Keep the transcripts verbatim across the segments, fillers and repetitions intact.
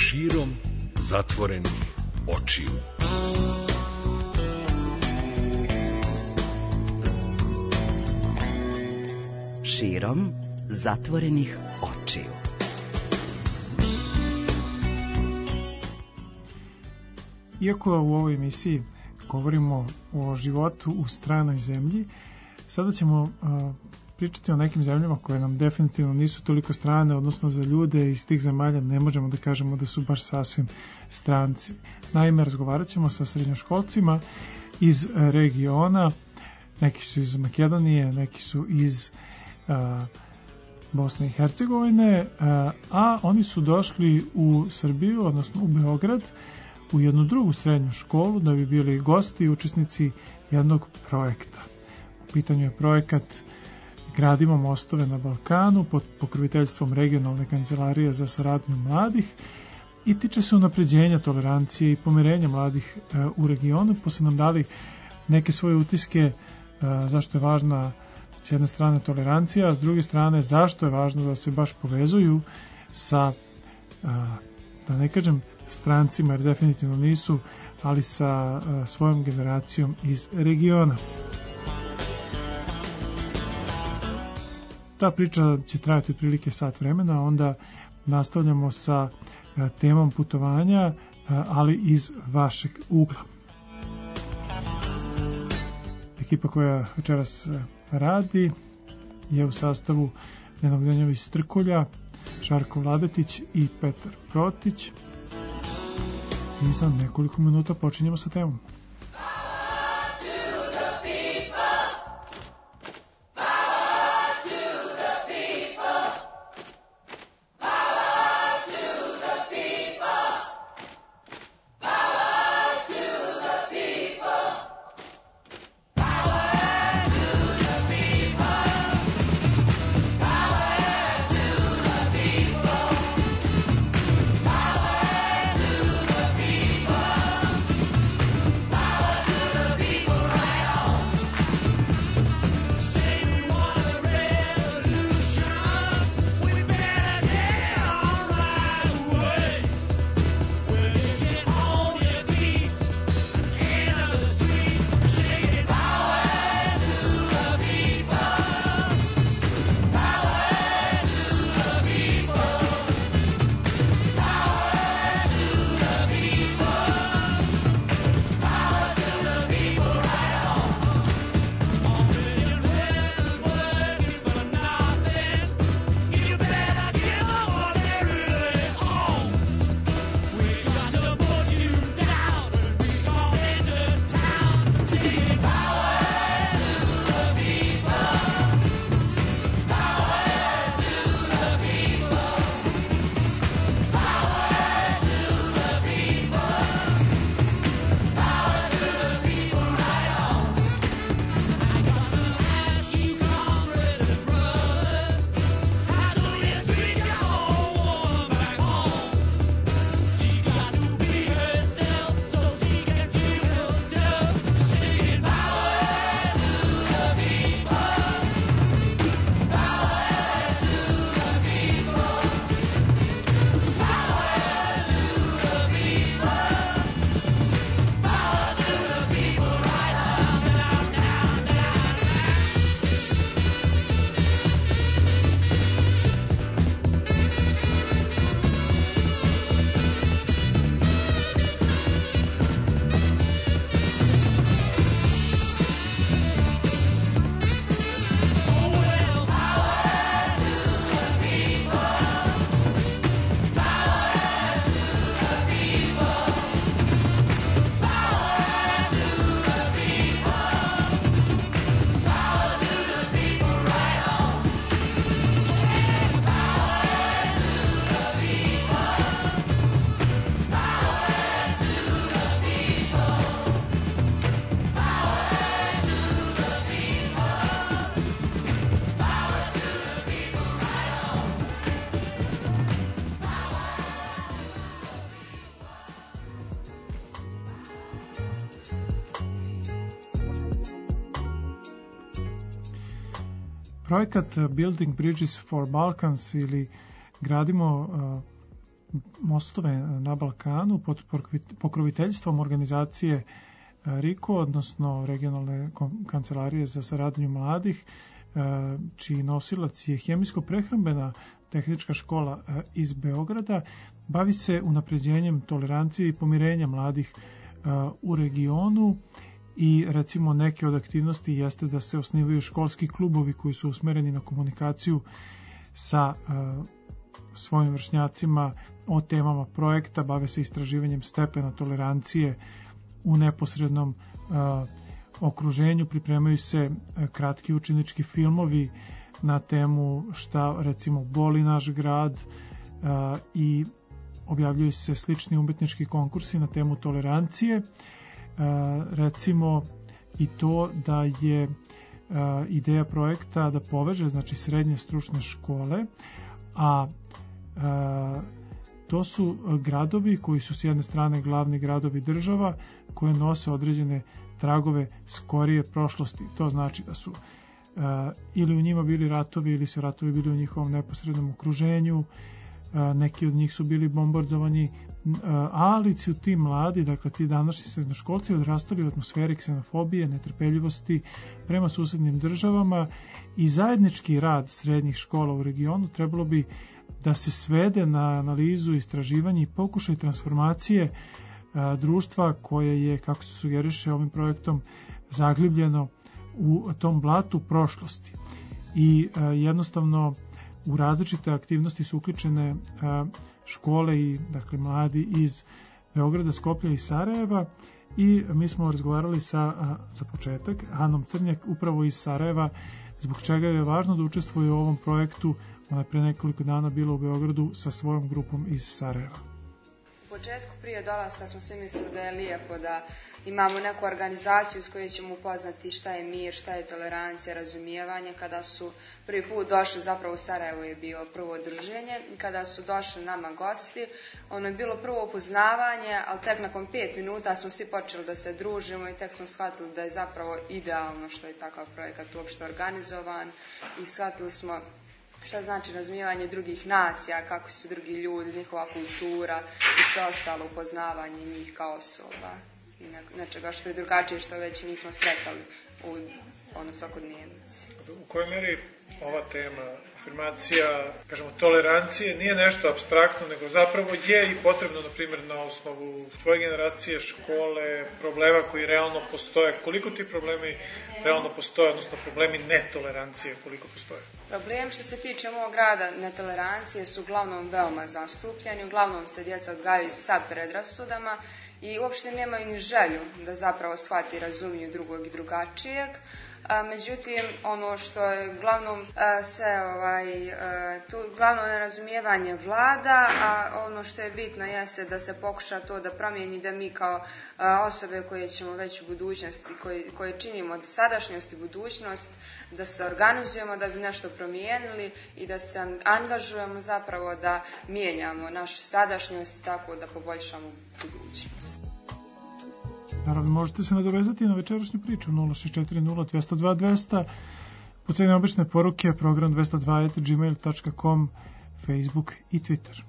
širom zatvorenih očiju. Širom zatvorenih očiju. Iako u ovoj emisiji govorimo o životu u stranoj zemlji, sada ćemo uh, pričati o nekim zemljama koje nam definitivno nisu toliko strane, odnosno za ljude iz tih zemalja ne možemo da kažemo da su baš sasvim stranci. Naime, razgovarat ćemo sa srednjoškolcima iz regiona, neki su iz Makedonije, neki su iz uh, Bosne i Hercegovine, uh, a oni su došli u Srbiju, odnosno u Beograd, u jednu drugu srednju školu da bi bili gosti i učesnici jednog projekta. U pitanju je projekat Gradimo mostove na Balkanu pod pokroviteljstvom regionalne kancelarije za saradnju mladih i tiče se unapređenja tolerancije i pomirenja mladih e, u regionu, pa su nam dali neke svoje utiske e, zašto je važna s jedne strane tolerancija, a s druge strane zašto je važno da se baš povezuju sa, e, da ne kažem strancima, jer definitivno nisu, ali sa e, svojom generacijom iz regiona. Ta priča će trajati otprilike sat vremena, onda nastavljamo sa e, temom putovanja, e, ali iz vašeg ugla. Ekipa koja večeras radi je u sastavu Nenad Ganjević Strkulja, Žarko Vladetić i Petar Protić. I za nekoliko minuta počinjemo sa temom. Projekat Building Bridges for Balkans ili Gradimo uh, mostove na Balkanu pod pokroviteljstvom organizacije R I K O, odnosno regionalne kancelarije za saradnju mladih, čiji nosilac je hemijsko-prehrambena tehnička škola iz Beograda, bavi se unapređenjem tolerancije i pomirenja mladih u regionu i recimo neke od aktivnosti jeste da se osnivaju školski klubovi koji su usmereni na komunikaciju sa svojim vršnjacima o temama projekta, bave se istraživanjem stepena tolerancije u neposrednom uh, okruženju, pripremaju se uh, kratki učenički filmovi na temu šta recimo boli naš grad uh, i objavljuju se slični umetnički konkursi na temu tolerancije. Uh, recimo i to da je uh, ideja projekta da poveže znači srednje stručne škole, a uh, to su gradovi koji su s jedne strane glavni gradovi država koje nose određene tragove skorije prošlosti. To znači da su uh, ili u njima bili ratovi ili su ratovi bili u njihovom neposrednom okruženju, uh, neki od njih su bili bombardovani, uh, ali su ti mladi, dakle ti današnji srednjoškolci odrastali u atmosferi ksenofobije, netrpeljivosti prema susednim državama i zajednički rad srednjih škola u regionu trebalo bi da se svede na analizu, istraživanje i pokušaj transformacije a, društva koje je, kako se sugeriše ovim projektom, zaglibljeno u tom blatu prošlosti. I a, jednostavno u različite aktivnosti su uključene a, škole i dakle mladi iz Beograda, Skoplja i Sarajeva i mi smo razgovarali sa, a, za početak, Anom Crnjak, upravo iz Sarajeva, zbog čega je važno da učestvuje u ovom projektu. Ona je pre nekoliko dana bila u Beogradu sa svojom grupom iz Sarajeva. U početku prije dolaska smo svi mislili da je lijepo da imamo neku organizaciju s kojoj ćemo upoznati šta je mir, šta je tolerancija, razumijevanje. Kada su prvi put došli, zapravo u Sarajevo je bilo prvo druženje, kada su došli nama gosti, ono je bilo prvo upoznavanje, ali tek nakon pet minuta smo svi počeli da se družimo i tek smo shvatili da je zapravo idealno što je takav projekat uopšte organizovan i shvatili smo šta znači razumijevanje drugih nacija, kako su drugi ljudi, njihova kultura i sve ostalo, upoznavanje njih kao osoba i nečega što je drugačije, što već nismo sretali u ono svakodnevnici. U kojoj meri ova tema, afirmacija, kažemo, tolerancije, nije nešto apstraktno, nego zapravo je i potrebno, na primjer, na osnovu tvoje generacije, škole, problema koji realno postoje. Koliko ti problemi realno postoje, odnosno problemi netolerancije, koliko postoje? Problem što se tiče mog grada netolerancije su uglavnom veoma zastupljeni, uglavnom se djeca odgajaju sa predrasudama i uopšte nemaju ni želju da zapravo shvati i razumiju drugog i drugačijeg. A, međutim, ono što je glavnom a, se ovaj, a, tu glavno nerazumijevanje vlada, a ono što je bitno jeste da se pokuša to da promijeni, da mi kao a, osobe koje ćemo već u budućnosti, koje, koje činimo od sadašnjosti budućnost, da se organizujemo da bi nešto promijenili i da se angažujemo zapravo da mijenjamo našu sadašnjost tako da poboljšamo budućnost. Naravno, možete se nadovezati na večerašnju priču nula šest četiri nula dvesta dva dvesta, pucajne obične poruke, program dvesta dva at gmail dot com, Facebook i Twitter.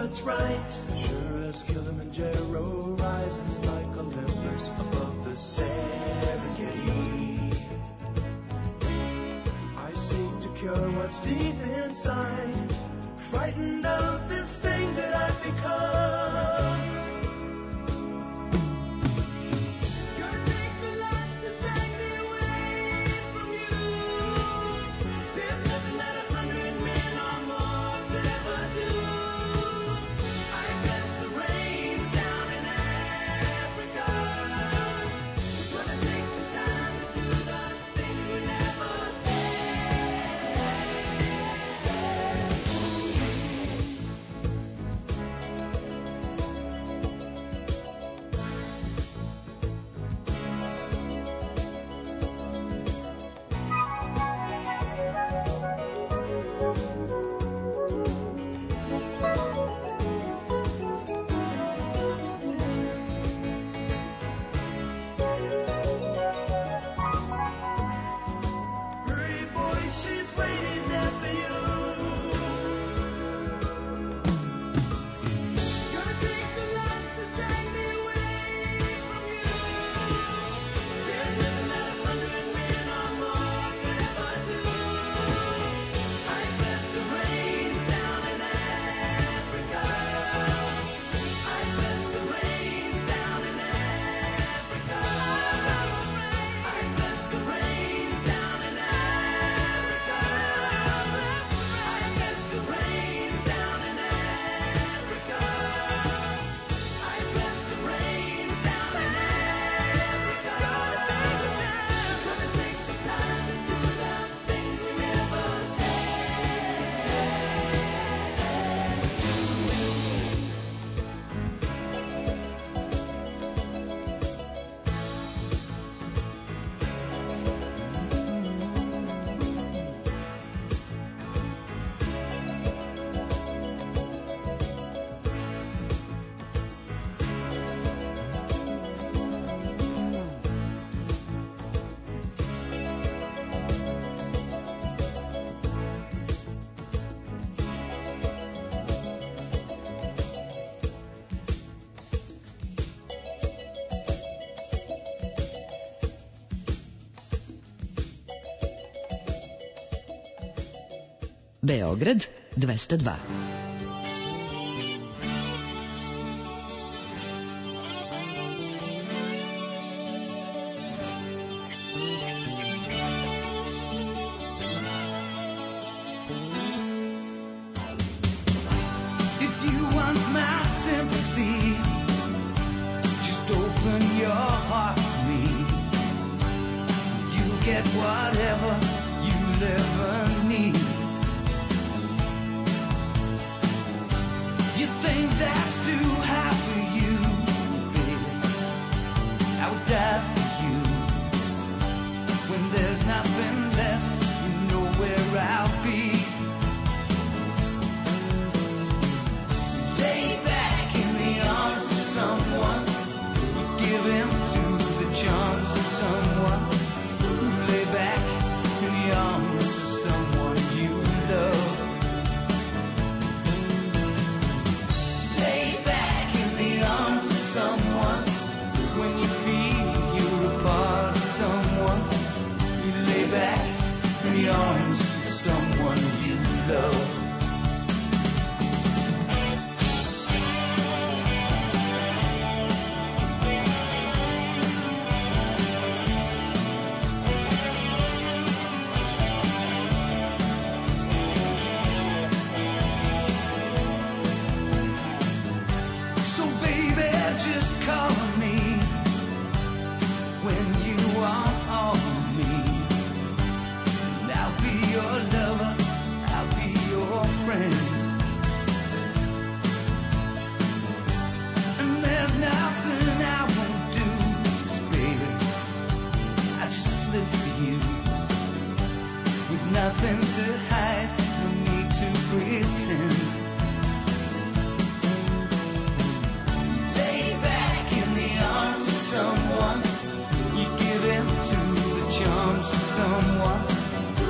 what's right. Sure as Kilimanjaro rises like Olympus above the Serengeti. I seek to cure what's deep inside, frightened of this thing that I've become. Beograd dvesta dva.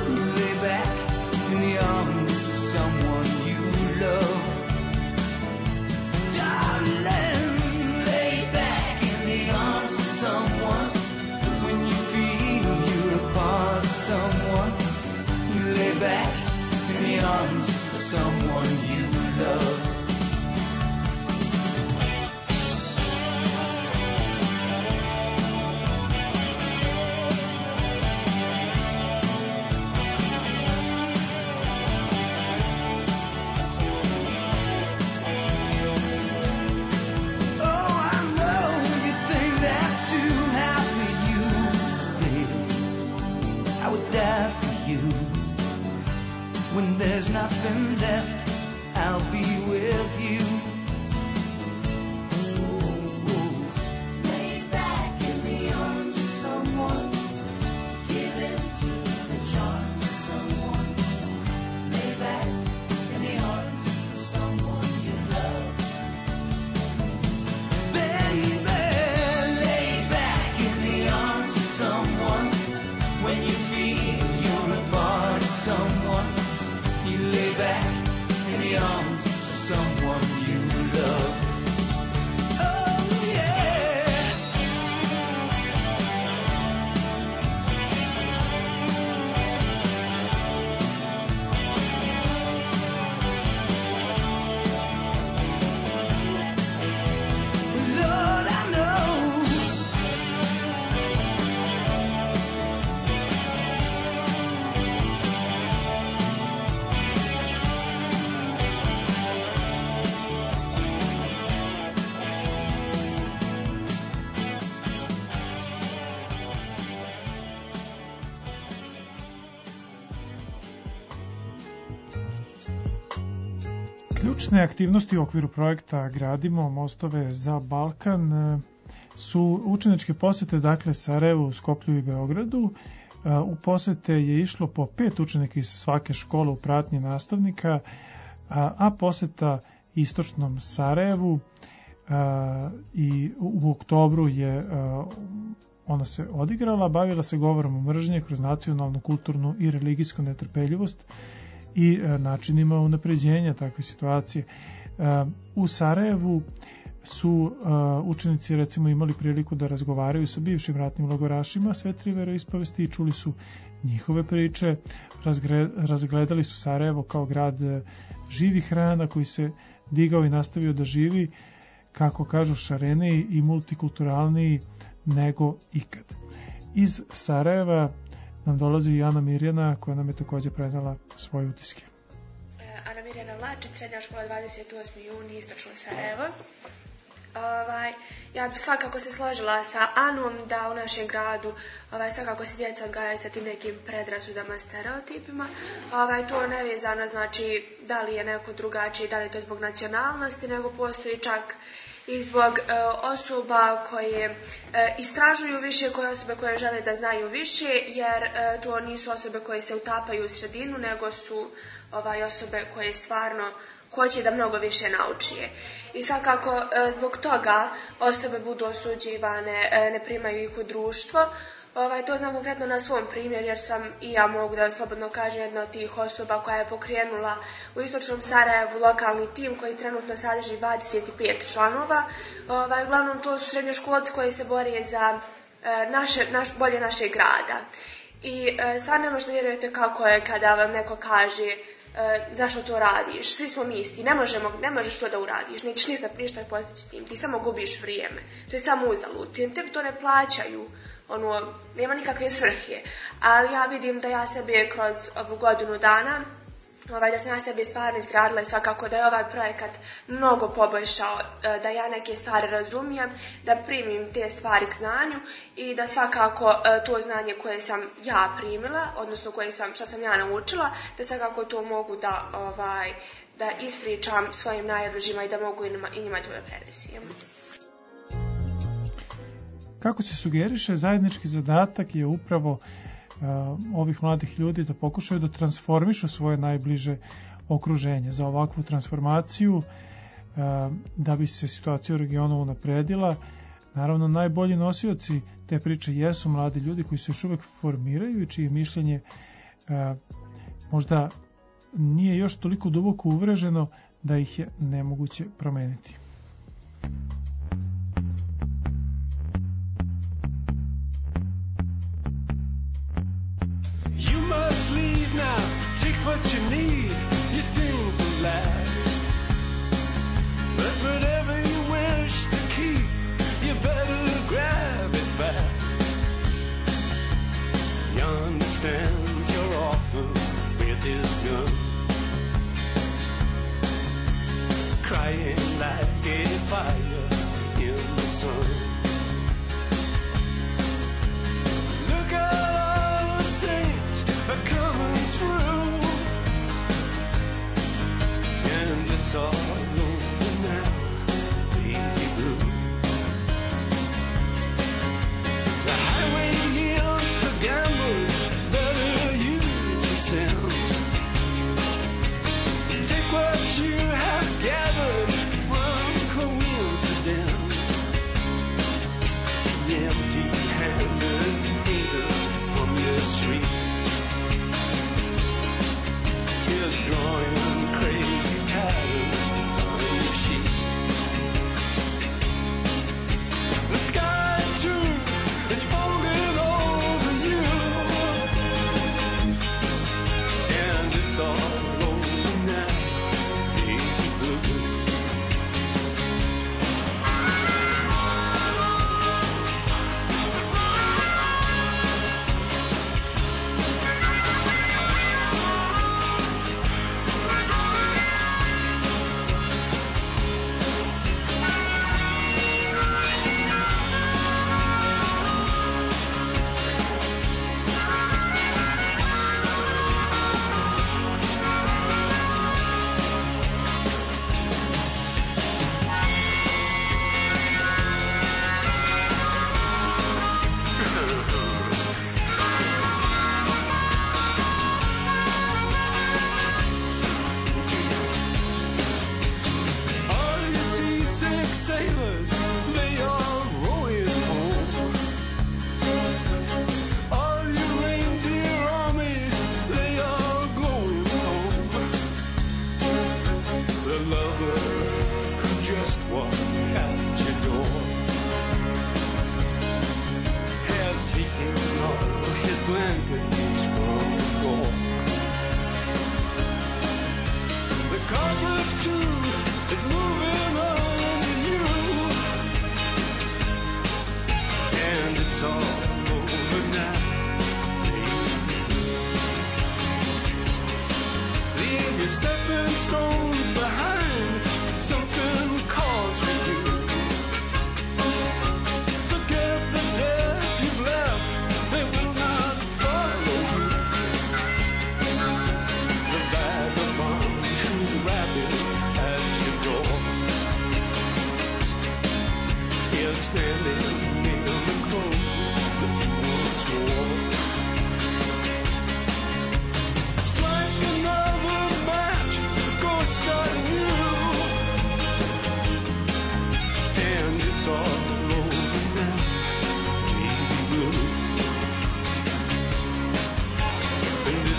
Back in the arms of someone you love. I would die for you. When there's nothing left, I'll be with you. Lay back in the arms of someone, give in to the charms of someone. Lay back in the arms of someone you love. Baby, lay back in the arms of someone. When you feel you're a part of someone, you lay back in the arms of someone you love. Oh yeah. Lord, I know. Ključne aktivnosti u okviru projekta Gradimo mostove za Balkan e, su učeničke posete, dakle Sarajevu, Skoplju i Beogradu. E, U posete je išlo po pet učenika iz svake škole u pratnji nastavnika, a, a poseta istočnom Sarajevu a, i u, u oktobru je a, ona se odigrala, bavila se govorom o mržnje kroz nacionalnu, kulturnu i religijsku netrpeljivost i e, načinima unapređenja takve situacije. E, u Sarajevu su e, učenici recimo imali priliku da razgovaraju sa bivšim ratnim logorašima sve tri veroispovesti i čuli su njihove priče, razgre, razgledali su Sarajevo kao grad e, živih rana koji se digao i nastavio da živi, kako kažu, šareniji i multikulturalniji nego ikad. Iz Sarajeva nam dolazi i Ana Mirjana, koja nam je također predala svoje utiske. Ana Mirjana Vlačić, srednja škola dvadeset osmi juni, istočno Sarajevo. Ovaj, ja bih svakako se složila sa Anom da u našem gradu ovaj, svakako se djeca odgajaju sa tim nekim predrasudama, stereotipima. Ovaj, to nevezano znači da li je neko drugačiji, da li je to zbog nacionalnosti, nego postoji čak i zbog e, osoba koje e, istražuju više, koje osobe koje žele da znaju više, jer e, to nisu osobe koje se utapaju u sredinu, nego su ovaj, osobe koje stvarno hoće da mnogo više naučije. I svakako e, zbog toga osobe budu osuđivane, e, ne primaju ih u društvo. Ovaj, to znam konkretno na svom primjeru, jer sam i ja mogu da slobodno kažem jedna od tih osoba koja je pokrenula u istočnom Sarajevu lokalni tim koji trenutno sadrži dvadeset pet članova. Ovaj, uglavnom to su srednjoškolci koji se bore za e, naše, naš, bolje našeg grada. I e, stvarno ne možete vjerujete kako je kada vam neko kaže e, zašto to radiš, svi smo mi isti, ne, možemo, ne možeš to da uradiš, nećeš ništa ništa postići tim, ti samo gubiš vrijeme, to je samo uzalud, tebi to ne plaćaju. Ono, nema nikakve svrhe, ali ja vidim da ja sebe kroz ovu godinu dana, ovaj, da sam ja sebe stvarno izgradila i svakako da je ovaj projekat mnogo poboljšao, da ja neke stvari razumijem, da primim te stvari k znanju i da svakako to znanje koje sam ja primila, odnosno koje sam, što sam ja naučila, da svakako to mogu da, ovaj, da ispričam svojim najbližima i da mogu i njima to da prenesim. Kako se sugeriše, zajednički zadatak je upravo uh, ovih mladih ljudi da pokušaju da transformišu svoje najbliže okruženje. Za ovakvu transformaciju, uh, da bi se situacija u regionu unapredila, naravno najbolji nosioci te priče jesu mladi ljudi koji se još uvek formiraju i čije mišljenje uh, možda nije još toliko duboko uvreženo da ih je nemoguće promeniti. Now, take what you need, you think will last. But whatever you wish to keep, you better grab it back. Yonder stands your orphan with his gun, crying like a fire in the sun. Look at all the saints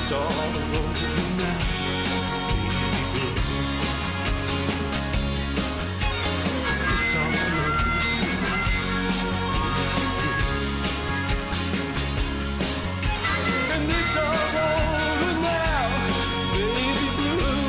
it's all over now. It's all over now. And it's all over now, baby blue.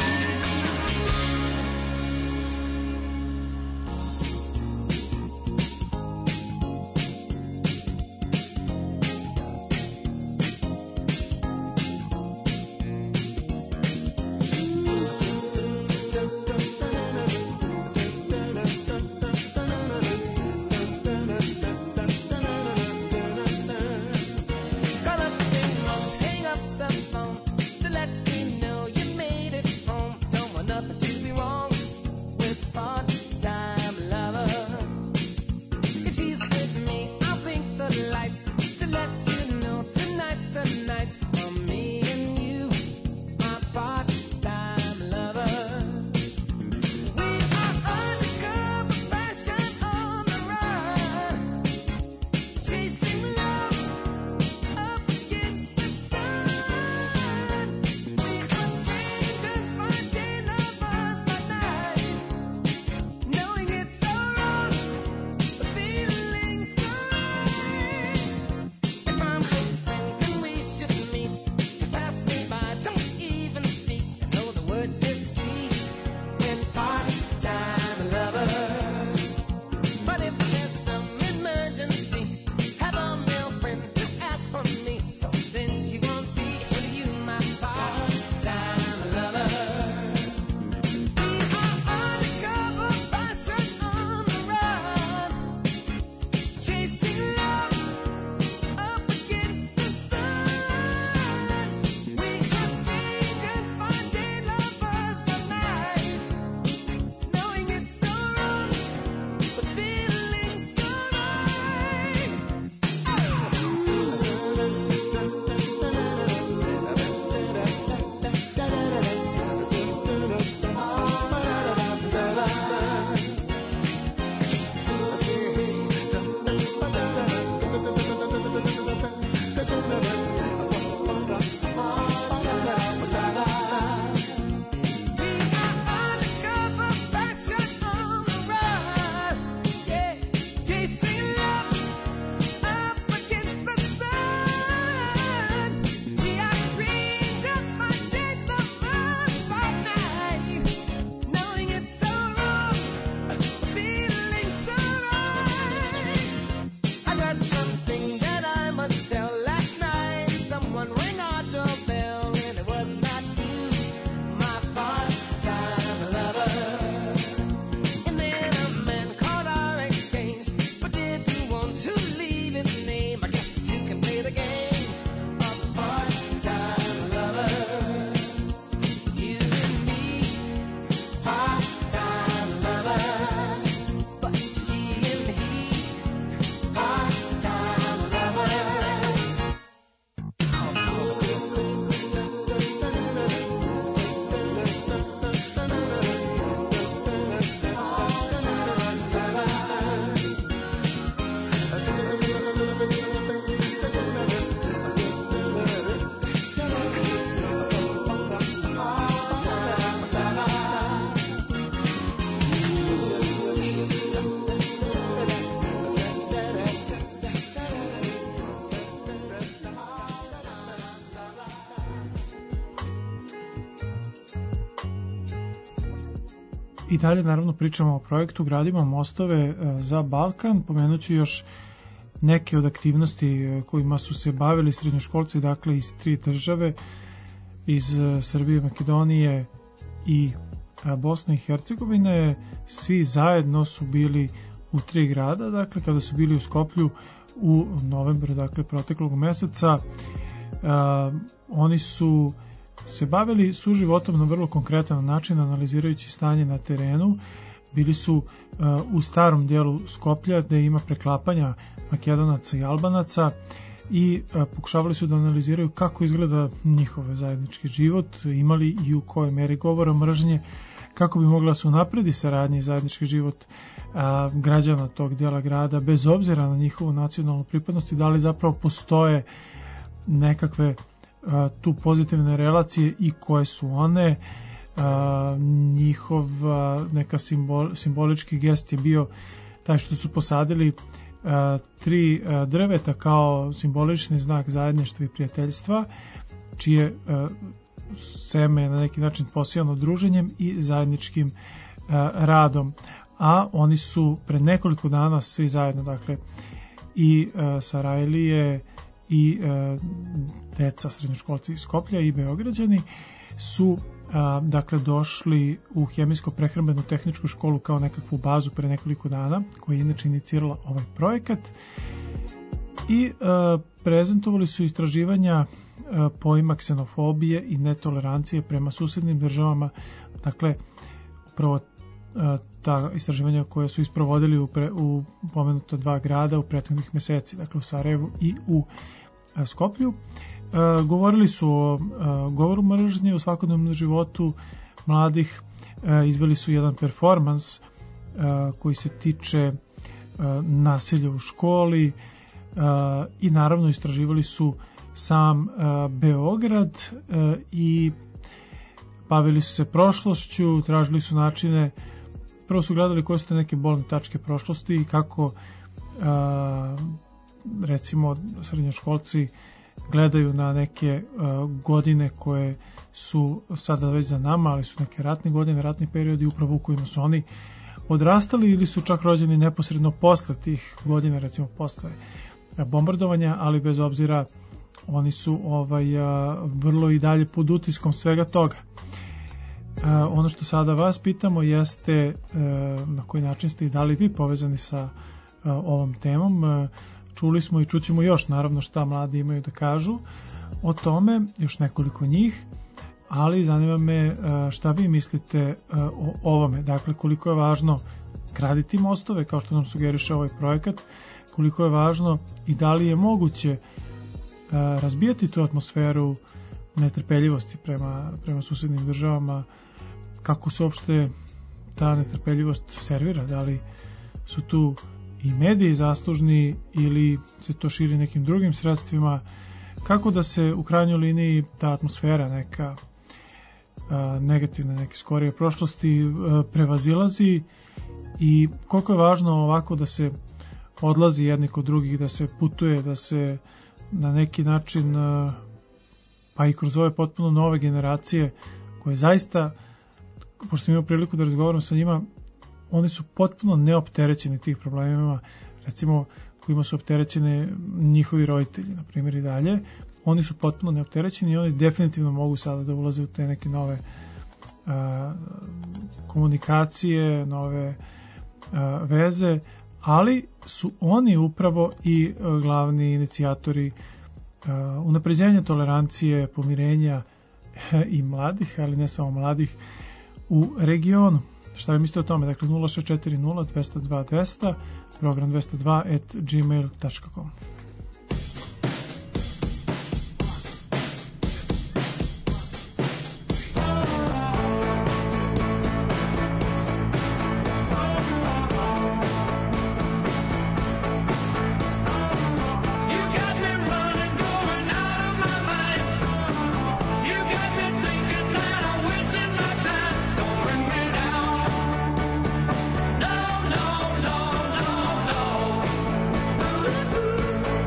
I dalje naravno pričamo o projektu Gradimo mostove za Balkan. Pomenuću još neke od aktivnosti kojima su se bavili srednjoškolci, dakle iz tri države, iz Srbije, Makedonije i Bosne i Hercegovine. Svi zajedno su bili u tri grada, dakle kada su bili u Skoplju u novembru, dakle proteklog meseca. Uh, oni su se bavili suživotom na vrlo konkretan način, analizirajući stanje na terenu. Bili su uh, u starom dijelu Skoplja gde ima preklapanja Makedonaca i Albanaca i uh, pokušavali su da analiziraju kako izgleda njihov zajednički život, imali i u kojoj meri govora mržnje, kako bi mogla su napredi saradnje i zajednički život a, građana tog dijela grada, bez obzira na njihovu nacionalnu pripadnost, i da li zapravo postoje nekakve tu pozitivne relacije i koje su one. Njihov neka simbol, simbolički gest je bio taj što su posadili tri drveta kao simbolični znak zajedništva i prijateljstva, čije seme je na neki način posijano druženjem i zajedničkim radom. A oni su pred nekoliko dana svi zajedno, dakle i Sarajlije i deca srednjoškolci iz Skoplja i Beograđani su a, dakle došli u hemijsko-prehrambenu tehničku školu kao nekakvu bazu pre nekoliko dana, koja je inače inicirala ovaj projekat, i a, prezentovali su istraživanja a, pojma ksenofobije i netolerancije prema susednim državama. Dakle, upravo a, ta istraživanja koje su isprovodili u, pre, u pomenuta dva grada u prethodnih meseci, dakle u Sarajevu i u a, Skoplju. Uh, govorili su o uh, govoru mržnje u svakodnevnom životu mladih, uh, izveli su jedan performans uh, koji se tiče uh, nasilja u školi uh, i naravno istraživali su sam uh, Beograd uh, i bavili su se prošlošću, tražili su načine, prvo su gledali koje su te neke bolne tačke prošlosti i kako uh, recimo srednjoškolci gledaju na neke uh, godine koje su sada već za nama, ali su neke ratne godine, ratni periodi upravo u kojima su oni odrastali ili su čak rođeni neposredno posle tih godina, recimo posle bombardovanja, ali bez obzira oni su ovaj, uh, vrlo i dalje pod utiskom svega toga. Uh, ono što sada vas pitamo jeste uh, na koji način ste i da li vi povezani sa uh, ovom temom. Uh, Čuli smo i čućemo još, naravno, šta mladi imaju da kažu o tome, još nekoliko njih, ali zanima me šta vi mislite o ovome. Dakle, koliko je važno graditi mostove, kao što nam sugeriše ovaj projekat, koliko je važno i da li je moguće razbijati tu atmosferu netrpeljivosti prema, prema susednim državama, kako se uopšte ta netrpeljivost servira, da li su tu i mediji zaslužni ili se to širi nekim drugim sredstvima, kako da se u krajnjoj liniji ta atmosfera neka a, negativna, neke skorije prošlosti a, prevazilazi i koliko je važno ovako da se odlazi jedni kod drugih, da se putuje, da se na neki način a, pa i kroz ove potpuno nove generacije koje zaista, pošto imamo priliku da razgovaram sa njima, oni su potpuno neopterećeni tih problemima, recimo kojima su opterećene njihovi roditelji, na primjer i dalje, oni su potpuno neopterećeni i oni definitivno mogu sada da ulaze u te neke nove a, komunikacije, nove a, veze, ali su oni upravo i a, glavni inicijatori a, unapređenja tolerancije, pomirenja a, i mladih, ali ne samo mladih, u regionu. Šta vi mislite o tome? Dakle, nula šest četiri nula dvesta dva dvesta, program dvesta dva at gmail dot com. No, no, no, no, no.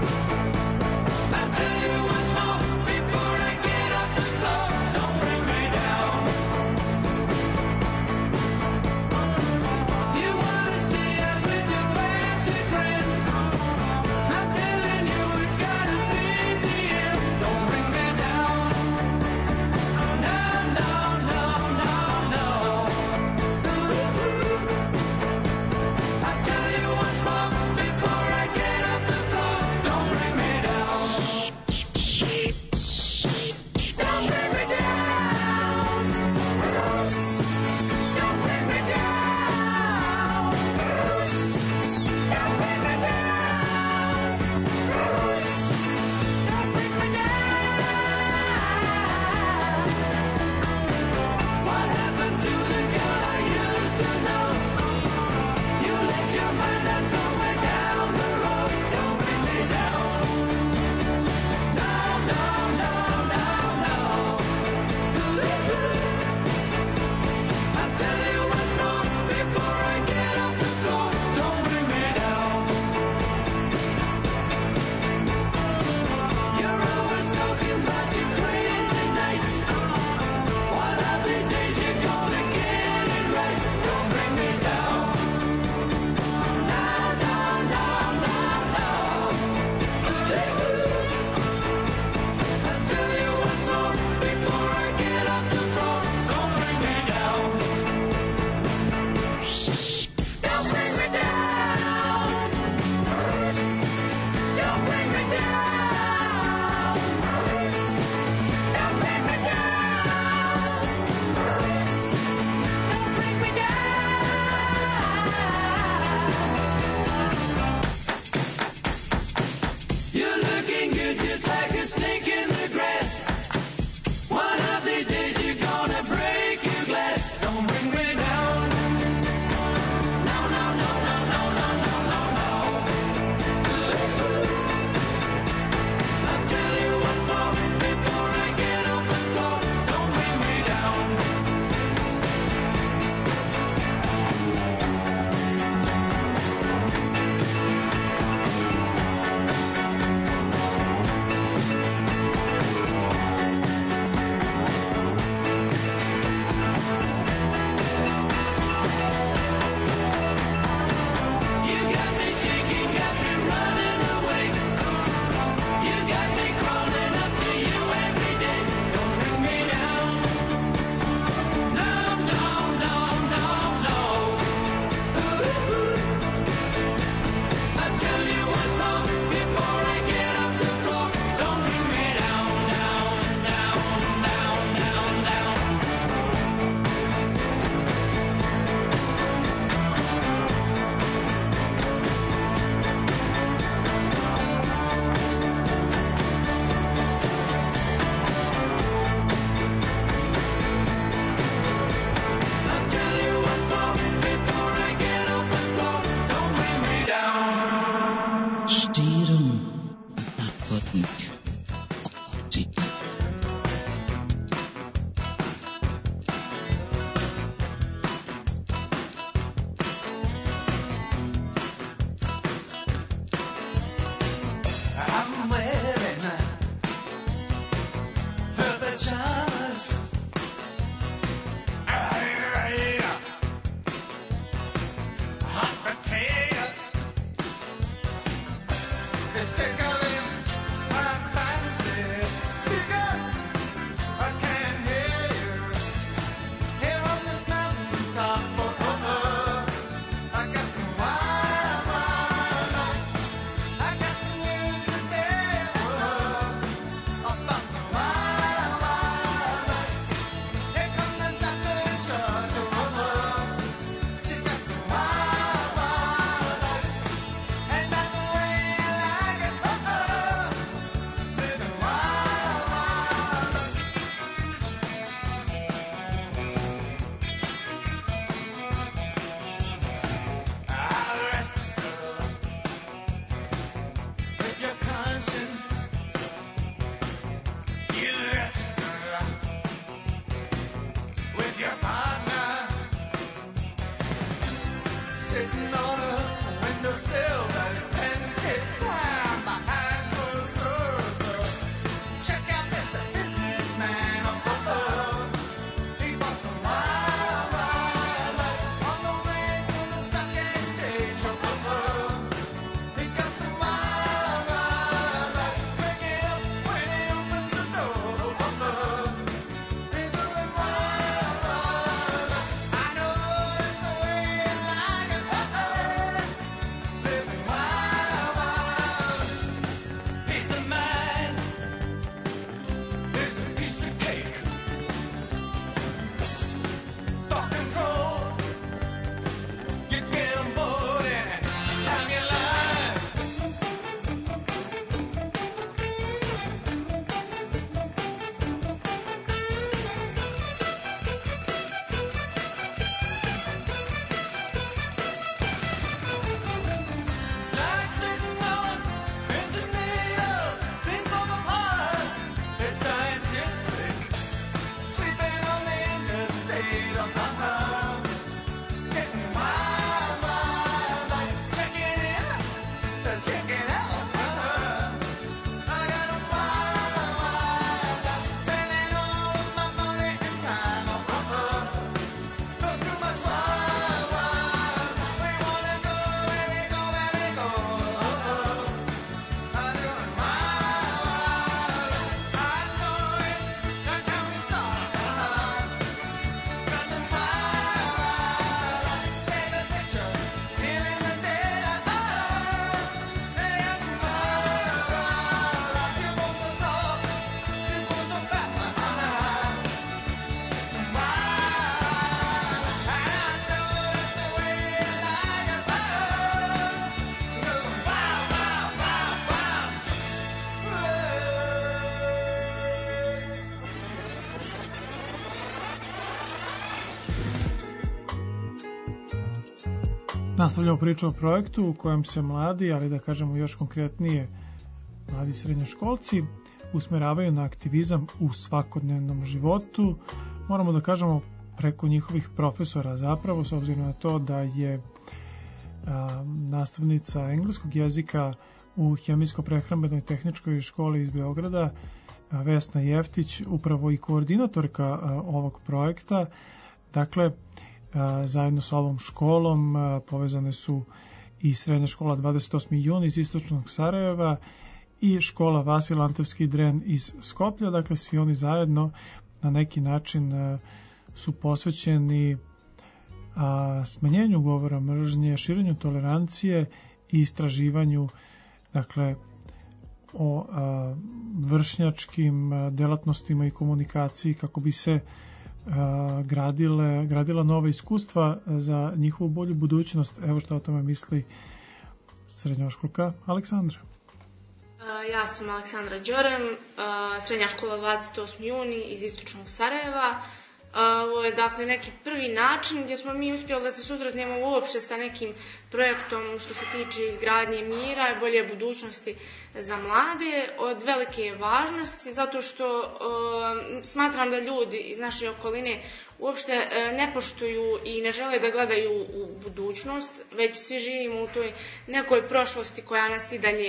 pajamas. Hey, hey, hot potato. They stick up in my fantasy. Speak up, I can't hear you. Here on this mountaintop, oh, oh, oh. I got some wild, wild life. I got some news to tell oh, about some wild, wild life. Here comes the doctor in charge, oh, oh. She's got some wild, wild life. And that's the way I like it, oh, oh. Living wild, wild life. I'll wrestle with your conscience. You wrestle with your partner. Sitting on a windowsill, but he spends his time behind closed doors. So check out Mister Businessman, oh, oh, oh. He bought some wild, wild life on the way to the stock exchange, oh, oh, oh. He got some wild, wild life. Pick it up when he opens the door, oh, oh, oh. He's doing wild, wild life. I know it's the way I like it, oh, oh. Living wild, wild. Peace of mind is a piece of cake. Thought control, you get on board anytime you like. Like sitting on engineers, things fall apart. It's scientific. Sleeping on the interstate of uh-huh. Getting wild, wild life. Checking in, they're checking out. Uh-huh. I got a wild, wild life. Spending all of my money and time. Uh-huh. Don't too much wild, wild. We wanna go where we go, where we go. Uh-huh. I'm doing wild, wild. I know it. That's how we start. Uh-huh. Got some wild, wild. Take a picture. Here in the daylight. Uh-huh. They got some wild, wild. You go so tall. You go so fast. Uh-huh. Some wild. And I know that's the way I like it. Uh-huh. Going wild, wild, wild, wild. Nastavljamo priču o projektu u kojem se mladi, ali da kažemo još konkretnije mladi srednjoškolci, usmeravaju na aktivizam u svakodnevnom životu. Moramo da kažemo preko njihovih profesora zapravo, s obzirom na to da je a, nastavnica engleskog jezika u Hemijsko-prehrambenoj tehničkoj školi iz Beograda, a, Vesna Jeftić, upravo i koordinatorka a, ovog projekta. Dakle, a, zajedno sa ovom školom a, povezane su i srednja škola dvadeset osmi juni iz istočnog Sarajeva i škola Vasil Antevski Dren iz Skoplja. Dakle, svi oni zajedno na neki način a, su posvećeni a, smanjenju govora mržnje, širenju tolerancije i istraživanju, dakle, o a, vršnjačkim a, delatnostima i komunikaciji kako bi se a, gradile, gradila nova iskustva za njihovu bolju budućnost. Evo što o tome misli srednjoškolka Aleksandra. Ja sam Aleksandra Đorem, srednja škola dvadeset osmi juni iz istočnog Sarajeva. Ovo je dakle neki prvi način gdje smo mi uspjeli da se susretnemo uopšte sa nekim projektom što se tiče izgradnje mira i bolje budućnosti za mlade od velike važnosti, zato što e, smatram da ljudi iz naše okoline uopšte e, ne poštuju i ne žele da gledaju u budućnost, već svi živimo u toj nekoj prošlosti koja nas i dalje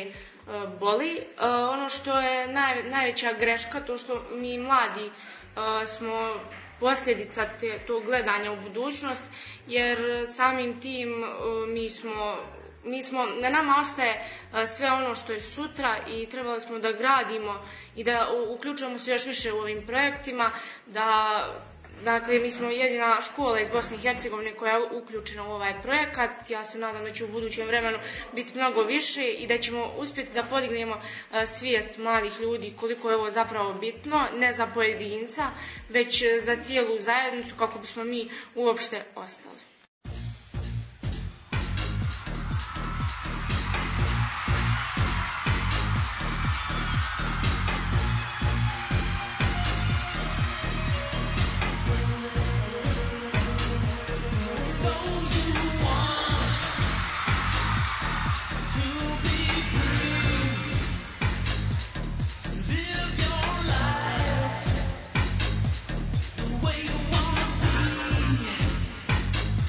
boli. Ono što je naj, najveća greška, to što mi mladi smo posljedica te, tog gledanja u budućnost, jer samim tim mi smo, mi smo, na nama ostaje sve ono što je sutra i trebali smo da gradimo i da uključujemo se još više u ovim projektima, da dakle, mi smo jedina škola iz Bosne i Hercegovine koja je uključena u ovaj projekat. Ja se nadam da će u budućem vremenu biti mnogo više i da ćemo uspjeti da podignemo svijest mladih ljudi koliko je ovo zapravo bitno, ne za pojedinca, već za cijelu zajednicu kako bismo mi uopšte ostali. Way you wanna be.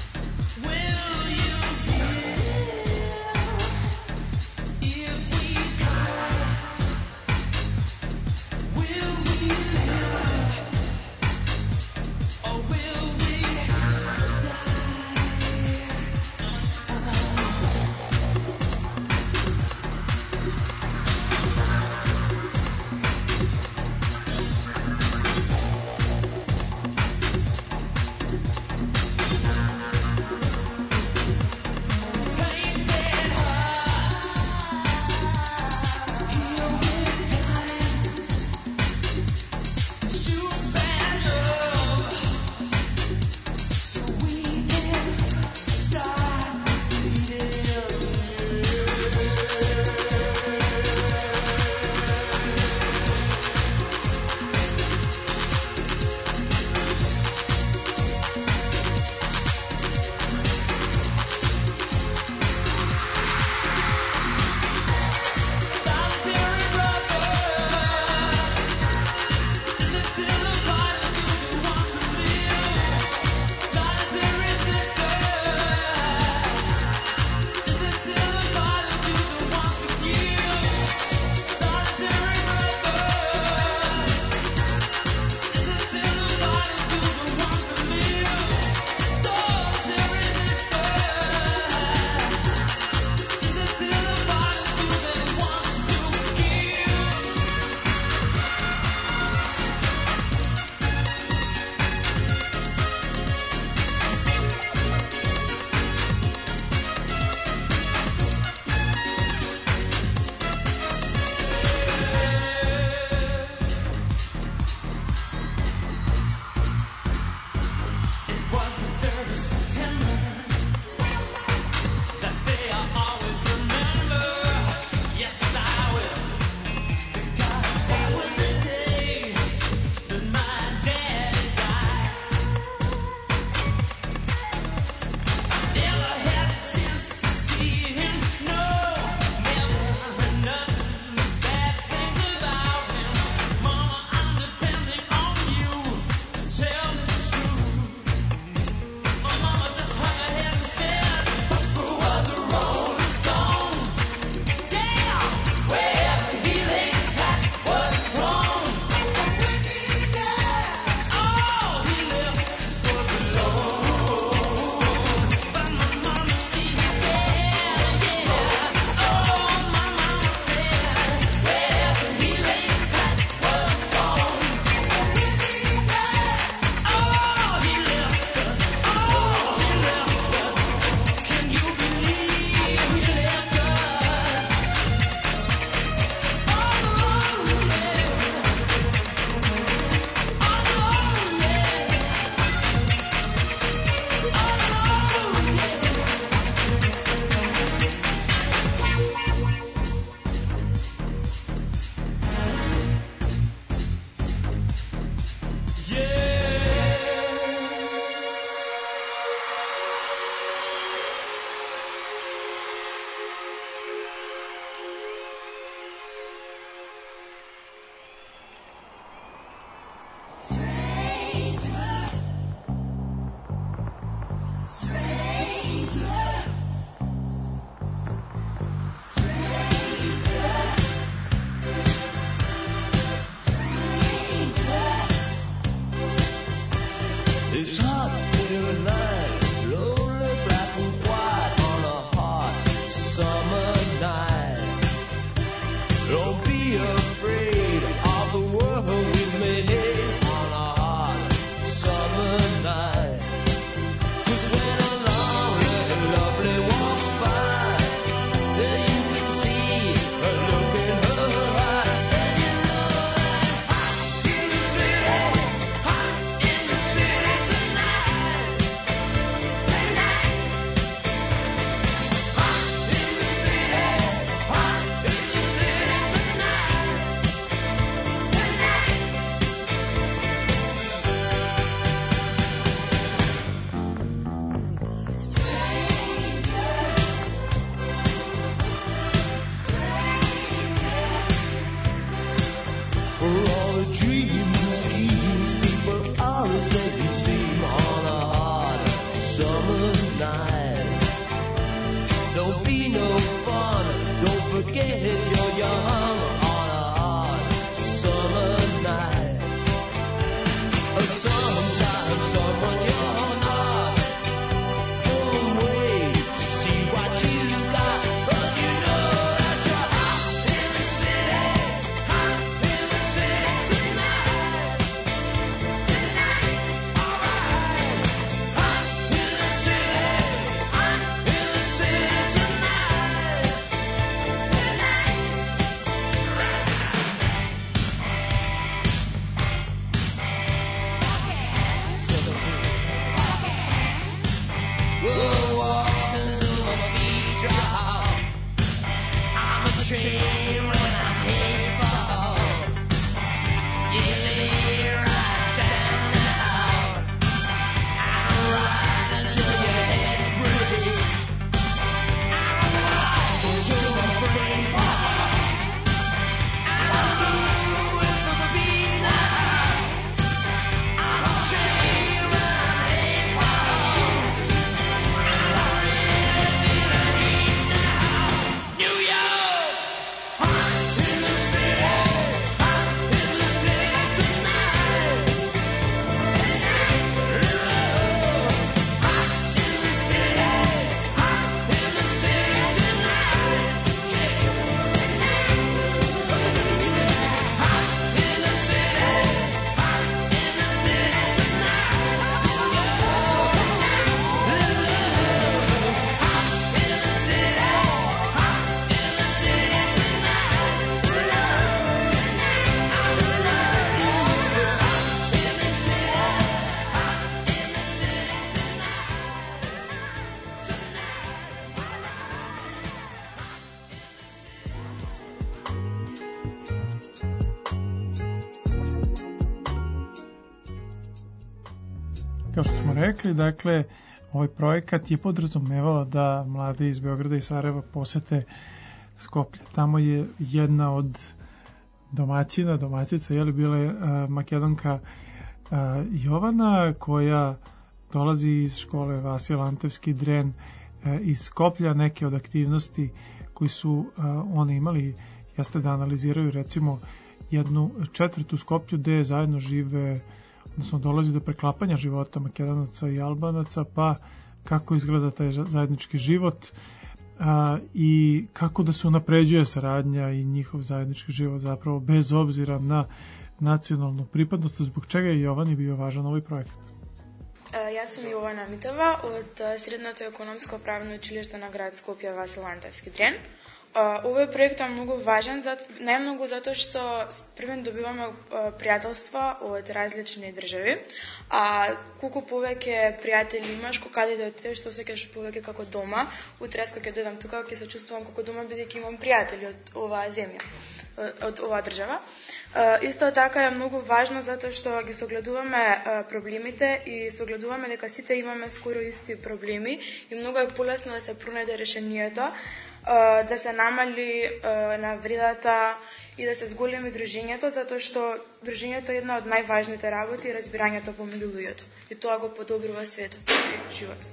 Kao što smo rekli, dakle, ovaj projekat je podrazumevao da mladi iz Beograda i Sarajeva posete Skoplje. Tamo je jedna od domaćina, domaćica, je li bila je uh, Makedonka uh, Jovana, koja dolazi iz škole Vasija Lantevski Dren uh, iz Skoplja. Neke od aktivnosti koji su uh, oni imali jeste da analiziraju recimo jednu četvrtu Skoplju gde zajedno žive, odnosno dolazi do preklapanja života Makedonaca i Albanaca, pa kako izgleda taj zajednički život a, i kako da se unapređuje saradnja i njihov zajednički život zapravo bez obzira na nacionalnu pripadnost. Zbog čega je Jovani bio važan ovaj projekat? Ja sam Jovana Mitova od Sredното ekonomsko pravno učilište na grad Skopje Vasija Lantevski Dren. Ovaj projekt je mnogo važan, najmnogo zato što prvo dobivamo prijateljstva od različne države, a koliko повеќе пријатели имаш, каде да отидеш, што се кажеш повеќе како дома, утре кога дојдам тука, ќе се чувствувам како дома бидејќи имам пријатели од оваа земја, од оваа држава. Исто така е многу важно затоа што ги согледуваме проблемите и согледуваме дека сите имаме скоро исти проблеми и многу е полесно да се пронајде решението, да се намали навредата и да се зголеми дружењето, затоа што дружењето е една од најважните работи и разбирањето помеѓу луѓето. И тоа го подобрува светот и животот.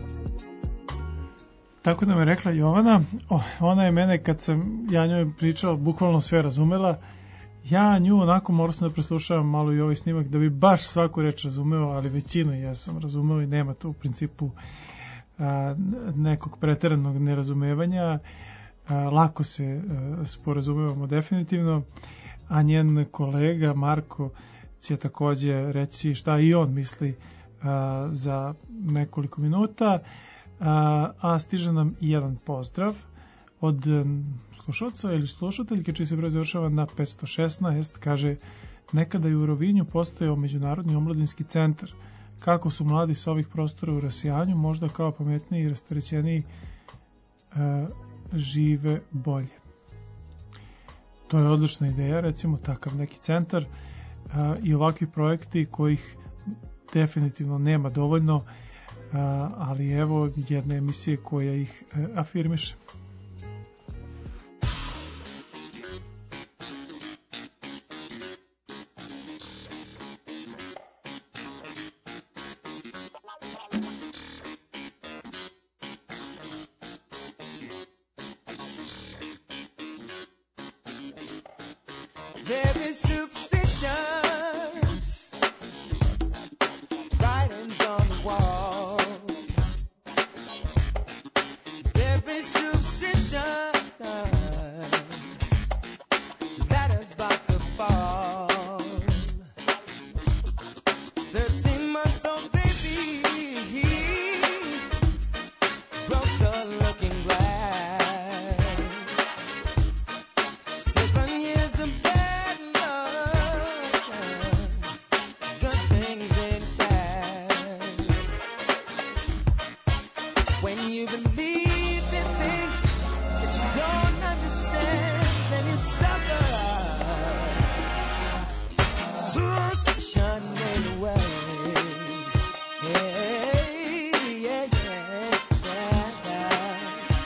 Tako da me rekla Jovana, oh, ona je mene kad sam ja njoj pričao bukvalno sve razumela. Ja nju onako morao sam da preslušavam malo i ovaj snimak da bi baš svaku reč razumeo, ali većinu ja sam razumeo i nema tu u principu a, nekog preteranog nerazumevanja. A, lako se a, sporazumevamo definitivno, a njen kolega Marko će takođe reći šta i on misli a, za nekoliko minuta, a, a stiže nam i jedan pozdrav od slušalca ili slušateljke čiji se broj završava na petsto šesnaest, kaže: nekada je u Rovinju postojao Međunarodni omladinski centar. Kako su mladi sa ovih prostora u rasijanju, možda kao pametniji i rasterećeniji e, žive bolje. To je odlična ideja, recimo takav neki centar e, i ovakvi projekti kojih definitivno nema dovoljno, e, ali evo jedne emisije koja ih e, afirmiše. There is superstitions, writings on the wall. There is superstition that is about to fall. Thirteen-month-old baby broke the looking glass. Seven years of bad luck, good things ain't fast. When you believe in things that you don't understand, then you suffer. Superstition ain't away. Hey, yeah, yeah, yeah.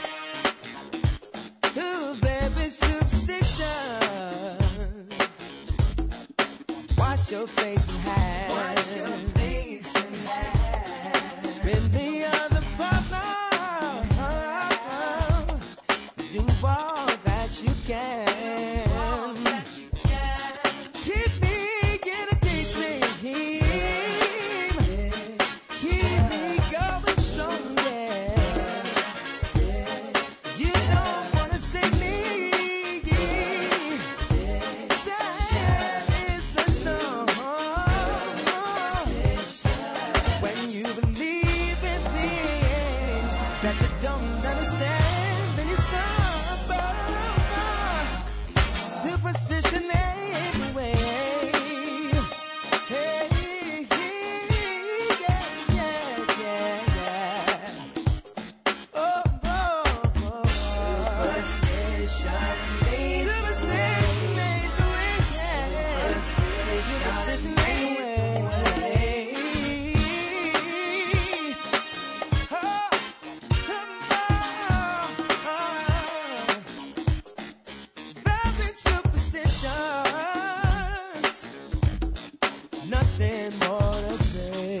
Ooh, there is superstition. Wash your face and hands. Wash your face and hands. Rid the other problem. Do all that you can. Keep me in a daydream. Keep me going strong, yeah. You don't wanna see me. Sad is the snow. nothing more to say.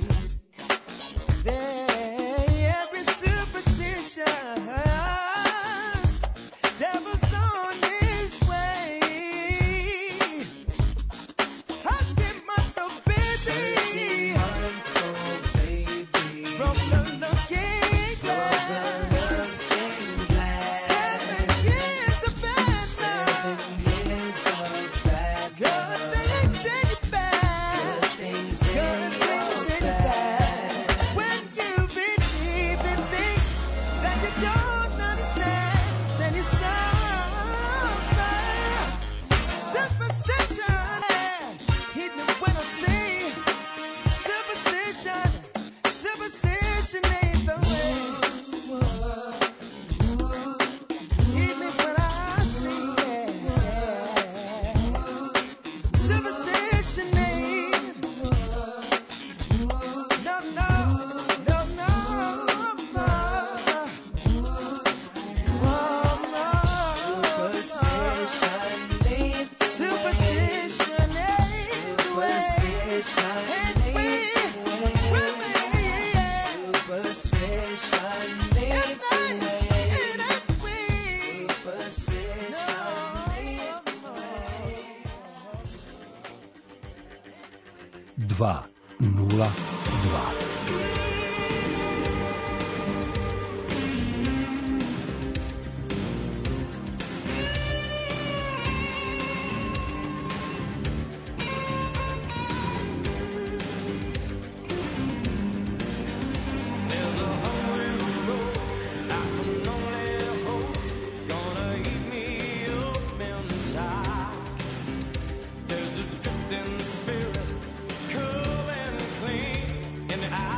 They, every superstition, devil's on his way. Hunting muscle, baby, from the looking glass. Seven years of bad luck. Good things in your past. Good things in your past. When you believe in things that you don't understand, then you suffer. Superstition, heed me when I say superstition. Superstition ain't the way. Heed me when I say yeah. Superstition ain't. No, no, no, no, no. Oh, no. Superstition ain't. Superstition ain't the way. Ain't the way. dva nula dva. Spirit, cool and clean in the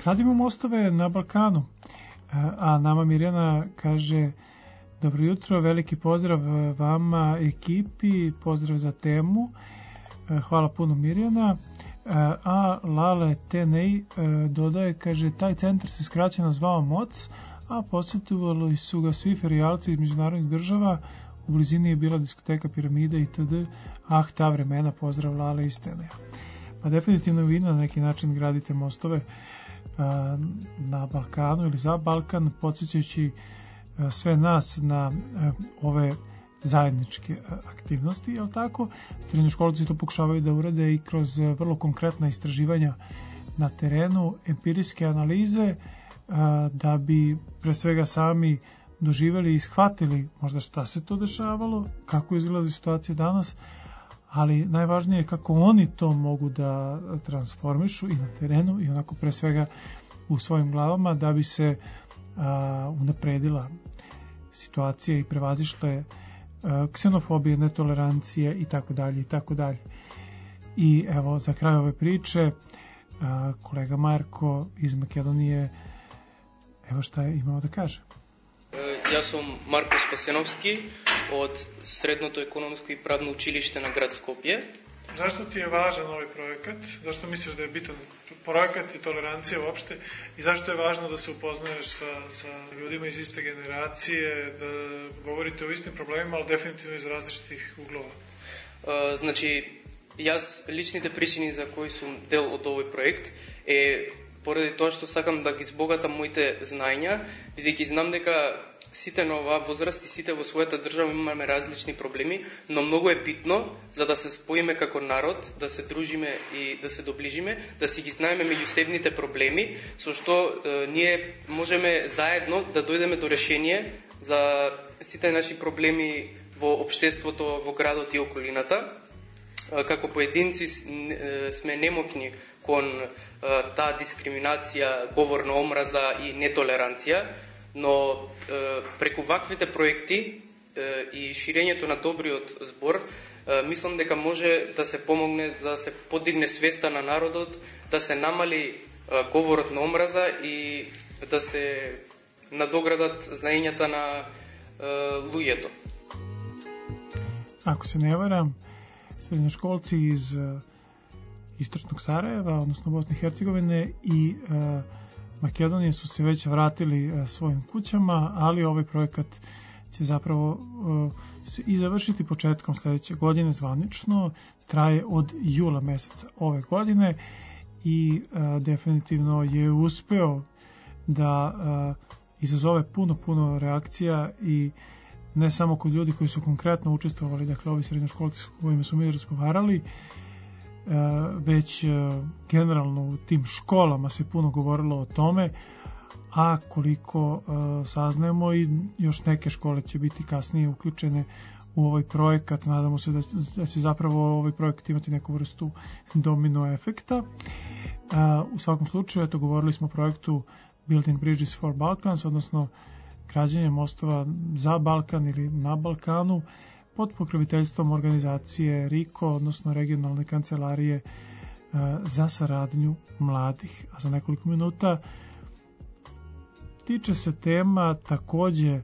Gradimo mostove na Balkanu, a nama Mirjana kaže: dobro jutro, veliki pozdrav vama, ekipi, pozdrav za temu. Hvala puno, Mirjana. A Lale Tenej dodaje, kaže: taj centar se skraćeno zvao M O C, a posjetovali su ga svi ferijalci iz međunarodnih država. U blizini je bila diskoteka Piramida itd. Ah, ta vremena, pozdrav Lale iz Teneja. Pa definitivno vi na neki način gradite mostove na Balkanu ili za Balkan, podsjećajući sve nas na ove zajedničke aktivnosti, jel tako? Srednjoškolci to pokušavaju da urade i kroz vrlo konkretna istraživanja na terenu, empirijske analize, da bi pre svega sami doživeli i shvatili možda šta se to dešavalo, kako izgleda situacija danas, ali najvažnije je kako oni to mogu da transformišu i na terenu i onako pre svega u svojim glavama, da bi se a, unapredila situacija i prevazišle a, ksenofobije, netolerancije i tako dalje i tako dalje. I evo, za kraj ove priče, a, kolega Marko iz Makedonije, evo šta je imao da kaže. Јас сум Марко Спасеновски од Средното економско и правно училиште на град Скопје. Zašto ti je važan ovaj projekat? Zašto misliš da je bitan projekat i tolerancija uopšte? I zašto je važno da se upoznaješ sa, sa ljudima iz iste generacije, da govorite o istim problemima, ali definitivno iz različitih uglova? Uh, значи, јас личните причини за кои сум дел од овој проект е поради тоа што сакам да ги збогатам моите знаења, бидејќи знам дека сите на оваа возраст и сите во својата држава имаме различни проблеми, но многу е битно за да се споиме како народ, да се дружиме и да се доближиме, да си ги знаеме меѓусебните проблеми, со што е, ние можеме заедно да дојдеме до решение за сите наши проблеми во општеството, во градот и околината. Како поединци сме немокни кон таа дискриминација, говор на омраза и нетолеранција, но е, преку ваквите проекти е, и ширењето на добриот збор, е, мислам дека може да се помогне да се подигне свеста на народот, да се намали е, говорот на омраза и да се надоградат знаењата на е, луѓето. Ако се не varam, srednjoškolci iz uh, istočnog Sarajeva, odnosno Bosne i Hercegovine i uh, Makedonije su se već vratili uh, svojim kućama, ali ovaj projekat će zapravo uh, se i završiti početkom sledeće godine zvanično, traje od jula meseca ove godine i uh, definitivno je uspeo da uh, izazove puno, puno reakcija i ne samo kod ljudi koji su konkretno učestvovali, dakle ovi srednjoškolci s kojima su mi razgovarali, već generalno u tim školama se puno govorilo o tome, a koliko saznajemo i još neke škole će biti kasnije uključene u ovaj projekat. Nadamo se da, da će zapravo ovaj projekat imati neku vrstu domino efekta. U svakom slučaju, eto, govorili smo o projektu Building Bridges for Balkans, odnosno građenje mostova za Balkan ili na Balkanu pod pokroviteljstvom organizacije R I C O, odnosno regionalne kancelarije za saradnju mladih. A za nekoliko minuta tiče se tema takođe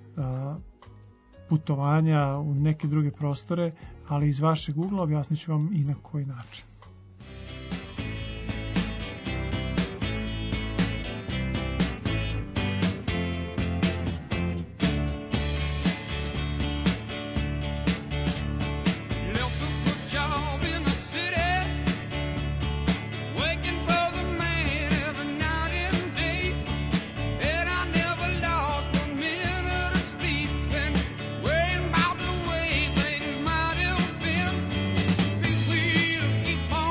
putovanja u neke druge prostore, ali iz vašeg ugla objasnit ću vam i na koji način. Keep on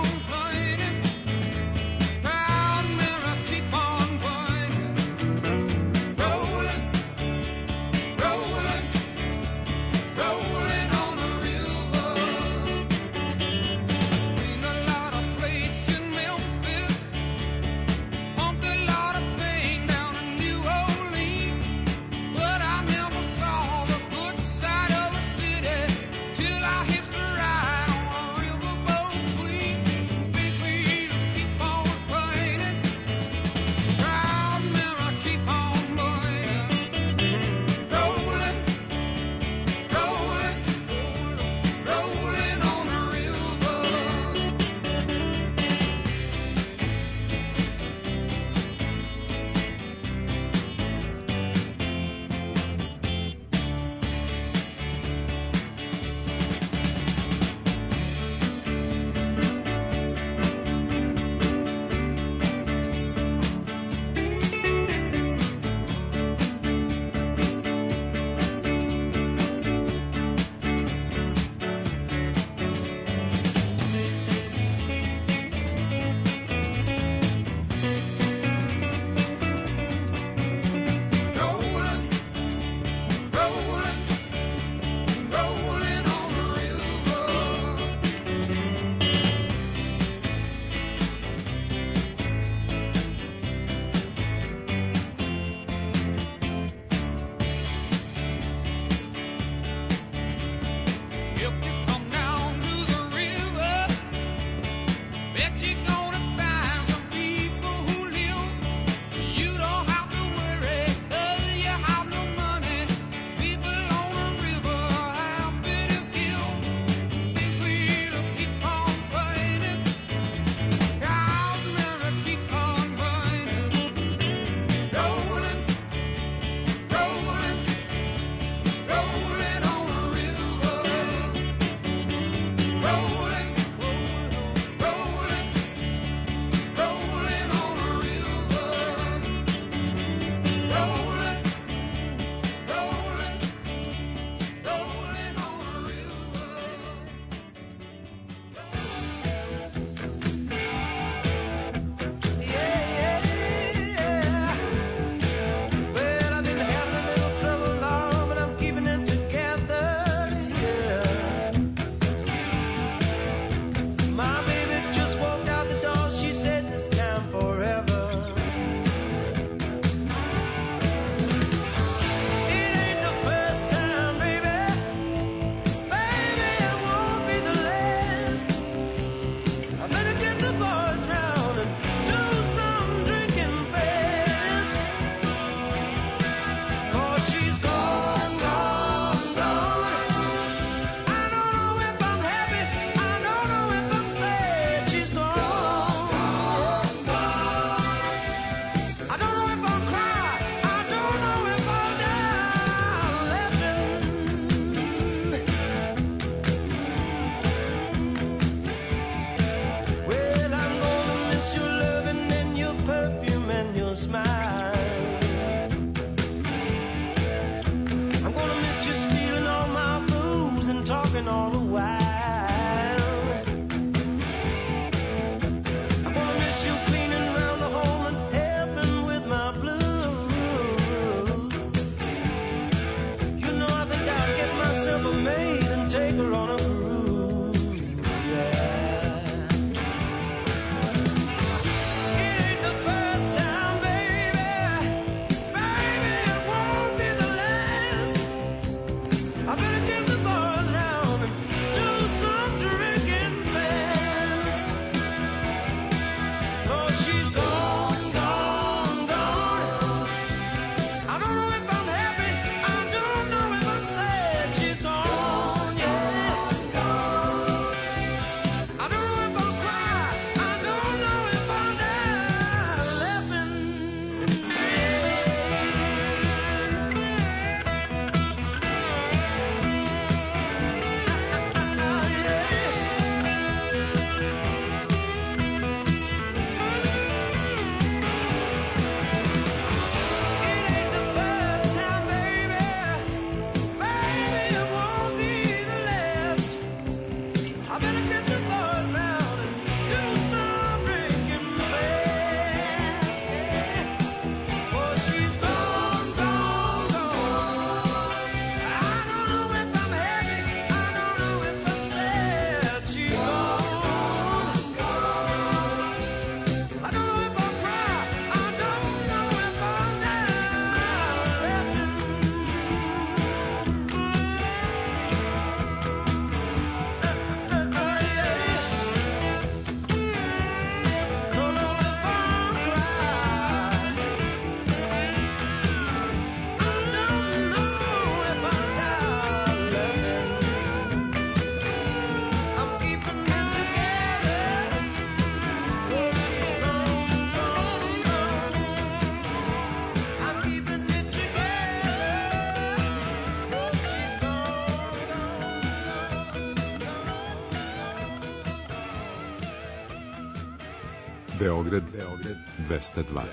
Beograd, Beograd dvesta dva.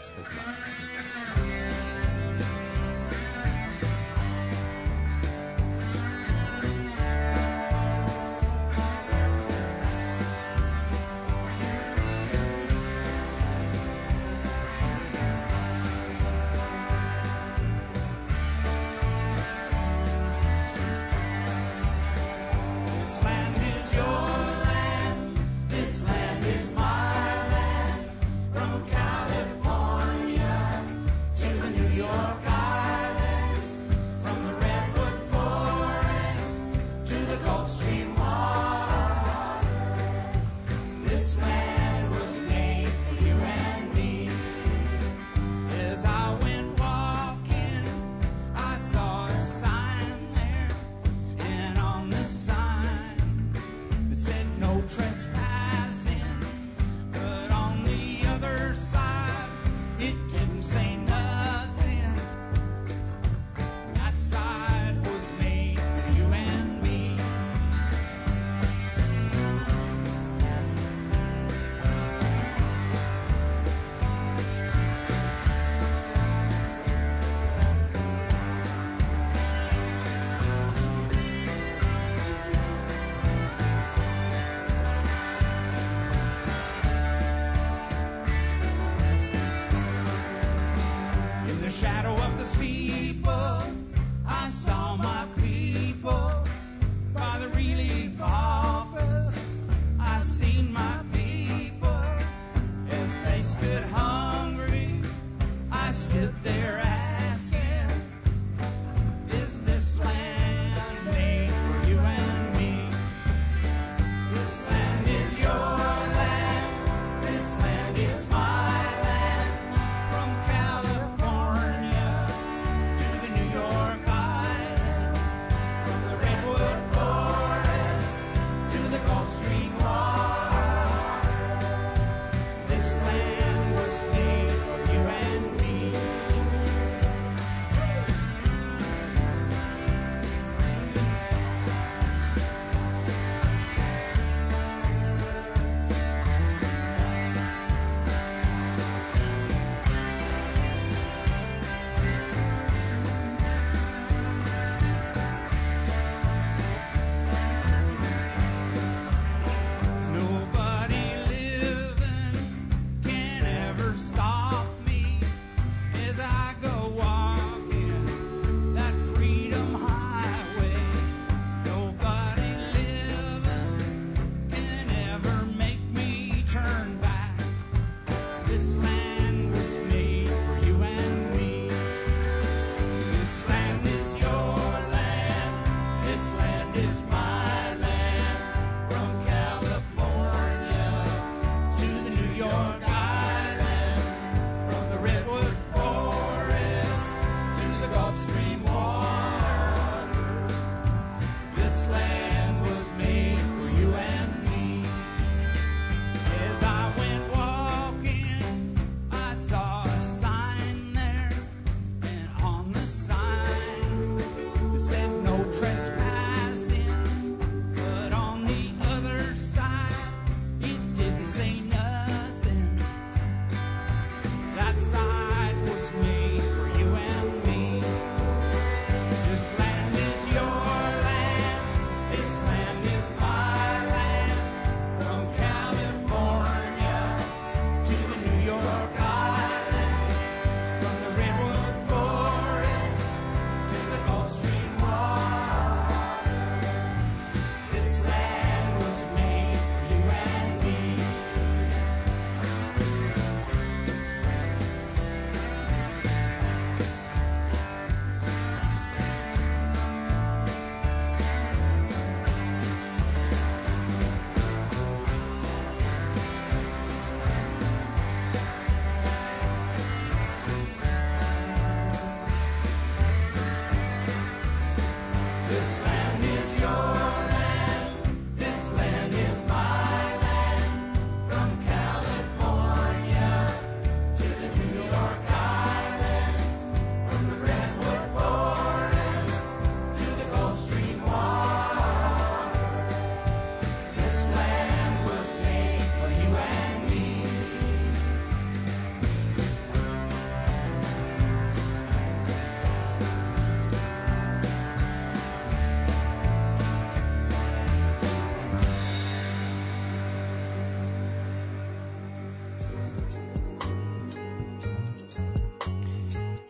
From California to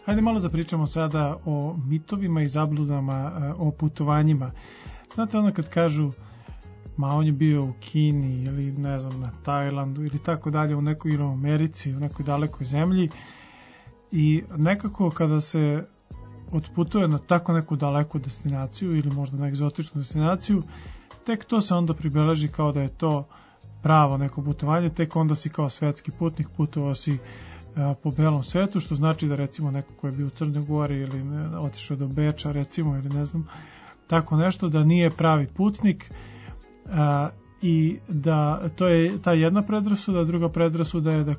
Hajde malo da pričamo sada o mitovima i zabludama, o putovanjima. Znate ono kad kažu, ma on je bio u Kini ili ne znam na Tajlandu ili tako dalje, u nekoj ili u Americi, u nekoj dalekoj zemlji, i nekako kada se otputuje na tako neku daleku destinaciju ili možda na egzotičnu destinaciju, tek to se onda pribeleži kao da je to pravo neko putovanje, tek onda si kao svetski putnik, putovao si a, po belom svetu, što znači da recimo neko ko je bio u Crnoj Gori ili ne, otišao do Beča recimo ili ne znam, tako nešto, da nije pravi putnik. A, i da to je ta jedna predrasuda, druga predrasuda je da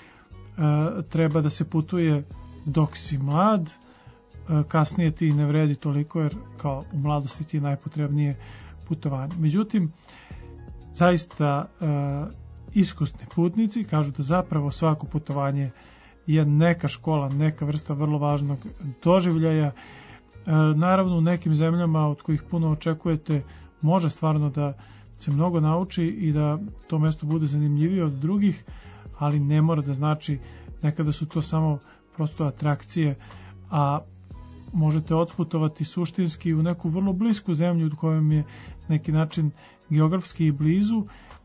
a, treba da se putuje dok si mlad, a, kasnije ti ne vredi toliko jer kao u mladosti ti je najpotrebnije putovanje. Međutim, zaista a, iskusni putnici kažu da zapravo svako putovanje je neka škola, neka vrsta vrlo važnog doživljaja. A, naravno u nekim zemljama od kojih puno očekujete može stvarno da se mnogo nauči i da to mesto bude zanimljivije od drugih, ali ne mora da znači, nekada su to samo prosto atrakcije, a možete otputovati suštinski u neku vrlo blisku zemlju u kojoj je neki način geografski i blizu,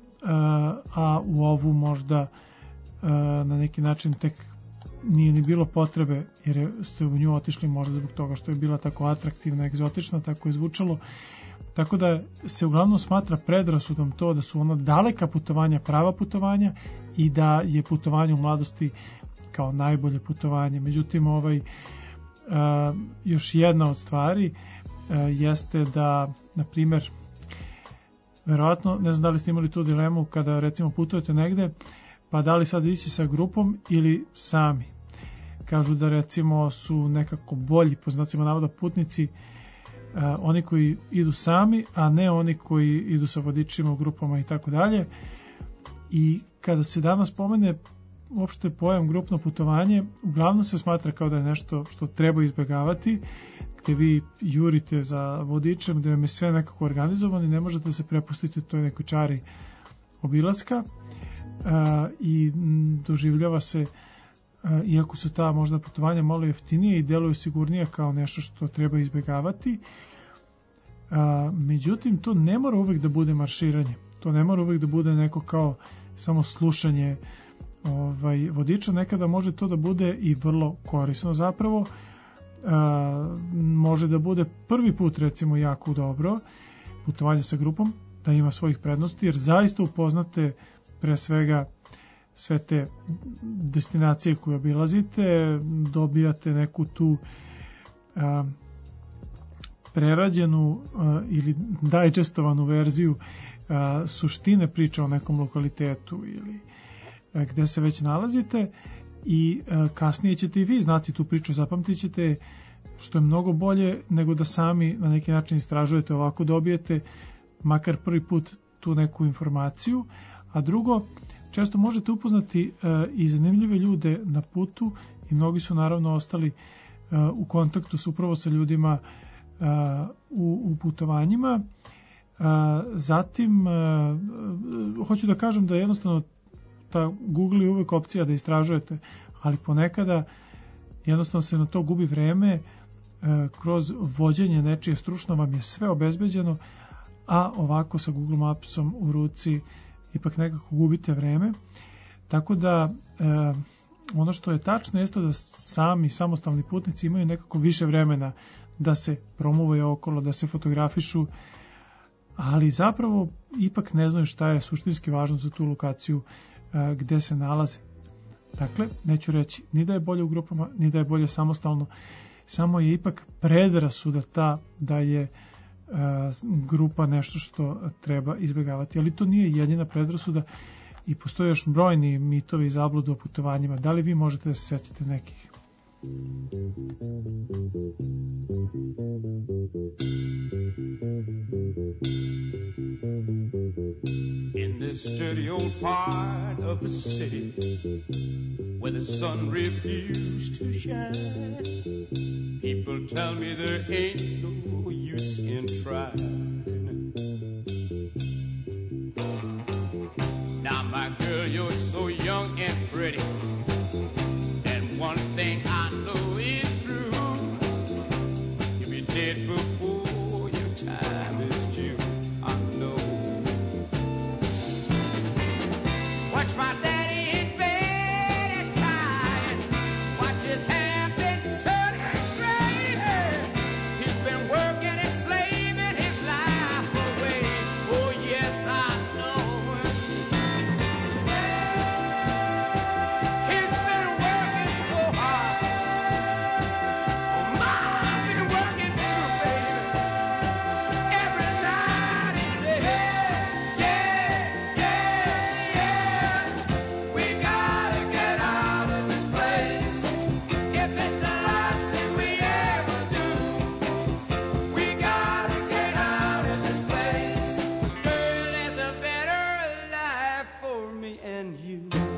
a u ovu možda na neki način tek nije ni bilo potrebe jer ste u nju otišli možda zbog toga što je bila tako atraktivna, egzotična, tako je zvučalo. Tako da se uglavnom smatra predrasudom to da su ona daleka putovanja prava putovanja i da je putovanje u mladosti kao najbolje putovanje. Međutim, ovaj, a, još jedna od stvari a, jeste da, na primjer, verovatno, ne znam da li ste imali tu dilemu kada recimo putujete negde, pa da li sad ići sa grupom ili sami. Kažu da recimo su nekako bolji, po znacima navoda, putnici Uh, oni koji idu sami, a ne oni koji idu sa vodičima u grupama i tako dalje. I kada se danas pomene uopšte pojam grupno putovanje, uglavnom se smatra kao da je nešto što treba izbegavati, gde vi jurite za vodičem, gde vam je sve nekako organizovano i ne možete da se prepustiti toj nekoj čari obilaska, uh, i doživljava se, iako su ta možda putovanja malo jeftinije i deluju sigurnije kao nešto što treba izbjegavati. A, međutim, to ne mora uvek da bude marširanje. To ne mora uvek da bude neko kao samo slušanje ovaj, vodiča. Nekada može to da bude i vrlo korisno zapravo. A, može da bude prvi put recimo jako dobro putovanje sa grupom, da ima svojih prednosti, jer zaista upoznate pre svega sve te destinacije koje obilazite, dobijate neku tu a, prerađenu a, ili dajčestovanu verziju a, suštine priče o nekom lokalitetu ili a, gde se već nalazite, i a, kasnije ćete i vi znati tu priču, zapamtit ćete, što je mnogo bolje nego da sami na neki način istražujete. Ovako dobijete makar prvi put tu neku informaciju, a drugo, često možete upoznati uh, i zanimljive ljude na putu, i mnogi su naravno ostali uh, u kontaktu s upravo sa ljudima uh, u, u putovanjima. Uh, zatim, uh, hoću da kažem da jednostavno ta Google je uvek opcija da istražujete, ali ponekada jednostavno se na to gubi vreme, uh, kroz vođenje nečije stručno vam je sve obezbeđeno, a ovako sa Google Mapsom u ruci ipak nekako gubite vreme. Tako da e, ono što je tačno jeste da sami samostalni putnici imaju nekako više vremena da se promovuje okolo, da se fotografišu, ali zapravo ipak ne znaju šta je suštinski važno za tu lokaciju e, gde se nalaze. Dakle, neću reći ni da je bolje u grupama, ni da je bolje samostalno, samo je ipak predrasuda ta da je grupa nešto što treba izbjegavati. Ali to nije jedina predrasuda i postoje još brojni mitovi i zablude o putovanjima. Da li vi možete da se setite nekih? In this dirty old part of the city where the sun refused to shine, people tell me there ain't no use in trying. Now my girl, you're so young and pretty, and one thing I know is Watch my daddy in bed at night. Watch his hair been turning gray. He's been working and slaving his life away. Oh yes, I know. He's been working so hard. Oh, Mom been working too, baby. Every night and day. Yeah, yeah, yeah. We gotta get out of this place. If it's the last thing we ever do, we gotta get out of this place. Girl, there's a better life for me and you.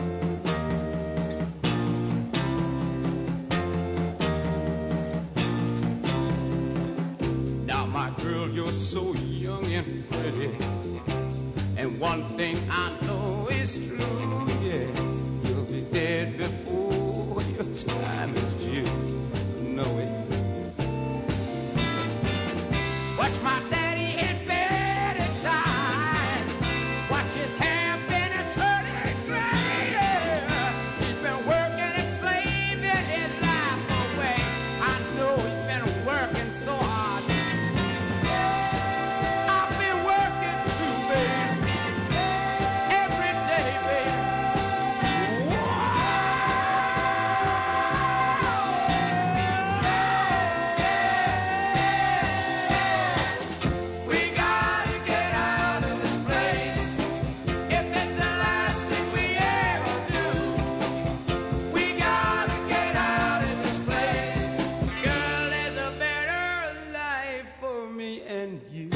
Now, my girl, you're so young and pretty, and one thing I know is true, yeah, you'll be dead before your time is due. Know it. Watch my daddy in bed at time. Watch his hair been a turning gray. He's been working and slaving his life away. I know he's been working so hard. I've been working too, baby. Every day, baby. We gotta get out of this place. If it's the last thing we ever do, we gotta get out of this place. Girl, there's a better life for me and you.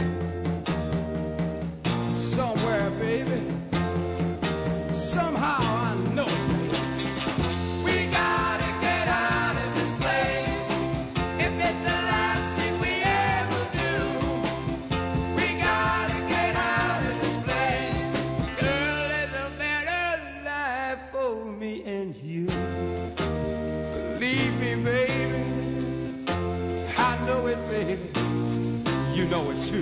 Somewhere, baby. Somehow I know it, baby. We gotta get out of this place. If it's the last thing we ever do, we gotta get out of this place. Girl, there's a better life for me and you. Believe me, baby. I know it, baby. You know it too.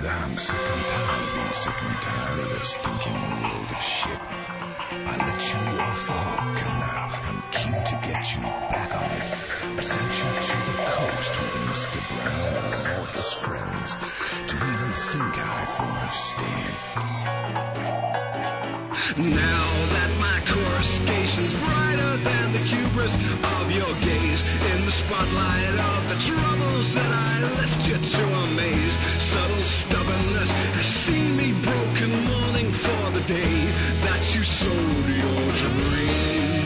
I'm sick and tired of being sick and tired of this stinking world of shit. I let you off the hook and now I'm keen to get you back on it. I sent you to the coast with Mister Brown and all his friends. To even think I thought of staying. Now that my coruscation's brighter than the hubris of your gaze, in the spotlight of the troubles that I left you to amaze, subtle stubbornness has seen me broken, mourning for the day that you sold your dreams.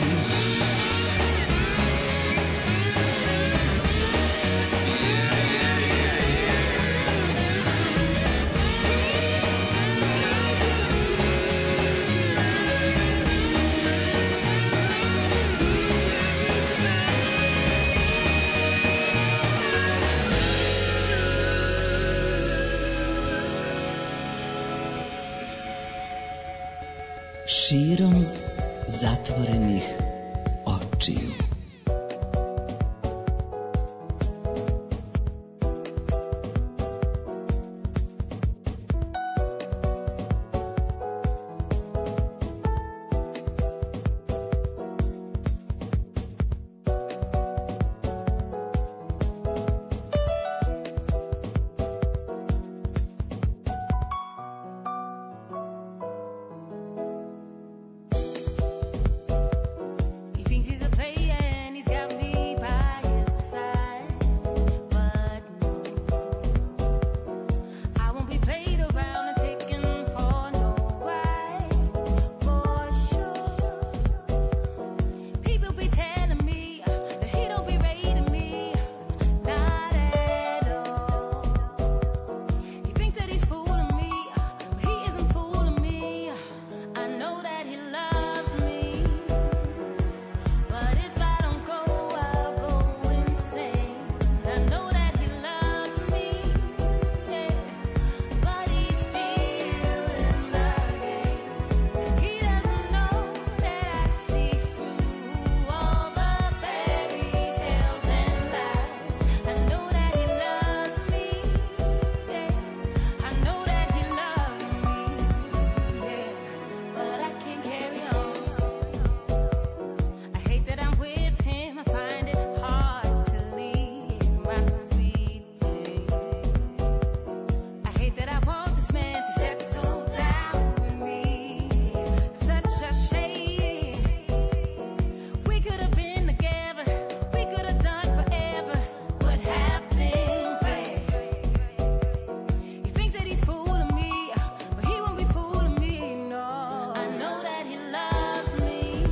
Širom zatvorenih očiju.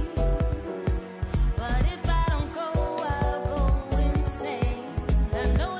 I know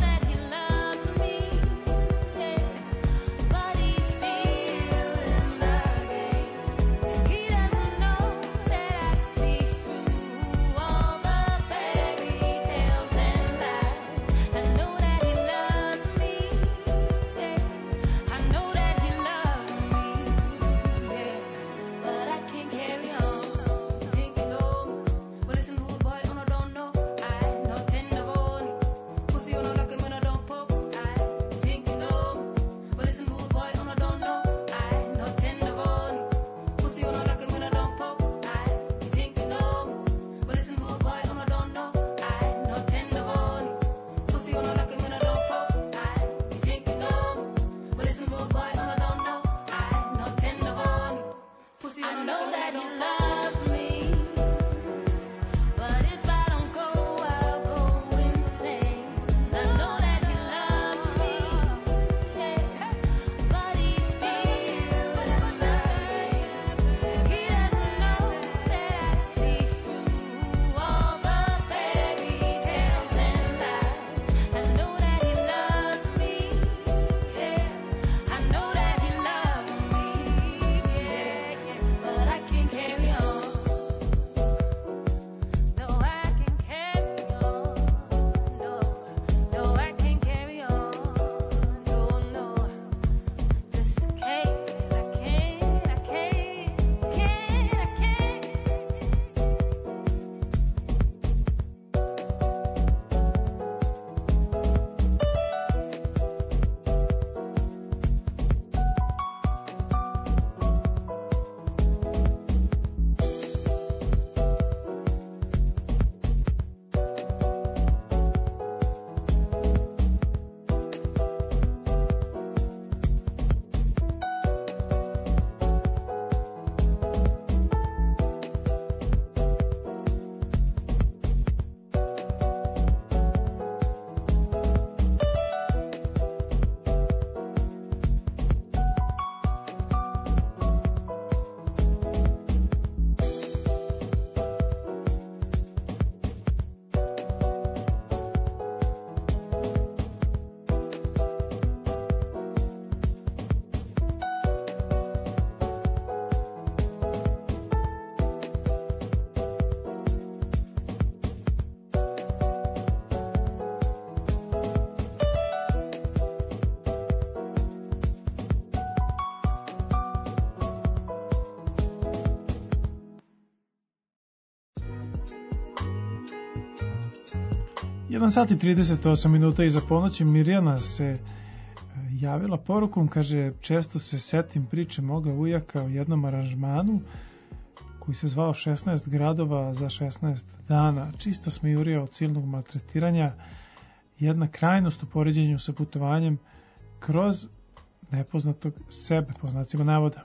jedan sat i trideset osam minuta iza ponoći. Mirjana se javila porukom, kaže, često se setim priče moga ujaka o jednom aranžmanu koji se zvao šesnaest gradova za šesnaest dana. Čista smejurija od silnog maltretiranja, jedna krajnost u poređenju sa putovanjem kroz nepoznatog sebe, po znacima navoda.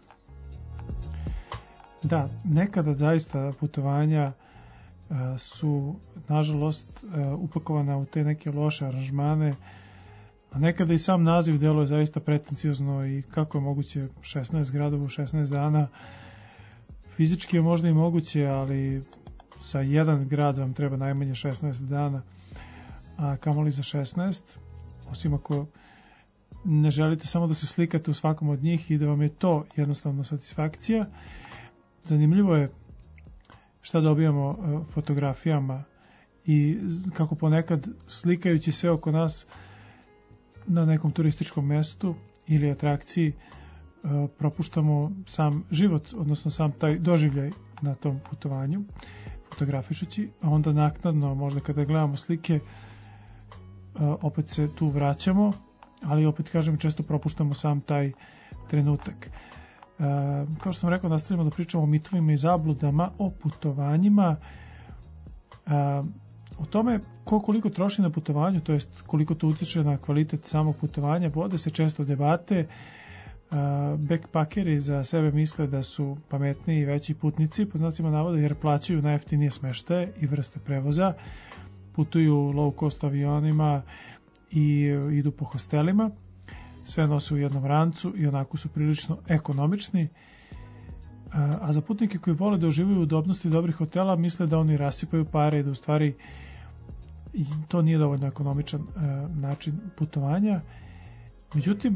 Da, nekada zaista putovanja a, su, nažalost, a, upakovana u te neke loše aranžmane, a nekada i sam naziv deluje zaista pretenciozno i kako je moguće šesnaest gradova u šesnaest dana. Fizički je možda i moguće, ali sa jedan grad vam treba najmanje šesnaest dana, a kamoli za šesnaest, osim ako ne želite samo da se slikate u svakom od njih i da vam je to jednostavno satisfakcija. Zanimljivo je šta dobijamo fotografijama i kako ponekad slikajući sve oko nas na nekom turističkom mestu ili atrakciji propuštamo sam život, odnosno sam taj doživljaj na tom putovanju, fotografišući, a onda naknadno, možda kada gledamo slike, opet se tu vraćamo, ali opet, kažem, često propuštamo sam taj trenutak. Kao što sam rekao, nastavljamo da pričamo o mitovima i zabludama, o putovanjima, o tome ko koliko troši na putovanju, to jest koliko to utiče na kvalitet samog putovanja. Vode se često debate. Backpackeri za sebe misle da su pametniji i veći putnici, po znacima navoda, jer plaćaju najjeftinije smeštaje i vrste prevoza, putuju low cost avionima i idu po hostelima, sve nose u jednom rancu i onako su prilično ekonomični. A za putnike koji vole da uživaju udobnosti dobrih hotela, misle da oni rasipaju pare i da u stvari to nije dovoljno ekonomičan način putovanja. Međutim,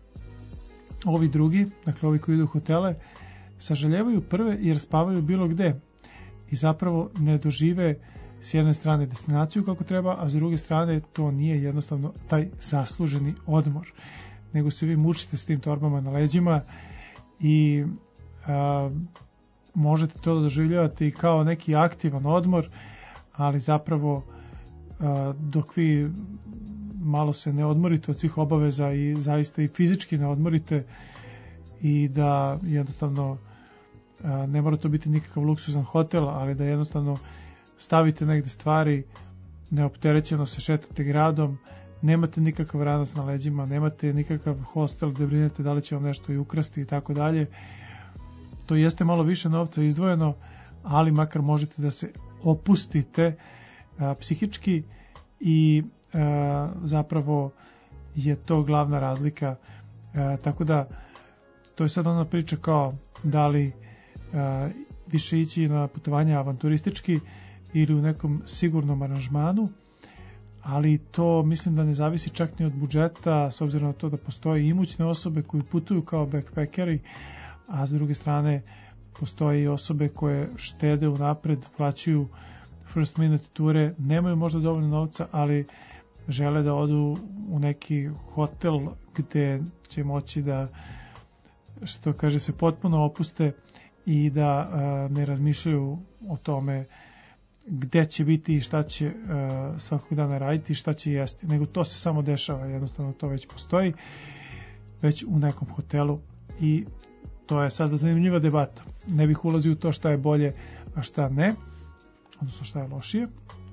ovi drugi, dakle ovi koji idu u hotele, sažaljevaju prve jer spavaju bilo gde i zapravo ne dožive s jedne strane destinaciju kako treba, a s druge strane to nije jednostavno taj zasluženi odmor, nego se vi mučite s tim torbama na leđima i a, možete to da doživljavate i kao neki aktivan odmor, ali zapravo a, dok vi malo se ne odmorite od svih obaveza i zaista i fizički ne odmorite i da jednostavno a, ne mora to biti nikakav luksuzan hotel, ali da jednostavno stavite negde stvari, neopterećeno se šetate gradom, nemate nikakav ranac na leđima, nemate nikakav hostel gde brinete da li će vam nešto i ukrasti i tako dalje. To jeste malo više novca izdvojeno, ali makar možete da se opustite a, psihički i a, zapravo je to glavna razlika. A, tako da to je sad ona priča kao da li a, više ići na putovanja avanturistički ili u nekom sigurnom aranžmanu, ali to mislim da ne zavisi čak ni od budžeta, s obzirom na to da postoje imućne osobe koji putuju kao backpackeri, a s druge strane postoje i osobe koje štede unapred, plaćaju first minute ture, nemaju možda dovoljno novca, ali žele da odu u neki hotel gde će moći da, što kaže se, potpuno opuste i da a, ne razmišljaju o tome gde će biti i šta će uh, svakog dana raditi i šta će jesti, nego to se samo dešava, jednostavno to već postoji već u nekom hotelu i to je sada zanimljiva debata. Ne bih ulazio u to šta je bolje, a šta ne, odnosno šta je lošije.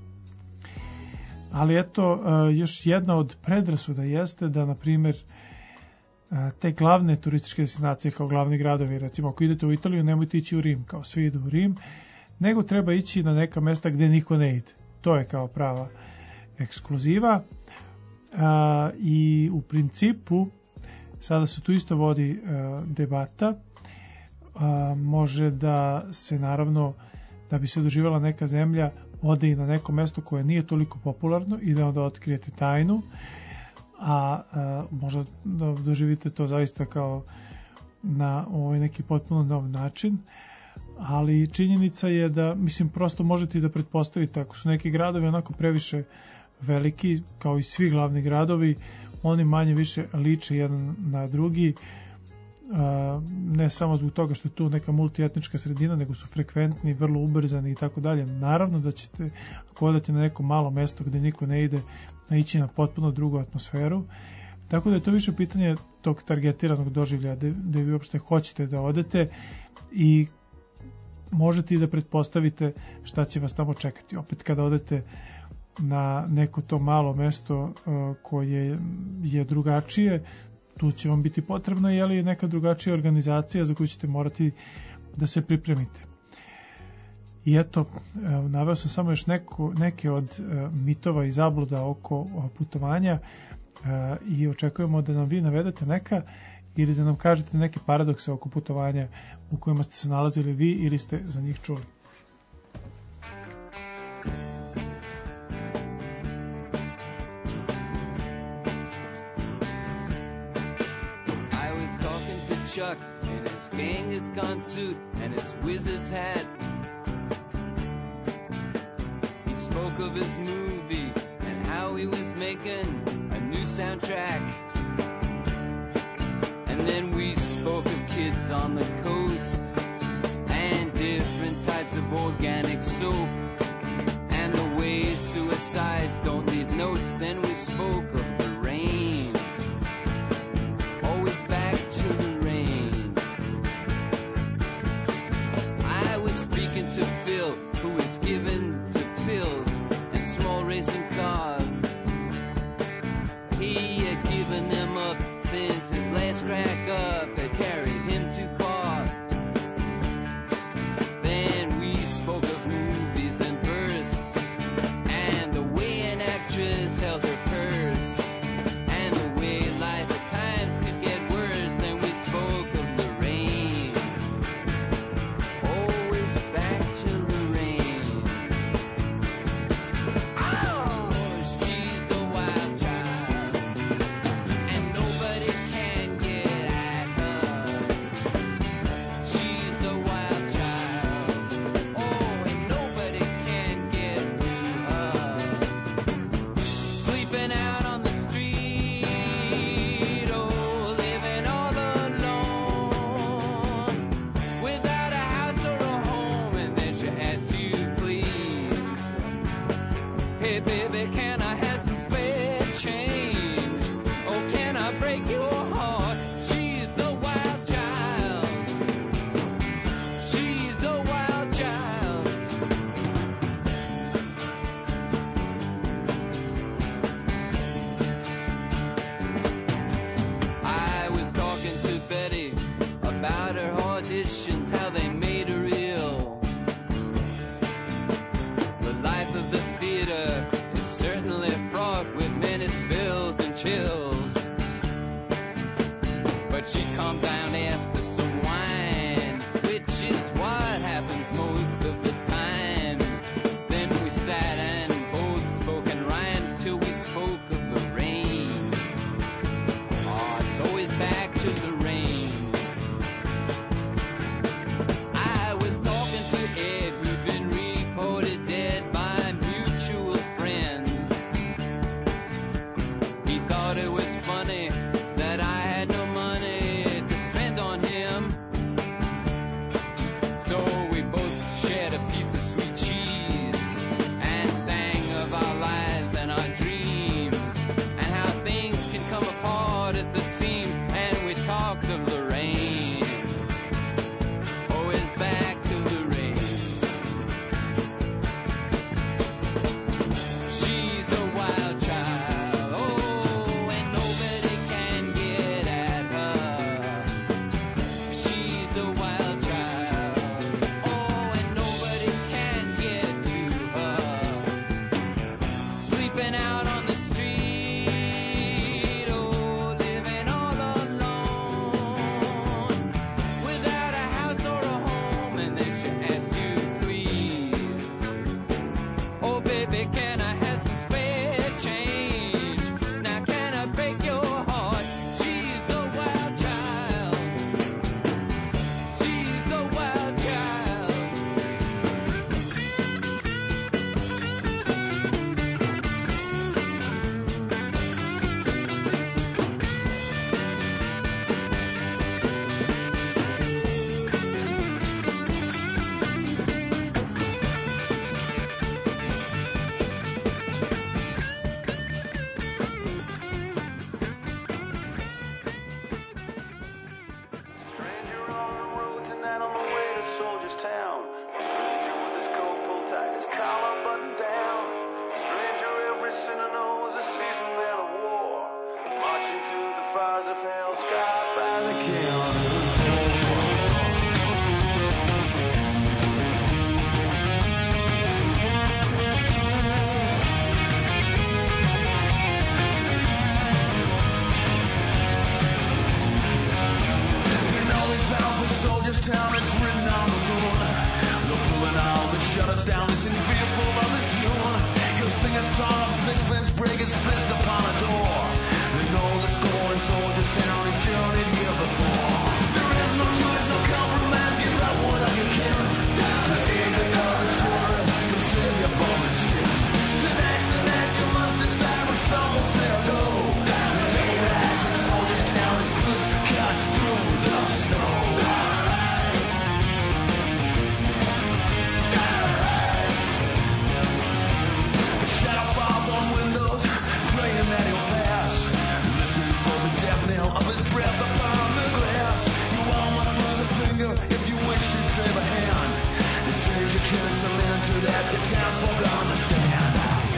Ali eto, uh, još jedna od predrasuda jeste da, na primjer, uh, te glavne turističke destinacije kao glavni gradovi, recimo ako idete u Italiju, nemojte ići u Rim, kao svi idu u Rim, nego treba ići na neka mesta gde niko ne ide. To je kao prava ekskluziva. A, i u principu sada se tu isto vodi a, debata. A, može da se, naravno, da bi se doživala neka zemlja, ode i na neko mesto koje nije toliko popularno i da onda otkrijete tajnu, a, a možda da doživite to zaista kao na ovaj neki potpuno nov način. Ali činjenica je da, mislim, prosto možete i da pretpostavite, ako su neki gradovi onako previše veliki, kao i svi glavni gradovi, oni manje više liče jedan na drugi, ne samo zbog toga što je tu neka multietnička sredina, nego su frekventni, vrlo ubrzani i tako dalje. Naravno da ćete, ako odate na neko malo mesto gde niko ne ide, naići na potpuno drugu atmosferu. Tako da je to više pitanje tog targetiranog doživljaja, gde vi uopšte hoćete da odete i možete i da pretpostavite šta će vas tamo čekati. Opet kada odete na neko to malo mesto koje je drugačije, tu će vam biti potrebna je li neka drugačija organizacija za koju ćete morati da se pripremite. I eto, naveo sam samo još neko, neke od mitova i zabluda oko putovanja i očekujemo da nam vi navedete neka ili da nam kažete neke paradokse oko putovanja u kojima ste se nalazili vi ili ste za njih čuli. Chuck in his Genghis-Khan suit and his wizard's hat. He spoke of his movie and how he was making a new soundtrack. And then we spoke of kids on the coast and different types of organic soap and the way suicides don't leave notes. Then we spoke of the rain, always back to the to Phil, who was given to pills and small racing cars. He had given them up since his last crack up had carried him too far. Then we spoke of movies and verse and the way an actress held her purse and the way life at times could get worse. Then we spoke of the rain, always back to the rain. Oh, she's a wild child, and nobody can get at her. She's a wild child, oh, and nobody can get to her. Sleeping out on the street, oh, living all alone, without a house or a home, and then she asks you, please, hey baby, can I have some spare change? Oh, can I break your heart? She's the wild child. She's the wild child. I was talking to Betty about her auditions, how they made her ill. The life of the theater is certainly fraught with many spills and chills. But she calmed down after some wine, which is what happens most of the time. Then we sat and both spoke in rhymes till we spoke of the rain. Oh, it's always back to the rain. I was talking to Ed, who'd been reported dead by mutual friends. He thought it was funny that I had no money to spend on him. So we both shared a piece of sweet cheese and sang of our lives and our dreams and how things can come apart at the seams. And we talked of the rain, always back to the rain. She's a wild child, oh, and nobody can get at her. She's a wild child, oh, and nobody can get to her. Sleeping out on the street, oh, living fires of hell scarred by the cannons. You know he's bound for Soldiers Town, it's written on the moon. They're pulling all the shutters down, listen fearful of his tune. He'll sing a song, sixpence break his fist upon a door. They know the score in Soldiers Town, he's journeyed here before. There is no choice, no compromise, give up one of your kin. To save the other children, to save your bone and skin. Tonight's the night you must decide which someone's there go. The devil rides in Soldiers Town, his boots cut through the snow. Shadow falls on windows, praying that he'll pass. Listening for the death knell of his breath upon the glass. You almost lose a finger if you wish to save a hand. It says you're killing some men to that the townsfolk understand.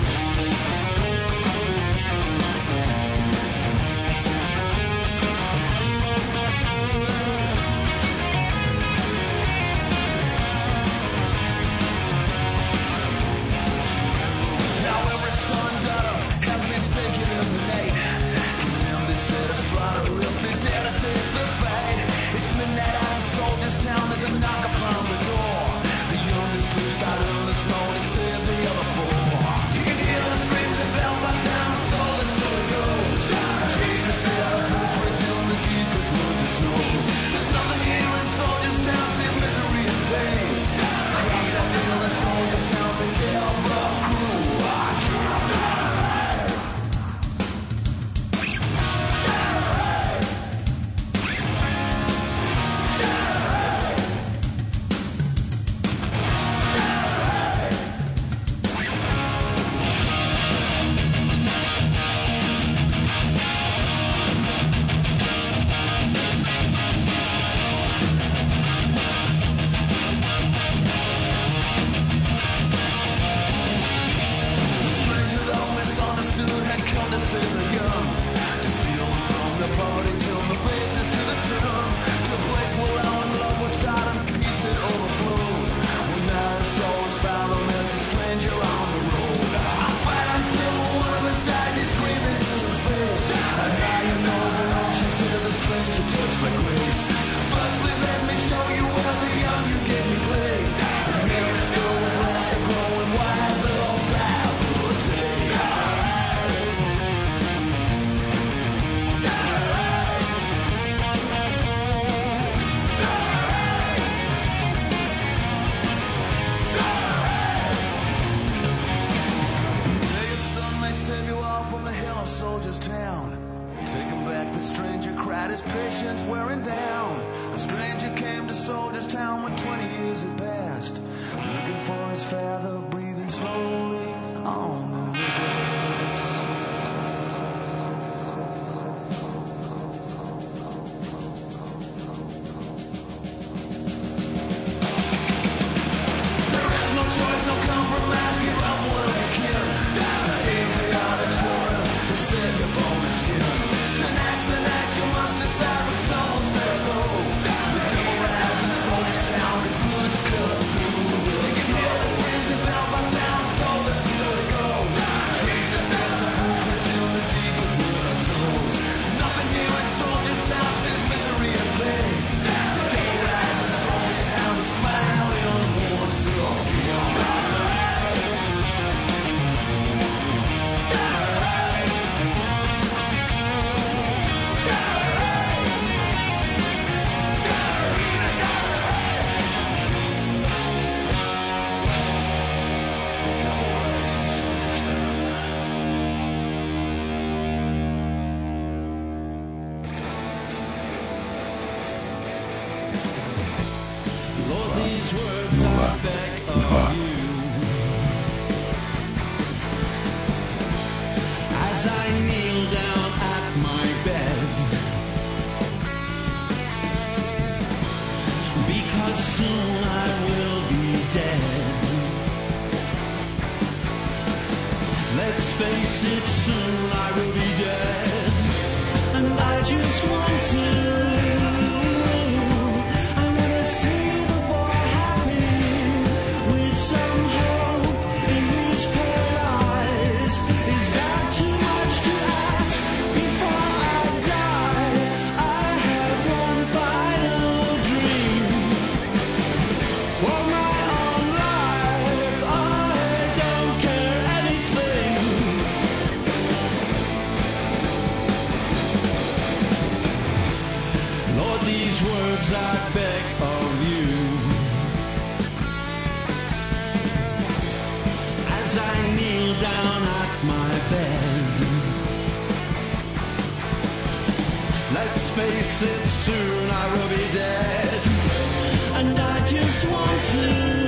Now every son, daughter has been taken in the night. Condemned and set a slaughter if they dare to take the fight. It's midnight out in Soldiers Town, there's a knock upon the door. The youngest pushed out in the snow to save the other four. You can hear the screams of Belfast Town, so the story goes. Chase the sailor who breaks in the deepest winter snows. There's nothing here in Soldiers Town, save misery and pain. Across that field in Soldiers Town, they yell for crew. I can't hide. The stranger though misunderstood had come to save the young. To steal them from the party, turn the faces to the sun. To a place where our love was out and peace had overflowed. When night is always found, I met the stranger on the road. I fight until one of us dies, he screamed into his face. And now you know the ocean said the stranger touched my grace. First please let me show you where the young you gave me play. The mirror still reflect the growing wiser all bad for a day. May your son may save you all from the hell of Soldiers Town. Take him back, the stranger cried, his patience wearing down. A stranger came to Soldiers Town when twenty years had passed. Looking for his father, breathing slowly on the grass. There is no choice, no compromise, give up one of your kin. To save the other children, to save your bone and skin. Tonight's the night you must decide which someone's there go. The devil rides in Soldiers Town, his boots cut through the snow. You can hear the screams in Belfast Town, so the story goes. Chase the sense of movement in the deepest winter snows. Nothing here in Soldiers Town says misery and pain. The devil rides in Soldiers Town, he smiles on one so Lord, these words I beg of you. As I kneel down at my bed, because soon I will be dead. Let's face it, soon I will be dead. And I just these words I beg of you. As I kneel down at my bed, let's face it, soon I will be dead. And I just want to,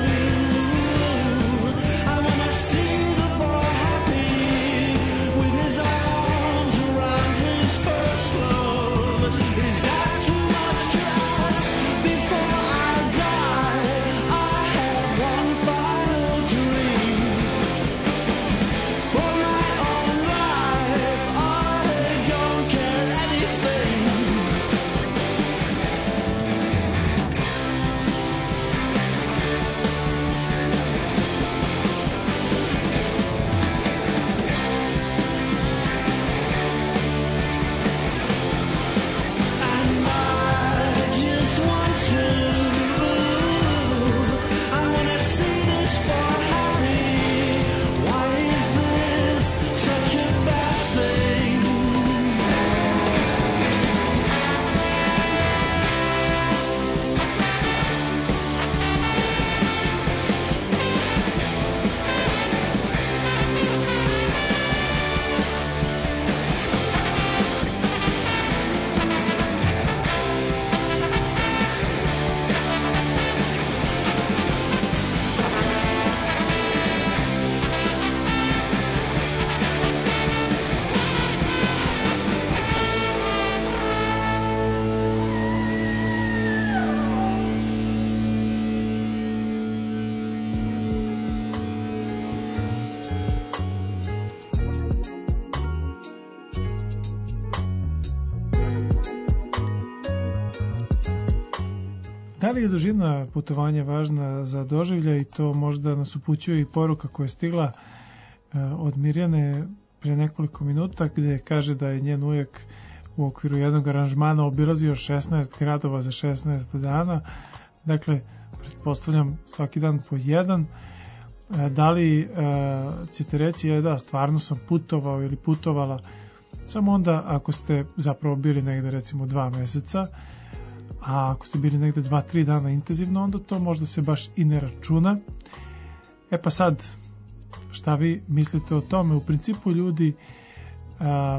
I wanna see the boy happy with his arms around his first love. Is that too much to ask? Before I die, I have one final dream. For my own life, I don't care anything. Da li je dužina putovanja važna za doživljaj? I to možda nas upućuje i poruka koja je stigla od Mirjane pre nekoliko minuta, gde kaže da je njen ujak u okviru jednog aranžmana obilazio šesnaest gradova za šesnaest dana. Dakle, pretpostavljam svaki dan po jedan. Da li ćete reći je da stvarno sam putovao ili putovala samo onda ako ste zapravo bili negde recimo dva meseca, a ako ste bili negde dva, tri dana intenzivno, onda to možda se baš i ne računa. E pa sad, šta vi mislite o tome? U principu ljudi a,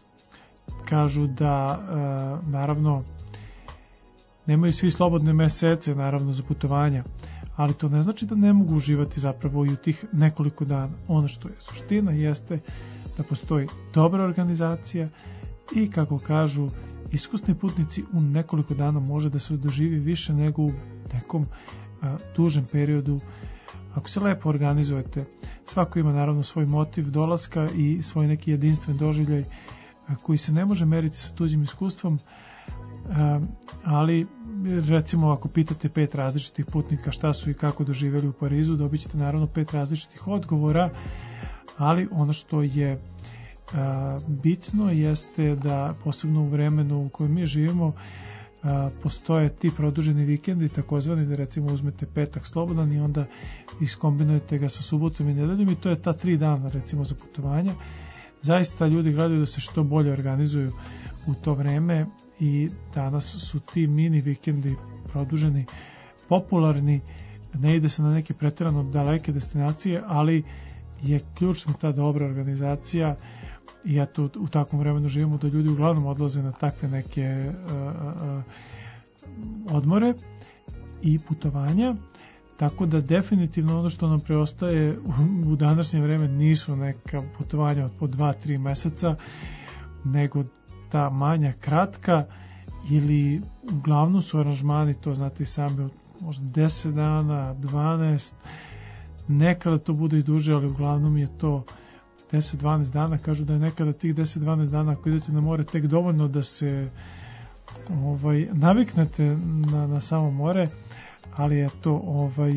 kažu da a, naravno nemaju svi slobodne mesece naravno za putovanja, ali to ne znači da ne mogu uživati zapravo i u tih nekoliko dana. Ono što je suština jeste da postoji dobra organizacija i kako kažu iskusni putnici, u nekoliko dana može da se doživi više nego u nekom a, dužem periodu ako se lepo organizujete. Svako ima naravno svoj motiv dolaska i svoj neki jedinstven doživljaj a, koji se ne može meriti sa tuđim iskustvom, a, ali recimo ako pitate pet različitih putnika šta su i kako doživjeli u Parizu, dobit ćete naravno pet različitih odgovora, ali ono što je a, bitno jeste da posebno u vremenu u kojem mi živimo a, postoje ti produženi vikendi, takozvani da recimo uzmete petak slobodan i onda iskombinujete ga sa subotom i nedeljom i to je ta tri dana recimo za putovanja. Zaista ljudi gledaju da se što bolje organizuju u to vreme i danas su ti mini vikendi produženi popularni, ne ide se na neke pretjerano daleke destinacije, ali je ključna ta dobra organizacija i ja tu u takvom vremenu živimo da ljudi uglavnom odlaze na takve neke uh, uh, odmore i putovanja, tako da definitivno ono što nam preostaje u, u današnje vreme nisu neka putovanja od po dva tri meseca, nego ta manja kratka ili uglavnom su aranžmani, to znate i sami, možda deset dana, dvanaest, nekada to bude i duže, ali uglavnom je to deset dvanaest dana. Kažu da je nekada tih deset dvanaest dana ako idete na more tek dovoljno da se ovaj, naviknete na, na samo more, ali je to ovaj,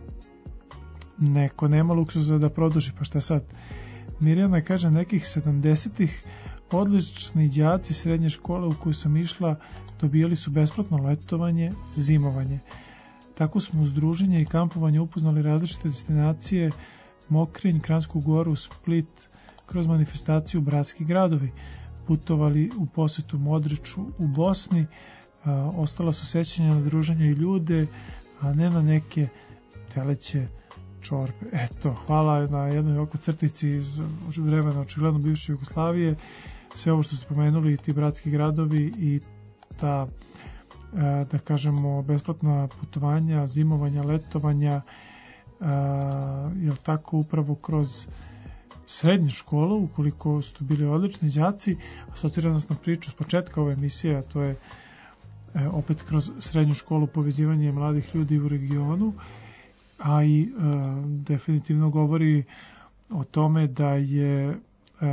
neko nema luksuza da produži, pa šta sad? Mirjana kaže nekih sedamdesetih odlični đaci srednje škole u koju sam išla dobijali su besplatno letovanje, zimovanje. Tako smo uz druženje i kampovanje upoznali različite destinacije, Mokrinj, Kransku Goru, Split, kroz manifestaciju Bratski gradovi. Putovali u posetu Modriču u Bosni, a, ostala su sećanja na druženje i ljude, a ne na neke teleće čorbe. Eto, hvala na jednoj oko crtici iz vremena očigledno bivše Jugoslavije. Sve ovo što ste pomenuli, ti bratski gradovi i ta, da kažemo, besplatna putovanja, zimovanja, letovanja, jel tako, upravo kroz srednju školu, ukoliko su to bili odlični đaci, asocira nas na priču s početka ove emisije, a to je opet kroz srednju školu povezivanje mladih ljudi u regionu, a i e, definitivno govori o tome da je e,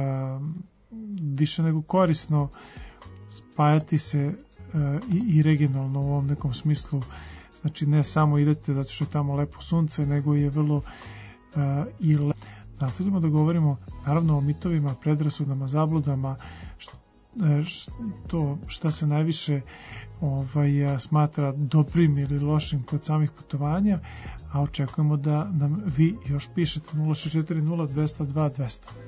više nego korisno spajati se e, i, i regionalno u ovom nekom smislu. Znači ne samo idete zato što je tamo lepo sunce, nego je vrlo e, i lepo. Nastavljamo da govorimo naravno o mitovima, predrasudama, zabludama, što, šta se najviše ovaj, smatra dobrim ili lošim kod samih putovanja, a očekujemo da nam vi još pišete nula šest četiri nula dva zero dva dva zero zero.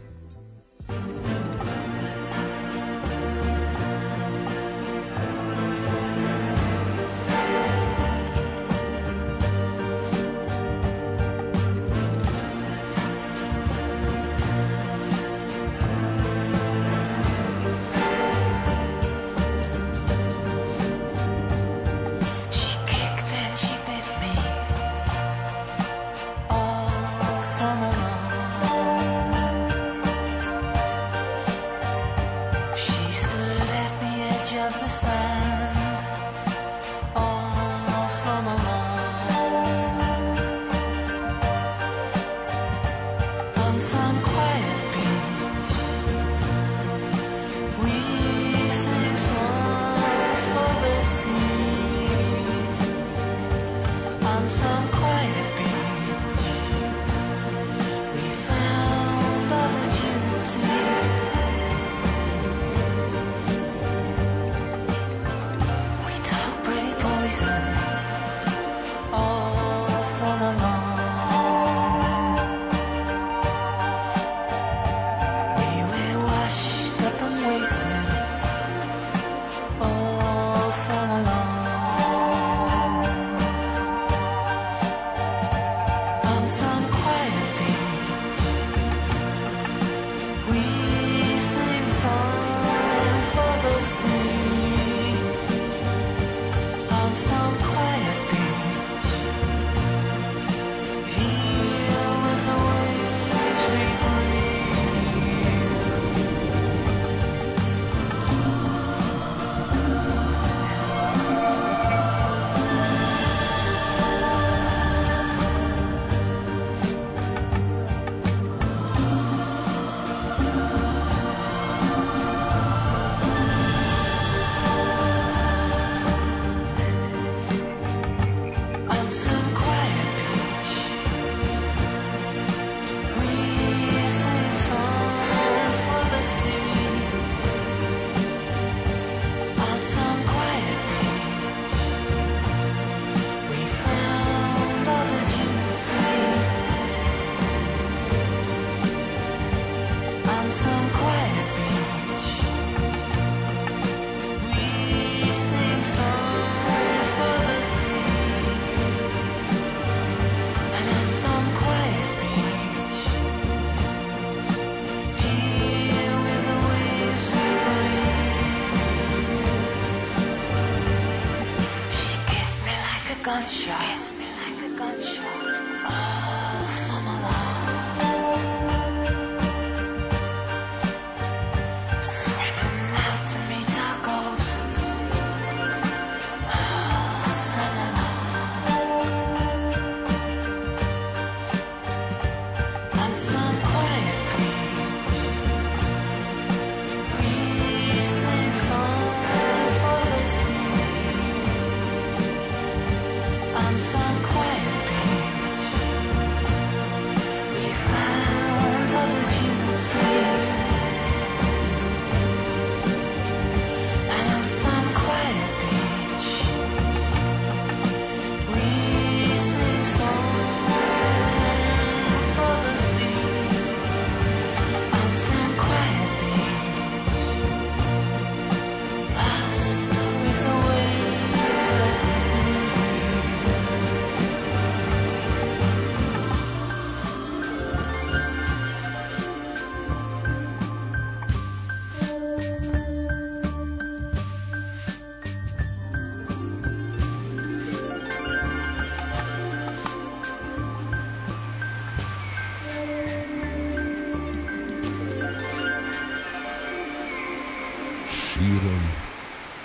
On some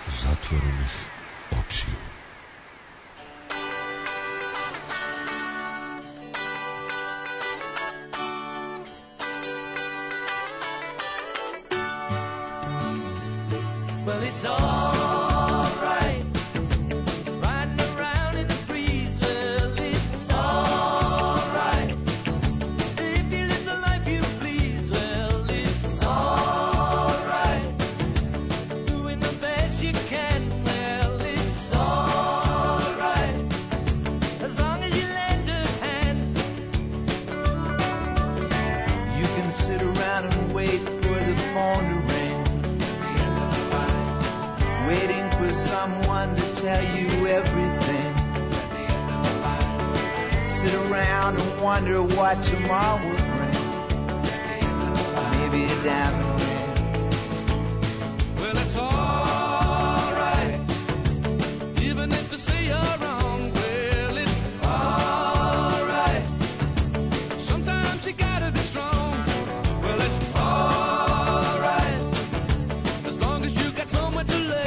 zatvorenih očiju. Well, it's all right. Riding around in the breeze. Well, it's all right. If you live the life you please. Well, it's all right. Doing the best you can. Well, it's all right. As long as you lend a hand. You can sit around and wait for the phone to ring. Waiting for someone to tell you everything. Sit around and wonder what tomorrow will bring. Maybe a diamond ring. Well, it's all right. Even if they say you're wrong. Well, it's all right. Sometimes you gotta be strong. Well, it's all right. As long as you got somewhere to lay.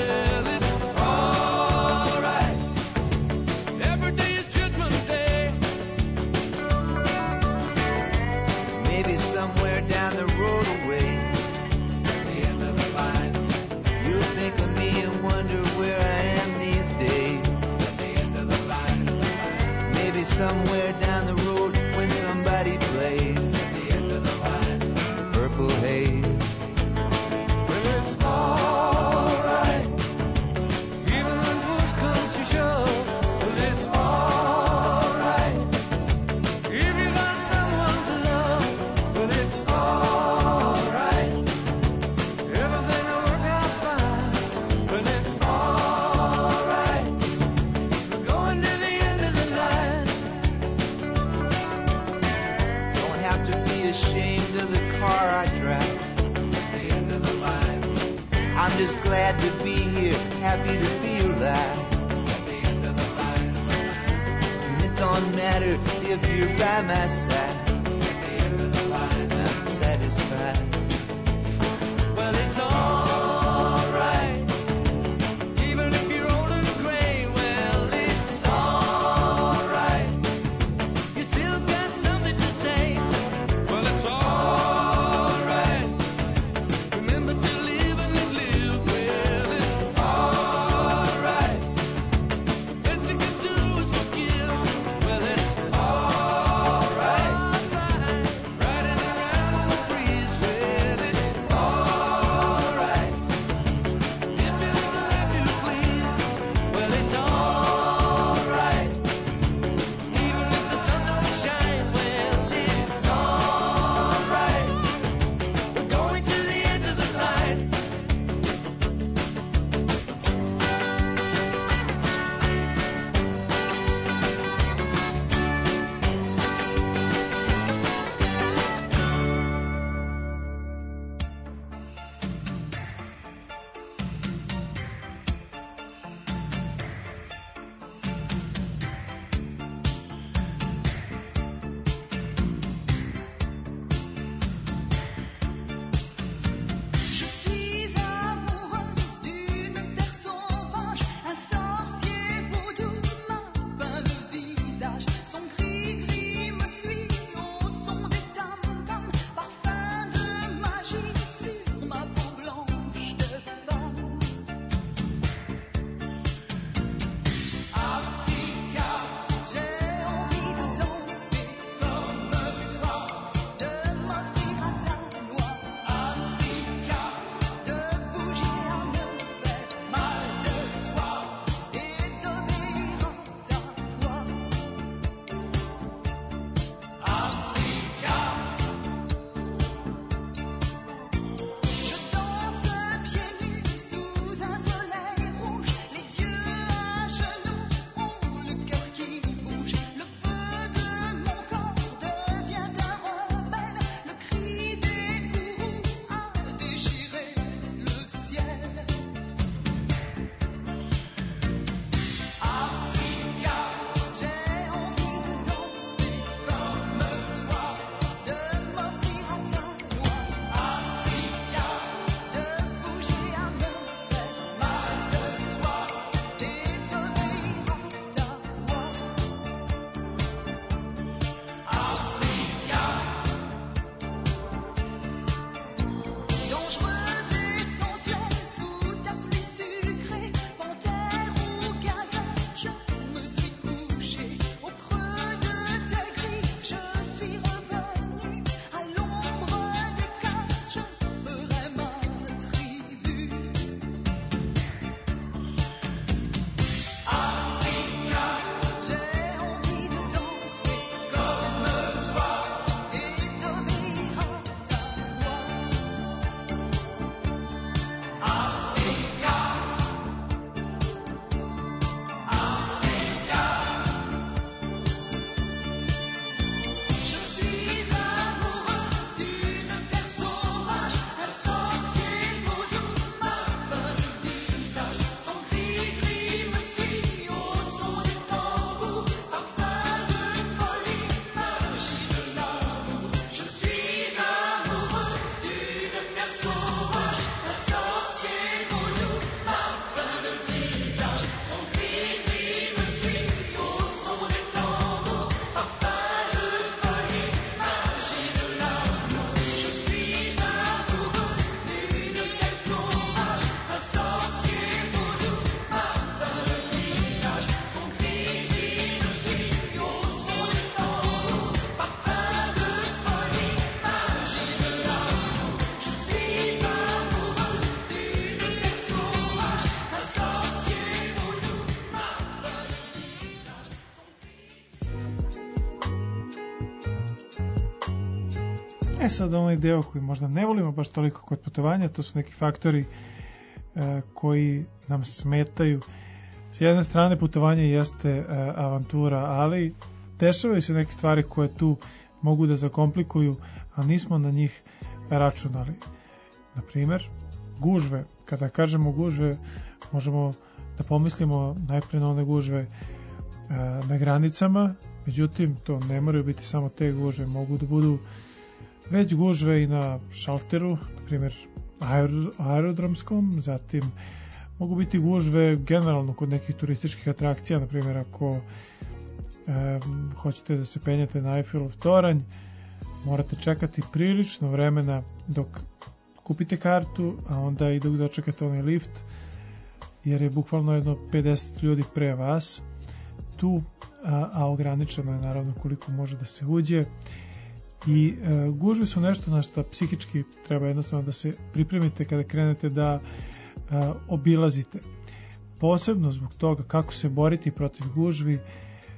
Somewhere down the road away, at the end of the line, you'll think of me and wonder where I am these days. At the end of the line, maybe somewhere down the road when somebody plays. At the end of the line, Purple Haze. Well, it's all right, even when push comes to shove. Well, it's all right, if you got someone to love. It's all right. Everything will work out fine. But it's all right. We're going to the end of the line. Don't have to be ashamed of the car I drive. The end of the line. I'm just glad to be here, happy to be alive. The end of the line. And it don't matter if you're by my side. I'm satisfied. Well, it's all right. Even if you're old and gray, well, it's all right. You still got something to say. Well, it's all right. Remember to live and live. Well, it's all right. The best you can do is forgive. Well, it's all right. E sad onaj deo koji možda ne volimo baš toliko kod putovanja, to su neki faktori e, koji nam smetaju. S jedne strane putovanje jeste e, avantura, ali dešavaju se neke stvari koje tu mogu da zakomplikuju, a nismo na njih računali. Na primer, gužve. Kada kažemo gužve, možemo da pomislimo najpre na one gužve e, na granicama, međutim, to ne moraju biti samo te gužve, mogu da budu već gužve i na šalteru, na primjer aerodromskom, zatim mogu biti gužve generalno kod nekih turističkih atrakcija, na primjer ako e, hoćete da se penjete na Eiffelov toranj, morate čekati prilično vremena dok kupite kartu, a onda i dok dočekate onaj lift, jer je bukvalno jedno pedeset ljudi pre vas tu, a, a ograničeno je naravno koliko može da se uđe. I e, gužve su nešto na što psihički treba jednostavno da se pripremite kada krenete da e, obilazite. Posebno zbog toga kako se boriti protiv gužvi, e,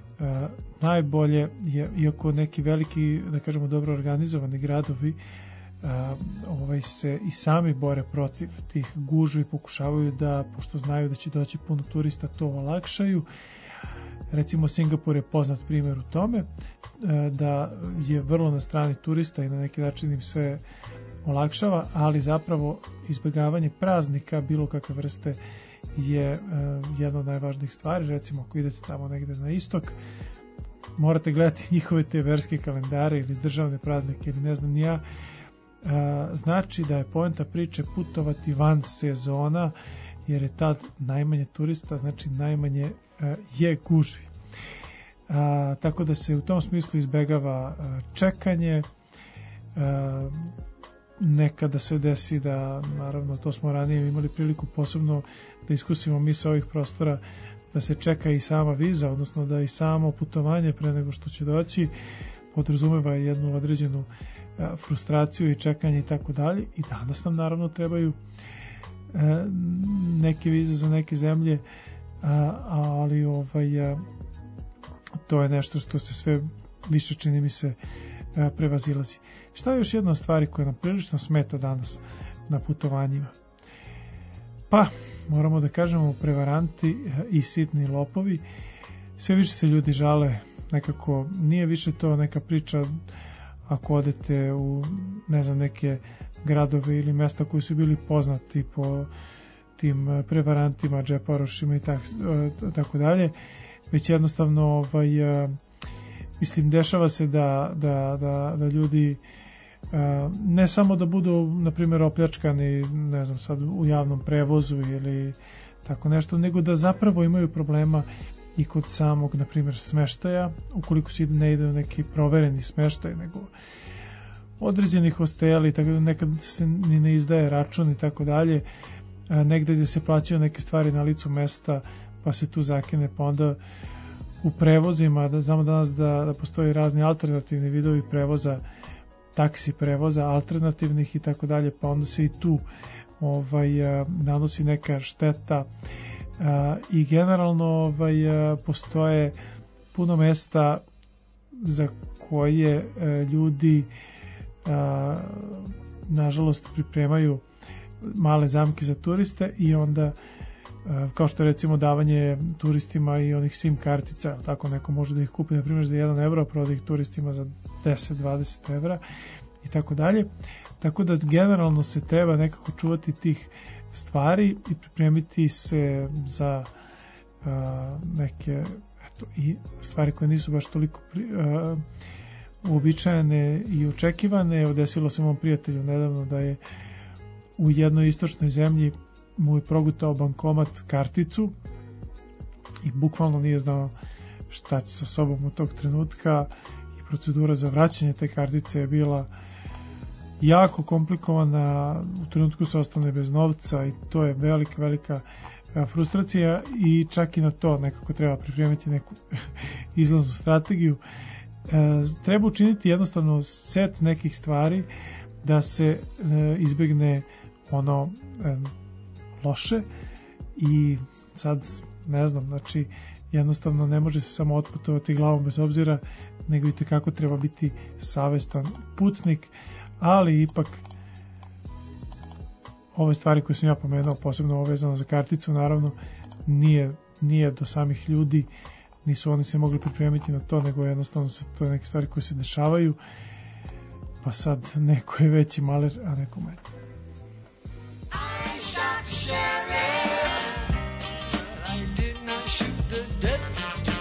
najbolje je, iako neki veliki, da kažemo dobro organizovani gradovi a, ovaj se i sami bore protiv tih gužvi, pokušavaju da, pošto znaju da će doći puno turista, to olakšaju. Recimo Singapur je poznat primjer u tome da je vrlo na strani turista i na neki način im sve olakšava, ali zapravo izbjegavanje praznika bilo kakve vrste je jedna od najvažnijih stvari. Recimo ako idete tamo negde na istok, morate gledati njihove te verske kalendare ili državne praznike ili ne znam ni ja. Znači da je poenta priče putovati van sezona, jer je tad najmanje turista, znači najmanje je gužvi. A, tako da se u tom smislu izbegava a, čekanje. A, nekada se desi da, naravno to smo ranije imali priliku posebno da iskusimo mi sa ovih prostora, da se čeka i sama viza, odnosno da i samo putovanje pre nego što će doći podrazumeva jednu određenu a, frustraciju i čekanje i tako dalje. I danas nam naravno trebaju a, neke vize za neke zemlje, A, ali ovaj, a, to je nešto što se sve više, čini mi se, a, prevazilazi. Šta je još jedna od stvari koja nam prilično smeta danas na putovanjima? Pa, moramo da kažemo prevaranti i sitni lopovi. Sve više se ljudi žale, nekako nije više to neka priča ako odete u, ne znam, neke gradove ili mesta koji su bili poznati po tim prevarantima, džeparošima i tak, tako dalje, već jednostavno ovaj, mislim, dešava se da, da, da, da ljudi ne samo da budu, na primjer, opljačkani, ne znam, sad u javnom prevozu ili tako nešto, nego da zapravo imaju problema i kod samog, na primjer, smeštaja, ukoliko se ne ide u neki provereni smeštaj, nego određeni hosteli, tako da nekad se ni ne izdaje račun i tako dalje, negde gde se plaćaju neke stvari na licu mesta, pa se tu zakine, pa onda u prevozima, da znamo danas da, da postoji razni alternativni vidovi prevoza, taksi prevoza, alternativnih i tako dalje, pa onda se i tu ovaj, nanosi neka šteta a, i generalno ovaj, postoje puno mesta za koje a, ljudi a, nažalost pripremaju male zamke za turiste i onda kao što je recimo davanje turistima i onih SIM kartica, tako neko može da ih kupi na primjer za jedan evro, proda ih turistima za deset do dvadeset evra i tako dalje. Tako da generalno se treba nekako čuvati tih stvari i pripremiti se za a, neke eto, i stvari koje nisu baš toliko pri, a, uobičajene i očekivane. Desilo se mom prijatelju nedavno da je u jednoj istočnoj zemlji mu je progutao bankomat karticu i bukvalno nije znao šta će sa sobom u tog trenutka i procedura za vraćanje te kartice je bila jako komplikovana, u trenutku se ostane bez novca i to je velika, velika frustracija i čak i na to nekako treba pripremiti neku izlaznu strategiju. Treba učiniti jednostavno set nekih stvari da se izbegne ono loše i sad ne znam, znači jednostavno ne može se samo otputovati glavom bez obzira, nego i tekako treba biti savestan putnik, ali ipak ove stvari koje sam ja pomenuo, posebno ovo vezano za karticu, naravno nije, nije do samih ljudi, nisu oni se mogli pripremiti na to, nego jednostavno se to je neke stvari koje se dešavaju, pa sad neko je veći maler, a neko manje. I shot the sheriff, but I did not shoot the deputy.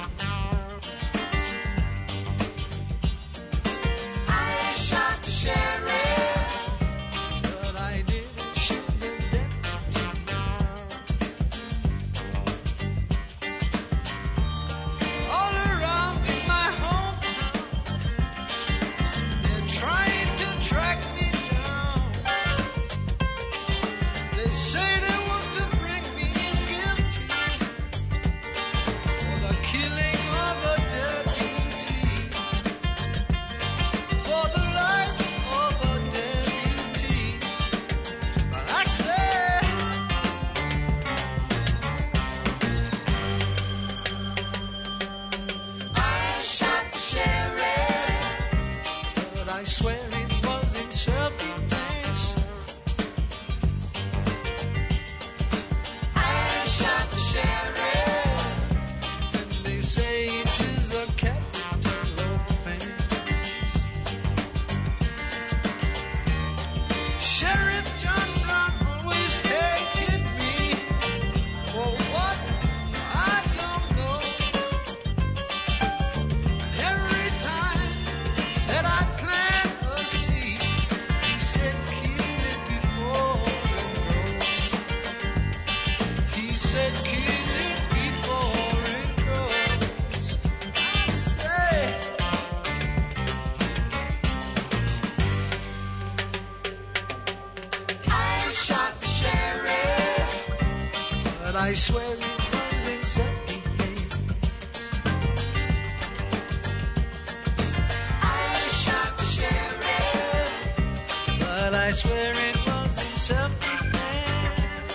I shot the sheriff, but I didn't shoot the deputy. All around in my hometown, they're trying to track me down. They say they want to bring me in guilty for the killing of a deputy, for the life of a deputy. But I say, I shot the sheriff, but I swear it was in self-defense. I shot the sheriff, and they say it is a capital offense. Sheriff John Brown always hated me for what I don't know. And every time that I plant a seed, he said kill it before it grows. He said kill it before it grows. I say, I shot the sheriff, but I swear it was in self-defense. I shot the sheriff, but I swear it was in self-defense.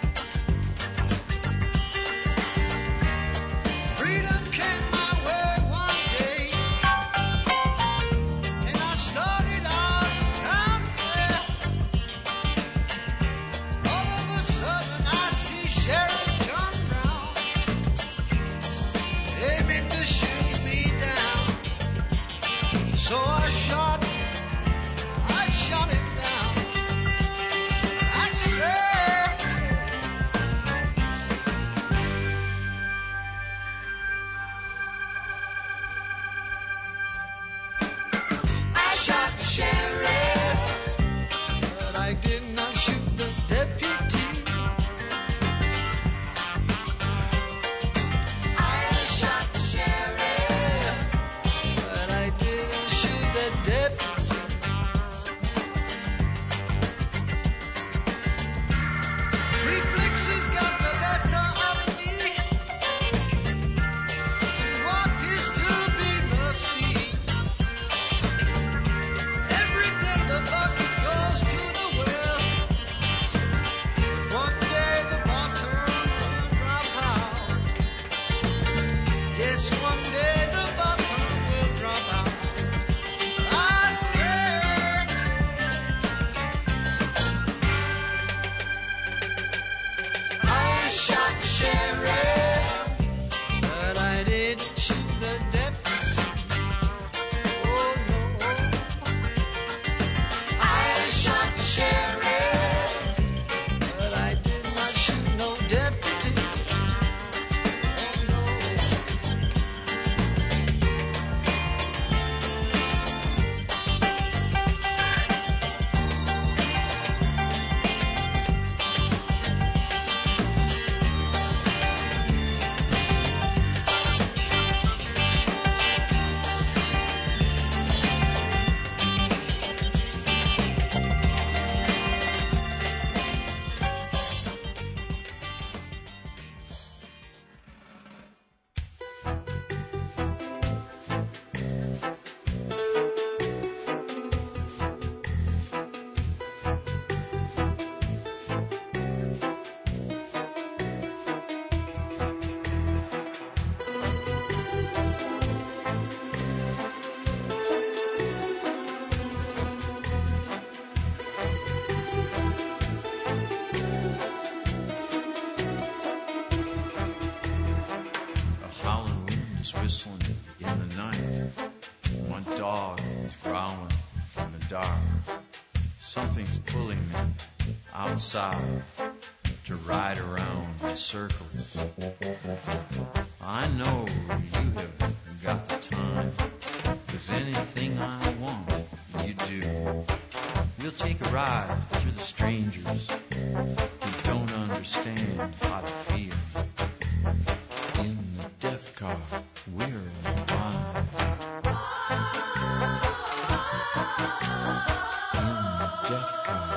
Freedom came my way one day, and I started out down there. All of a sudden I see Sheriff John Brown aiming to shoot me down. So I shot, I shot him down. I swear. I shot the sheriff, but I did not shoot the deputy. I shot the sheriff, but I didn't shoot the deputy. Reflexes got the better of me, and what is to be must be. Every day the bucket goes to the well. One day the bottom will drop out. Yes, one day the bottom will drop out. I said, I shot the sheriff, but I didn't shoot the deputy. Oh no. I shot the sheriff, but I did not shoot no deputy. Oh no. whistling in the night. My dog is growling in the dark. Something's pulling me outside to ride around in circles. I know you have got the time, 'cause anything I want, you do. We'll take a ride through the strangers who don't understand how to feel. In the death car, we're alive. In the death car.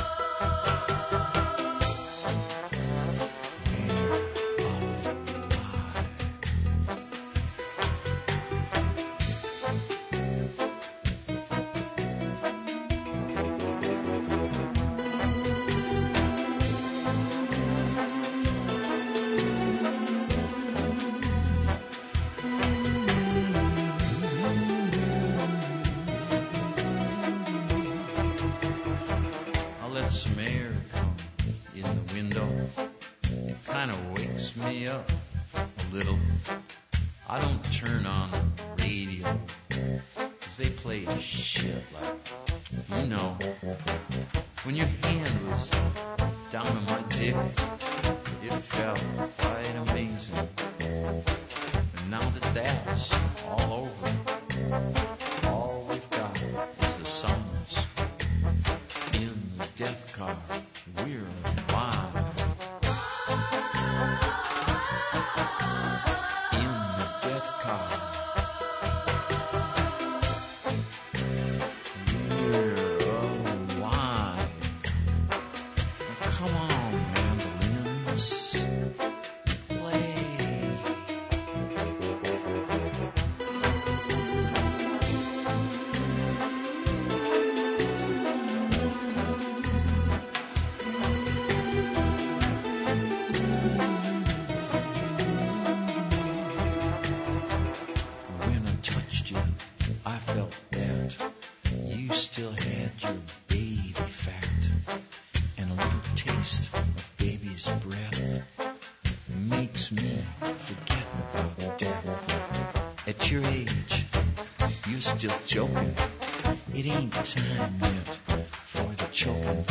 Joking, it ain't time yet for the choking.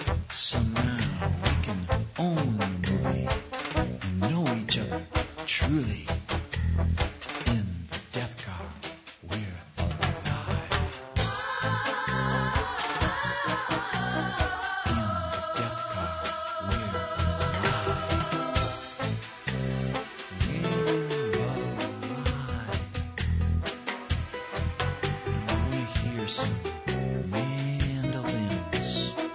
So now we can own the movie and know each other truly. In the death car, we're alive. In the death car, we're alive. We're alive. Hear some mandolins.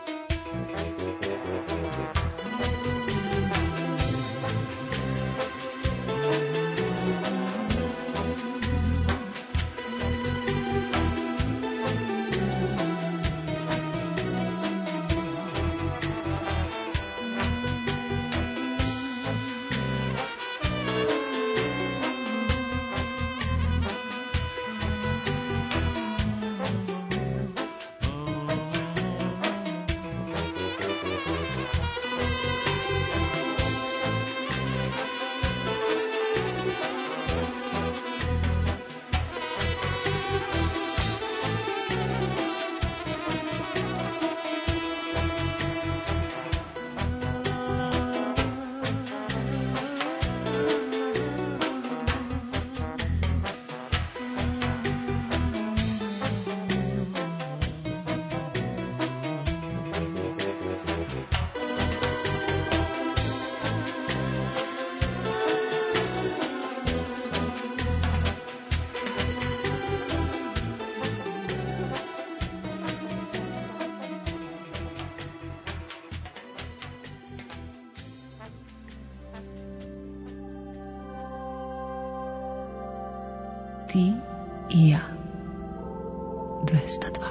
Ti i ja. dvesta dva.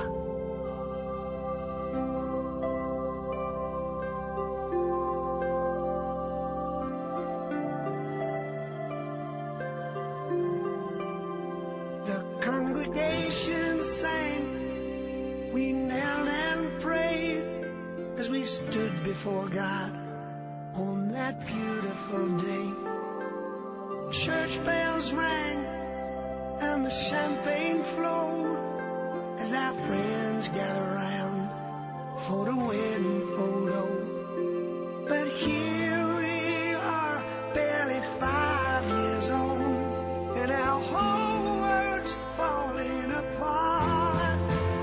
The congregation sang, we knelt and prayed as we stood before God on that beautiful day. Church bells rang, champagne flowed as our friends gathered around for the wedding photo. But here we are, barely five years old, and our whole world's falling apart.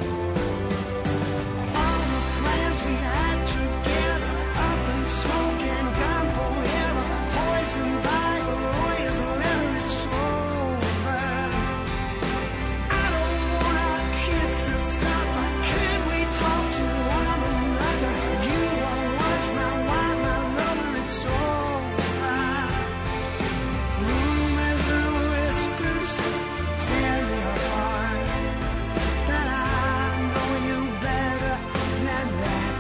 All the plans we had together, up in smoke and gone forever, poisoned by the lawyer's letter, it's over. I don't want our kids to suffer. Can we talk to one another? You are once my wife, my lover, it's over. Rumors and whispers tear me apart, but I know you better than that.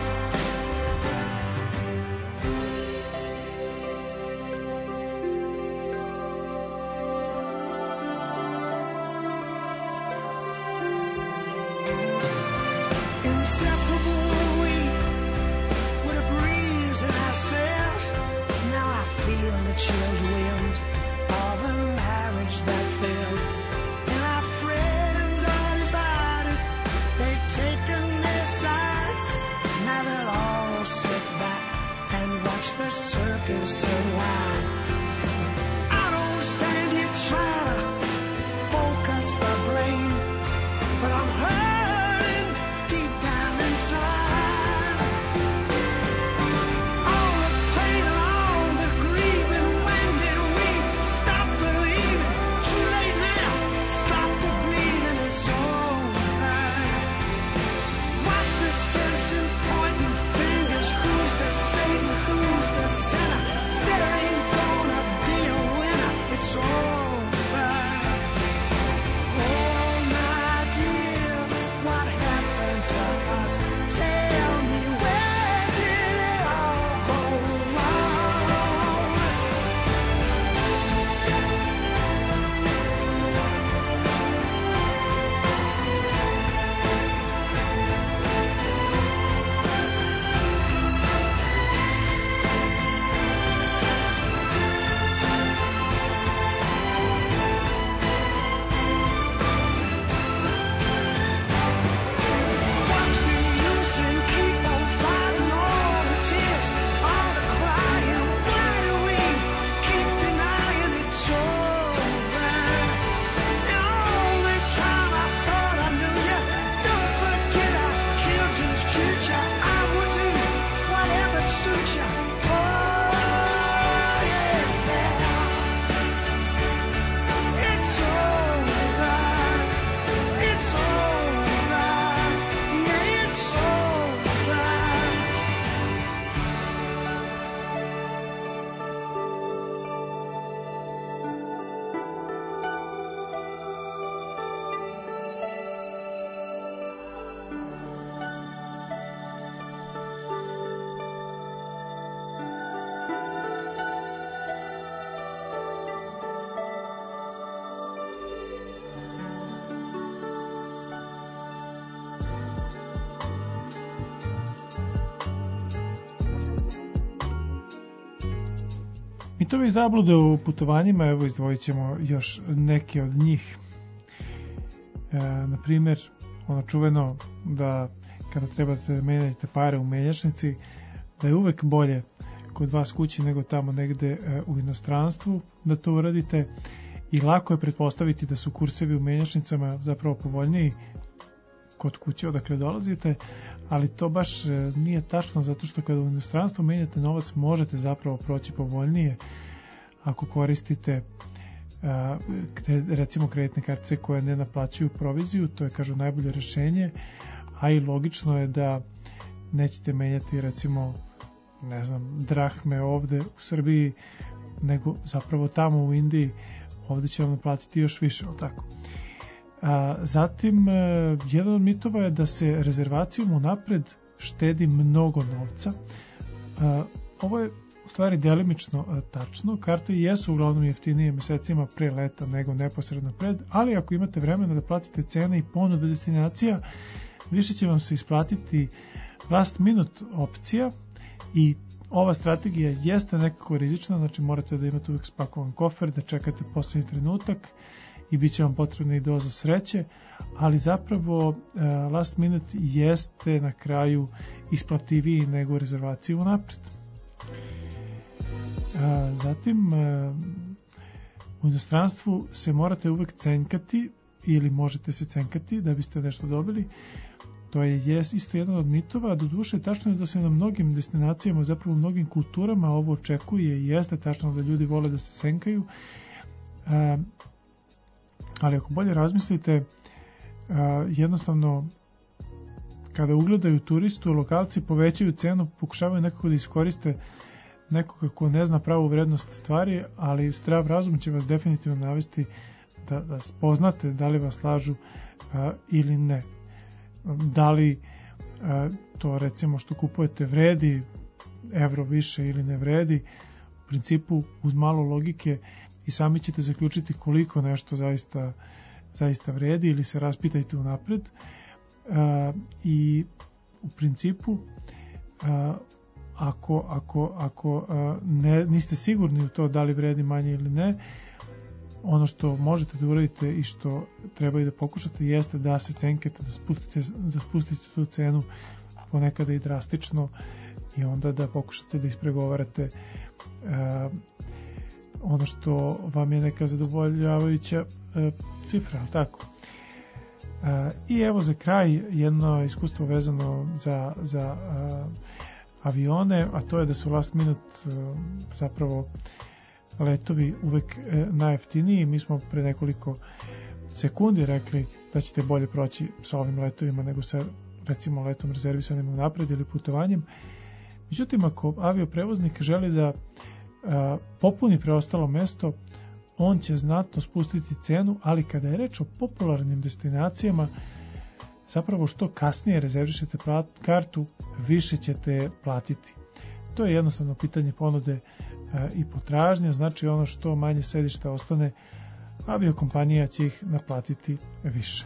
Inseparable we, with a breeze in our sails. Now I feel the chilled wind of a marriage that failed. And our friends are divided, they've taken their sides. Now they'll all sit back and watch the circus unwind. I don't stand here trying to focus the blame, but I'm hurting deep down inside. All the pain and all the grieving, when did we stop believing? Too late now, stop the bleeding, it's over. Watch the sentencing, pointing fingers, who's the Satan, who's the sinner? There ain't gonna be a winner, it's over. Oh my dear, what happened to us? Tell me, where did it all go wrong? What's the use in keep on fighting all the tears, all the crying? Why do we keep denying it's over? And all this time I thought I knew you. Don't forget our children's future. I will do whatever suits you. Oh yeah, it's over. It's over. Yeah, it's over. Mitovi i zablude u putovanjima, evo izdvojit ćemo još neke od njih. E, na primjer, ono čuveno da kada trebate menjati pare u menjačnici, da je uvek bolje kod vas kući nego tamo negde e, u inostranstvu da to uradite, i lako je pretpostaviti da su kursevi u menjačnicama zapravo povoljniji kod kuće odakle dolazite, ali to baš e, nije tačno, zato što kada u inostranstvu menjate novac možete zapravo proći povoljnije ako koristite a, recimo kreditne kartice koje ne naplaćuju proviziju. To je, kažu, najbolje rešenje, a i logično je da nećete menjati recimo, ne znam, drahme ovde u Srbiji, nego zapravo tamo u Indiji, ovde će vam naplatiti još više, ali tako. A, zatim, a, jedan od mitova je da se rezervacijom unapred štedi mnogo novca. A, ovo je u stvari delimično a, tačno. Karte jesu uglavnom jeftinije mesecima pre leta nego neposredno pred, ali ako imate vremena da platite cene i ponude destinacija, više će vam se isplatiti last minute opcija, i ova strategija jeste nekako rizična, znači morate da imate uvijek spakovan kofer, da čekate poslednji trenutak i bit će vam potrebna i doza sreće, ali zapravo last minute jeste na kraju isplativiji nego rezervacija unapred. Zatim, u inostranstvu se morate uvek cenkati ili možete se cenkati da biste nešto dobili. To je isto jedan od mitova. Doduše, tačno je da se na mnogim destinacijama, zapravo u mnogim kulturama ovo očekuje i jeste tačno da ljudi vole da se cenkaju. Ali ako bolje razmislite, jednostavno kada ugledaju turistu, lokalci povećaju cenu, pokušavaju nekako da iskoriste nekoga ko ne zna pravu vrednost stvari, ali zdrav razum će vas definitivno navesti da, da spoznate da li vas lažu a, ili ne. Da li a, to recimo što kupujete vredi evro više ili ne vredi, u principu uz malo logike i sami ćete zaključiti koliko nešto zaista, zaista vredi ili se raspitajte unapred. A, i u principu a, ako, ako, ako a, ne, niste sigurni u to da li vredi manje ili ne, ono što možete da uradite i što treba i da pokušate jeste da se cenkete, da spustite, da spustite tu cenu ponekada i drastično i onda da pokušate da ispregovarate a, ono što vam je neka zadovoljavajuća a, cifra, ali tako. A, I evo za kraj jedno iskustvo vezano za, za a, avione, a to je da su last minute a, zapravo letovi uvek e, najjeftiniji. Mi smo pre nekoliko sekundi rekli da ćete bolje proći sa ovim letovima nego sa recimo letom rezervisanim unapred ili putovanjem. Međutim, ako avioprevoznik želi da a, popuni preostalo mesto, on će znatno spustiti cenu, ali kada je reč o popularnim destinacijama, zapravo što kasnije rezervišete kartu, više ćete platiti. To je jednostavno pitanje ponude a, i potražnje, znači ono što manje sedišta ostane, aviokompanija će ih naplatiti više.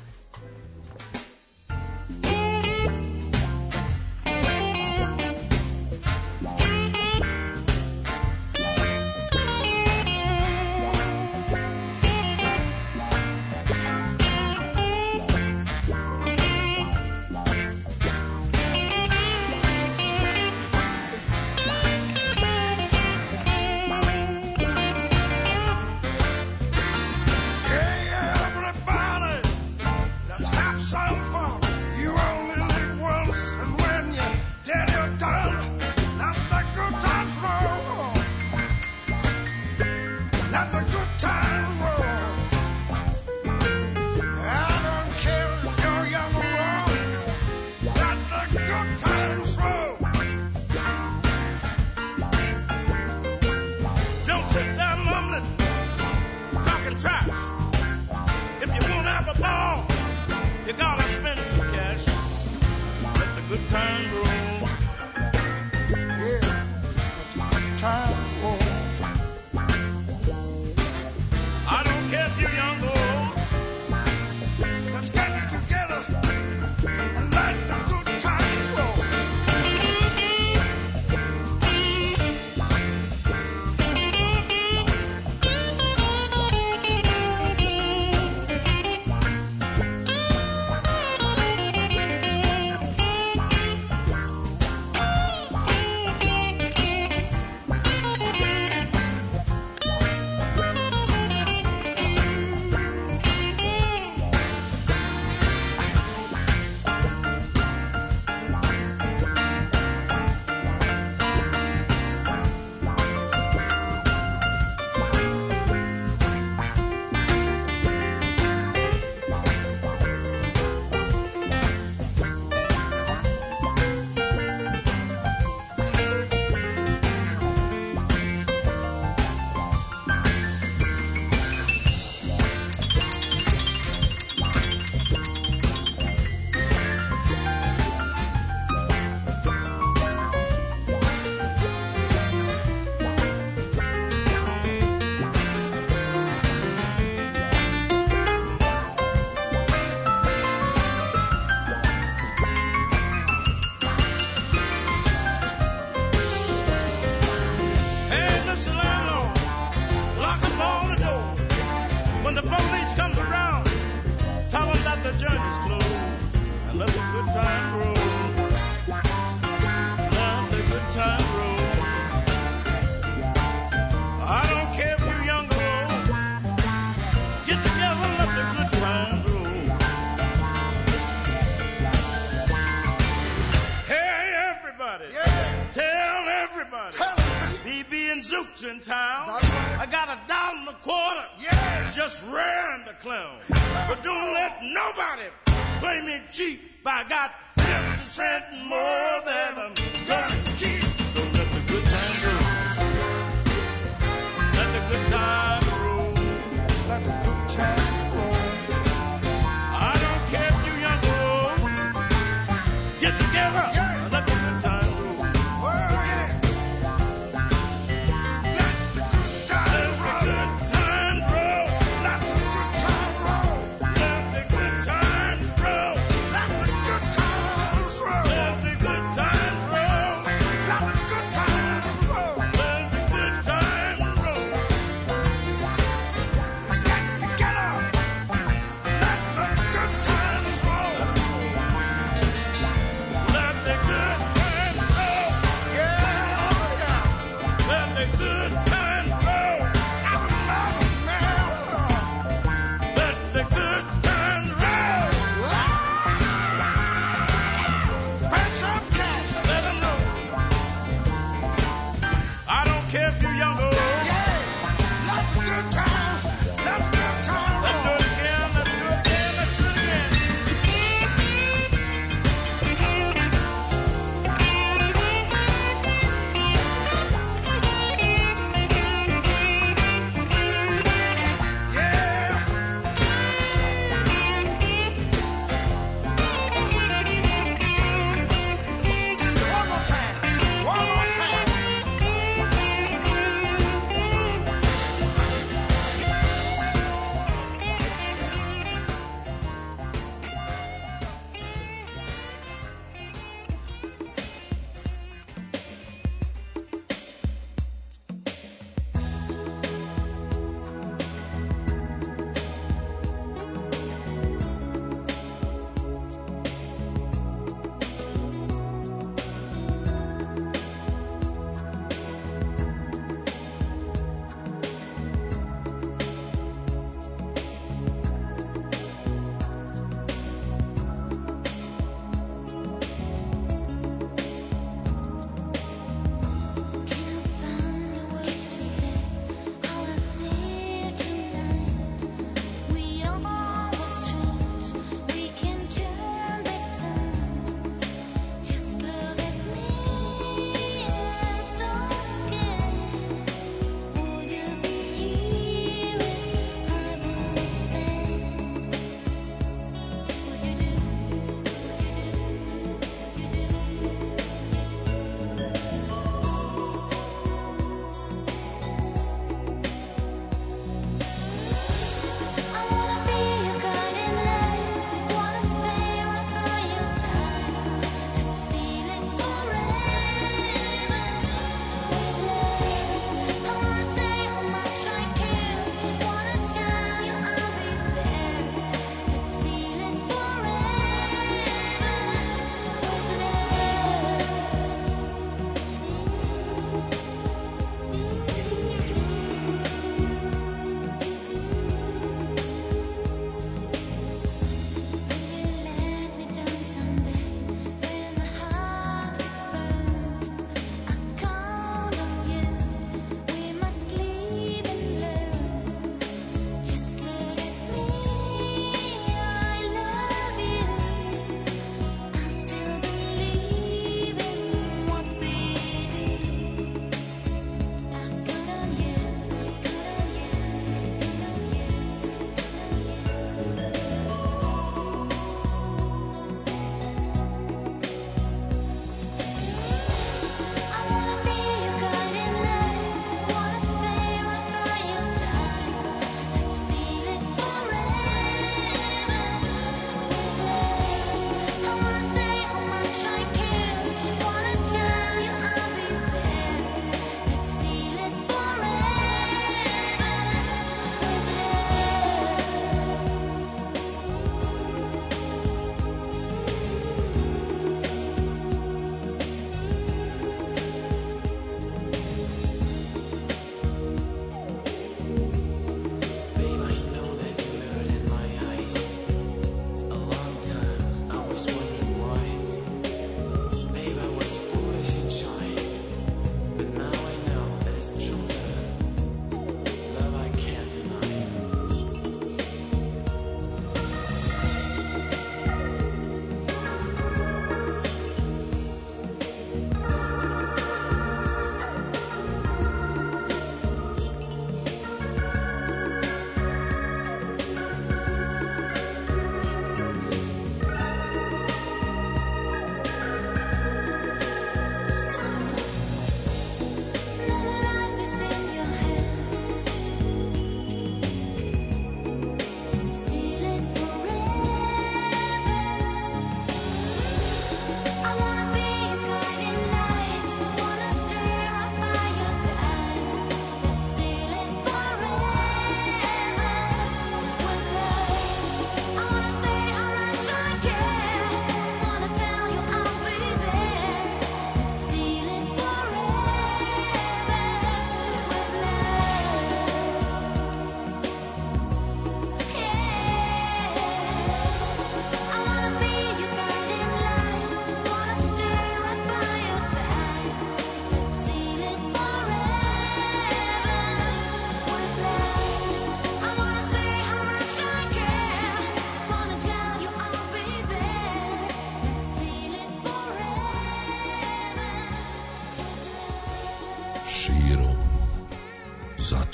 town. That's right. I got a dollar and a quarter. Yeah. Just raring the clown. But don't let nobody play me cheap. I got fifty cent more than I'm gonna keep. So let the good times roll. Let the good times roll. Let the good times roll. I don't care if you young or old. Get together. Yeah. Let the good times roll. Oh, yeah. Let the good times roll. Let the good times roll. Let the good times roll. Let the good times roll. Let the good times roll. Let the good times roll.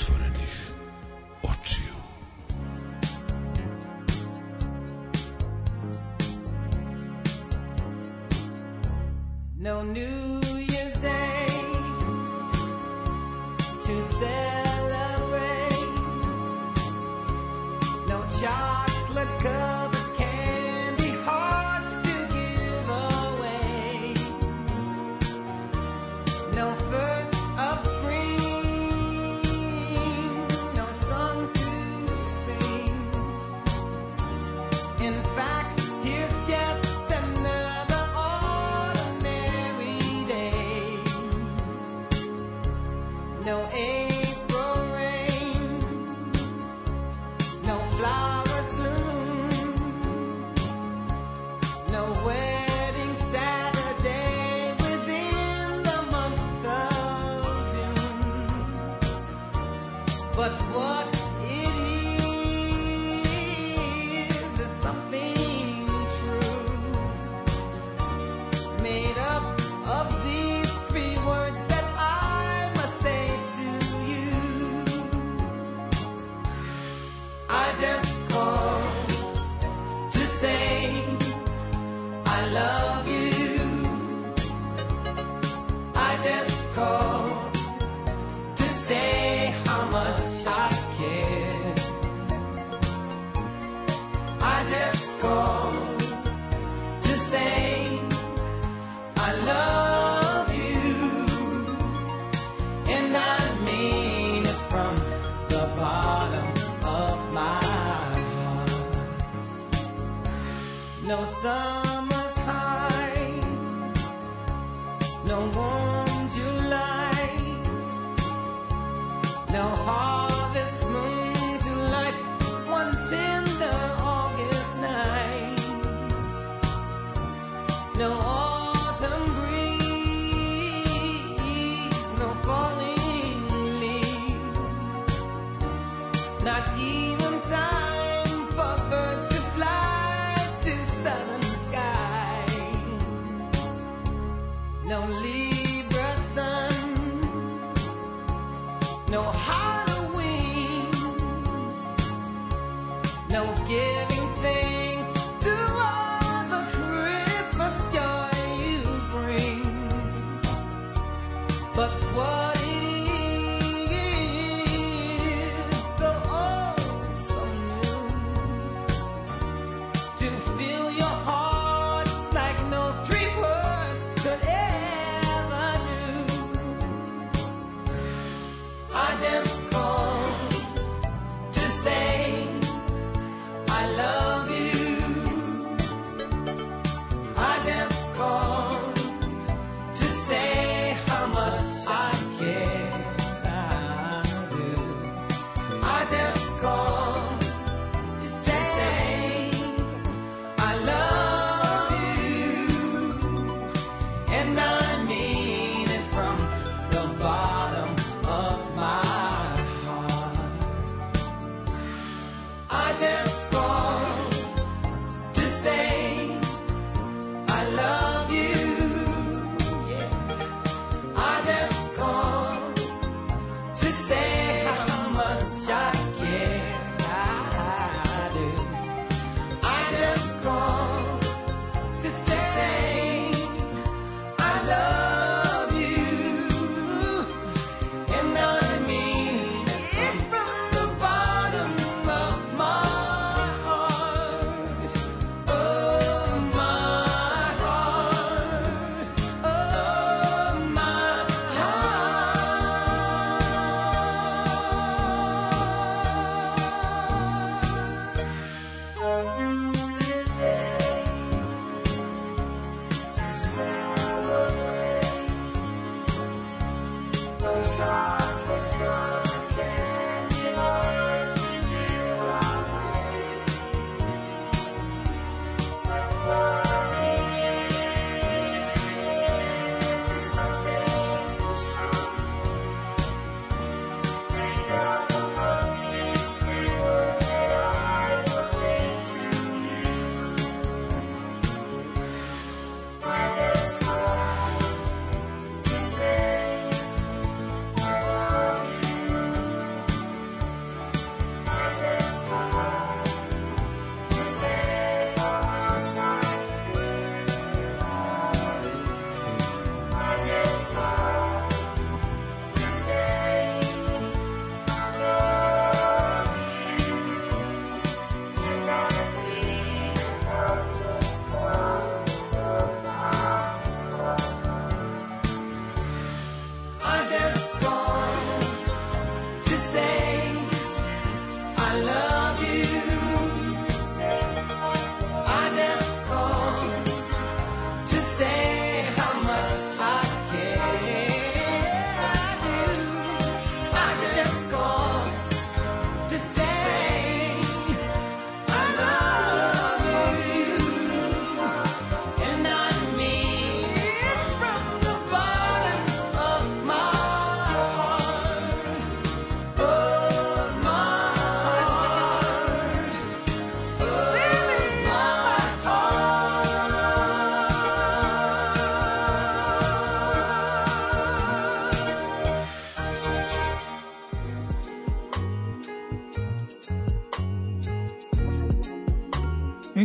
otvorenih očiju. No New Year's Day to celebrate. No chocolate covered candy hearts to give away. No first of spring, no song to sing. In fact, here's just another ordinary day. No April rain, no flowers bloom, no wedding Saturday within the month of June. But what it is is something true, made up of these three words that I must say to you. I just called to say I love you. I just called to say how much I care. I just called to say I love you, and I mean it from the bottom of my heart. No summer's high, no warm July, no harvest moon to light one tender August night. No autumn breeze, no falling leaves, not even time for birds to fly to southern skies. No Libra sun, no Halloween, no giving thanks to all the Christmas joy you bring. But what it is, so oh so new, to fill your heart like no three words could ever do. I just called to say I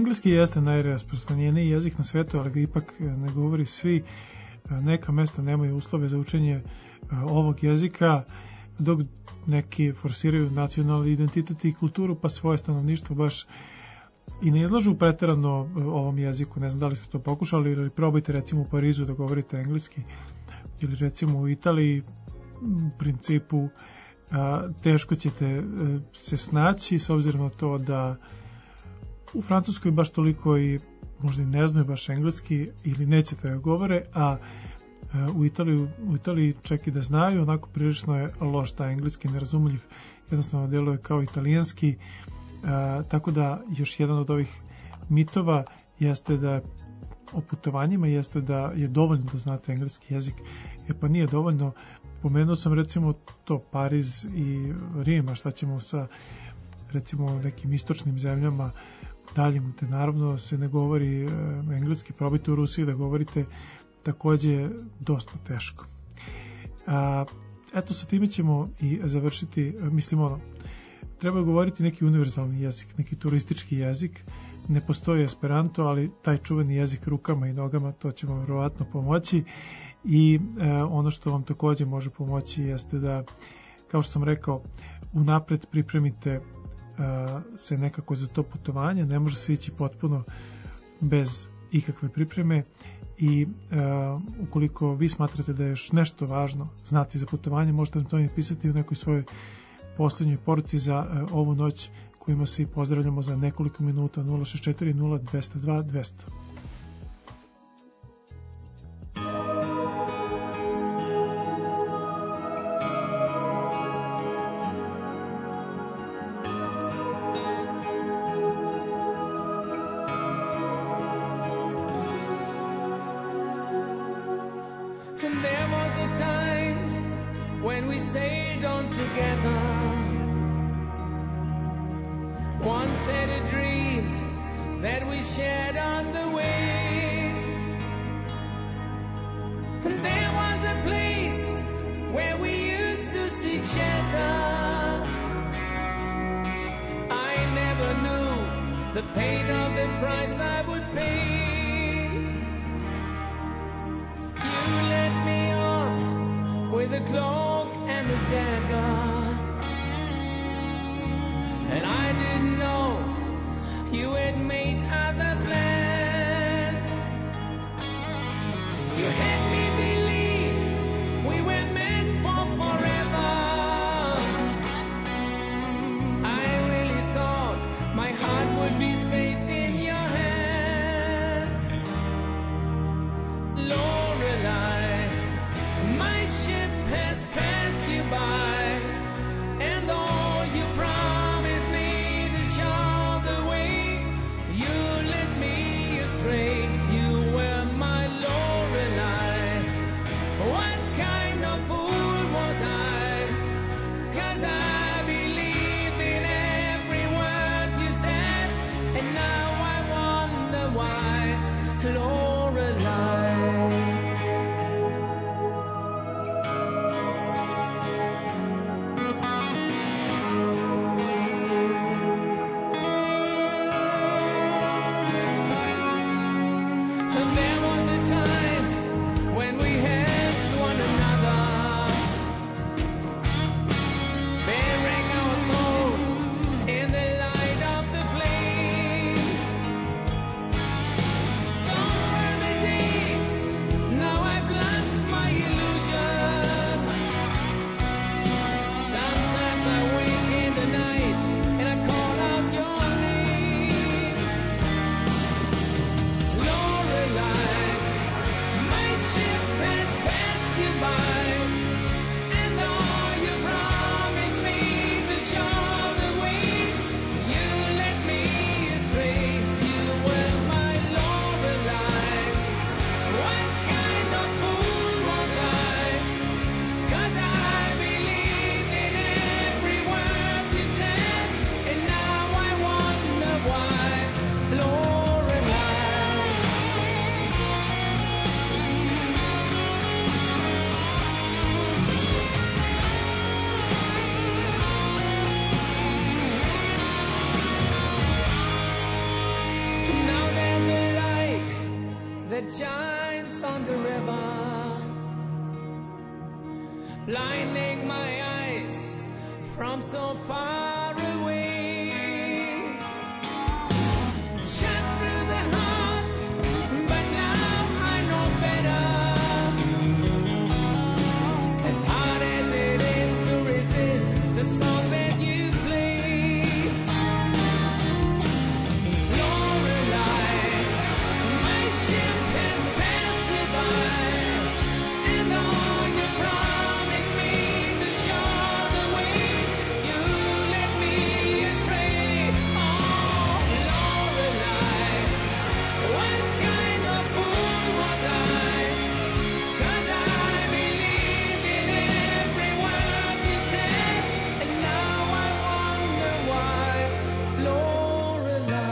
engleski jeste najrasprostranjeniji jezik na svetu, ali ga ipak ne govori svi. Neka mesta nemaju uslove za učenje ovog jezika, dok neki forsiraju nacionalni identitet i kulturu, pa svoje stanovništvo baš i ne izlažu preterano ovom jeziku. Ne znam da li ste to pokušali, ili probajte recimo u Parizu da govorite engleski, ili recimo u Italiji, u principu a, teško ćete a, se snaći, s obzirom na to da u Francuskoj baš toliko i možda i ne znaju baš engleski ili nećete da govore, a u Italiji, u Italiji čak i da znaju, onako prilično je loš taj engleski, nerazumljiv, jednostavno deluje kao italijanski, a, tako da još jedan od ovih mitova jeste da o putovanjima jeste da je dovoljno da znate engleski jezik. E pa nije dovoljno. Pomenuo sam recimo to Pariz i Rim, a šta ćemo sa recimo nekim istočnim zemljama daljim, te naravno se ne govori e, engleski, probajte u Rusiji da govorite, takođe je dosta teško. A, eto, sa time ćemo i završiti, mislim ono, treba govoriti neki univerzalni jezik, neki turistički jezik, ne postoji Esperanto, ali taj čuveni jezik rukama i nogama, to će vam verovatno pomoći i e, ono što vam takođe može pomoći jeste da, kao što sam rekao, unapred pripremite se nekako za to putovanje, ne može se ići potpuno bez ikakve pripreme i uh, ukoliko vi smatrate da je još nešto važno znati za putovanje, možete nam to napisati u nekoj svojoj poslednjoj poruci za uh, ovu noć, kojima se i pozdravljamo za nekoliko minuta. Nula šest četiri nula dvesta dva dvesta. And all you promised me to show the way from so far away. Shot through the heart, but now I know better. As hard as it is to resist the song that you play. Lorelei, my ship has passed me by, and all you promised me to show the way, you led me astray. Oh, Lorelei, what kind of fool was I? 'Cause I believed in every word you said, and now I wonder why, Lorelei.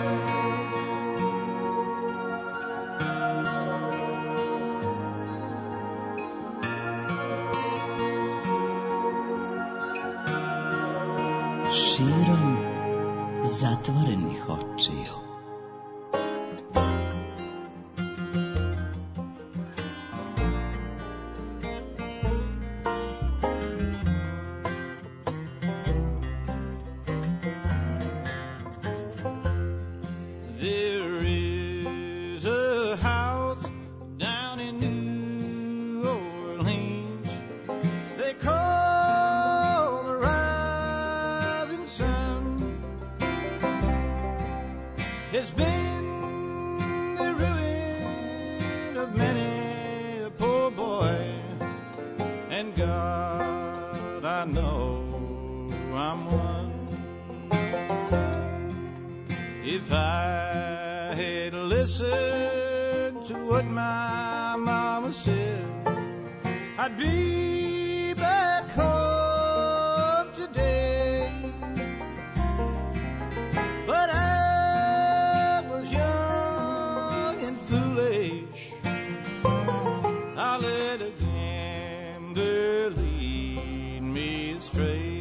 Širom zatvorenih očiju. There is a house down in New Orleans they call the Rising Sun. It's been the ruin of many a poor boy, and God, I know I'm one. If I had listened to what my mama said, I'd be back home today. But I was young and foolish. I let a gambler lead me astray.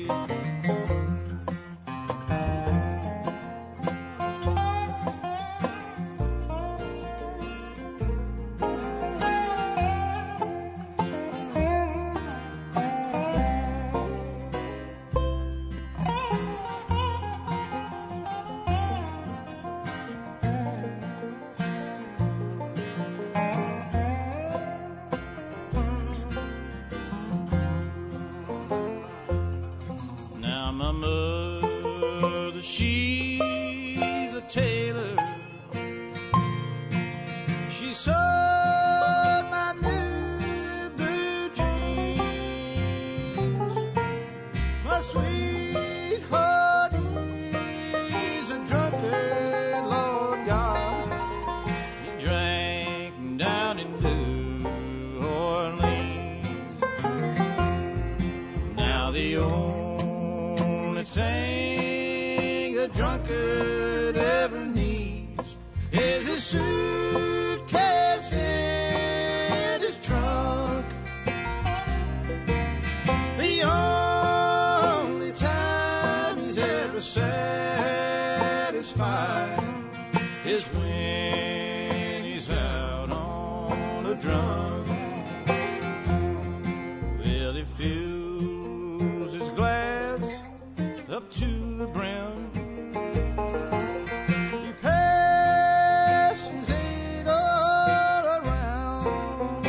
Now my mother, she's a tailor. She sewed my new blue jeans. My sweetheart is a drunkard, Lord God. He drank down in New Orleans. Now the only thing a drunkard ever needs is a suitcase in his trunk. The only time he's ever satisfied is when he's out on a drum. Well, he fills his glass up to the brim. He passes it all around,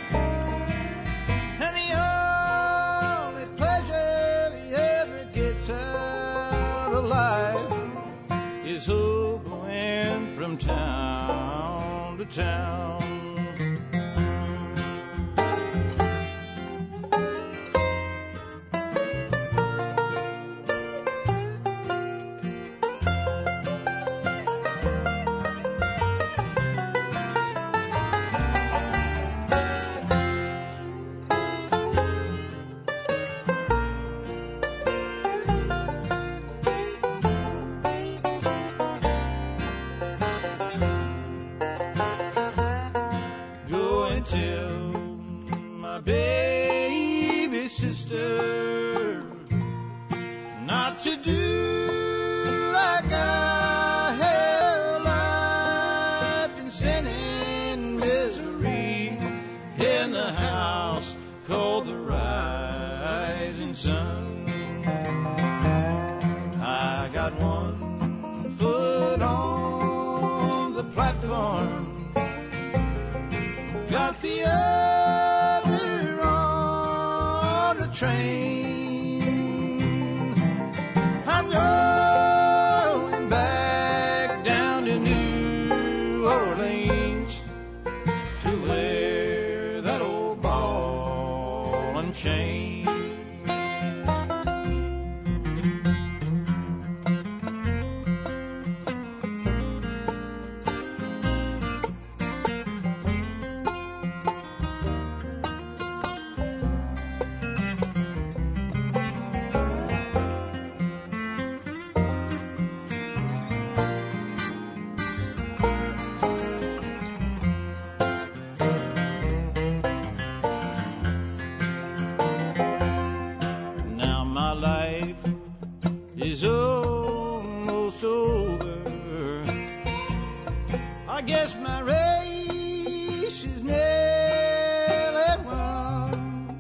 and the only pleasure he ever gets out of life is hoboing from town to town. Go and tell my baby sister not to do like I have life in sin and misery in the house called the Rising Sun. got one foot on the platform, got the other on the train. I'm going back down to New Orleans to wear that old ball and chain. Now my life is almost over. I guess my race is nearly won.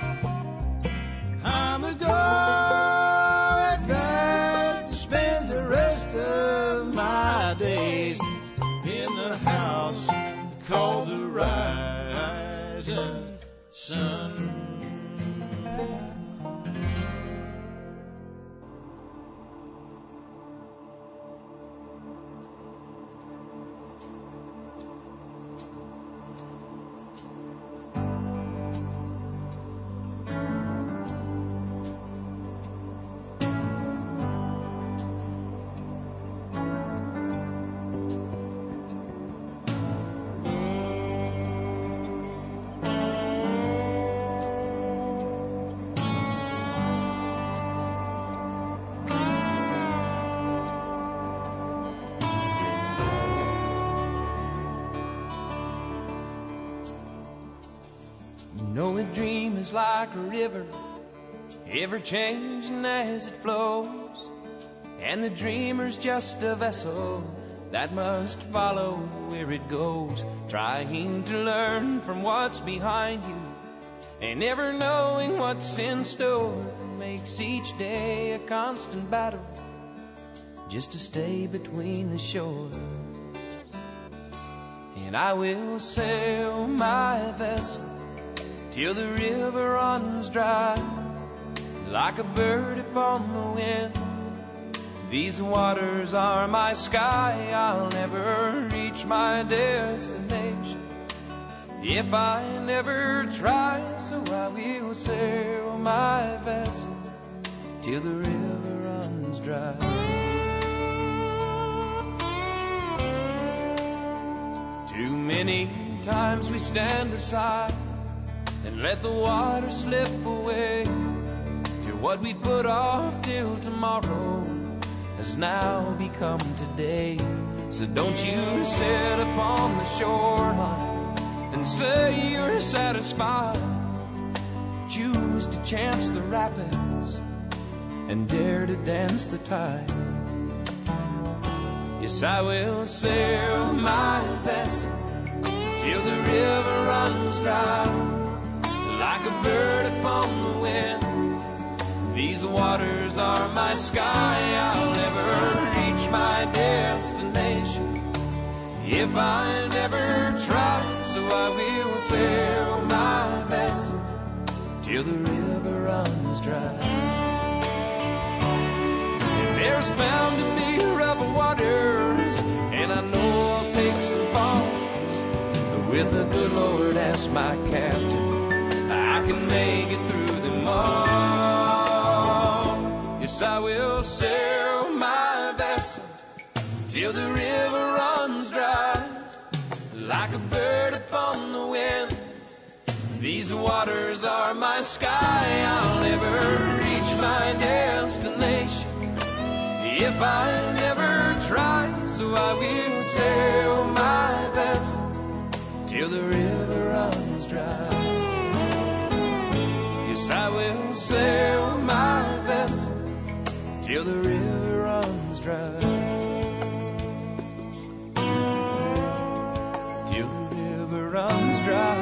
I'm a going back to spend the rest of my days in the house called the Rising Sun. You know a dream is like a river, ever changing as it flows, and the dreamer's just a vessel that must follow where it goes, trying to learn from what's behind you, and never knowing what's in store makes each day a constant battle just to stay between the shores. And I will sail my vessel till the river runs dry, like a bird upon the wind. These waters are my sky, I'll never reach my destination if I never try. So I will sail my vessel till the river runs dry. Too many times we stand aside and let the water slip away, till what we put off till tomorrow has now become today. So don't you sit upon the shoreline and say you're satisfied. Choose to chance the rapids and dare to dance the tide. Yes, I will sail my vessel till the river runs dry, like a bird upon the wind. These waters are my sky, I'll never reach my destination if I never try. So I will sail my vessel till the river runs dry. And there's bound to be rough waters, and I know I'll take some falls, but with the good Lord as my captain, I can make it through them all. Yes, I will sail my vessel till the river runs dry, like a bird upon the wind. These waters are my sky, I'll never reach my destination if I never try. So I will sail my vessel till the river runs dry. Yes, I will sail my vessel till the river runs dry. Till the river runs dry.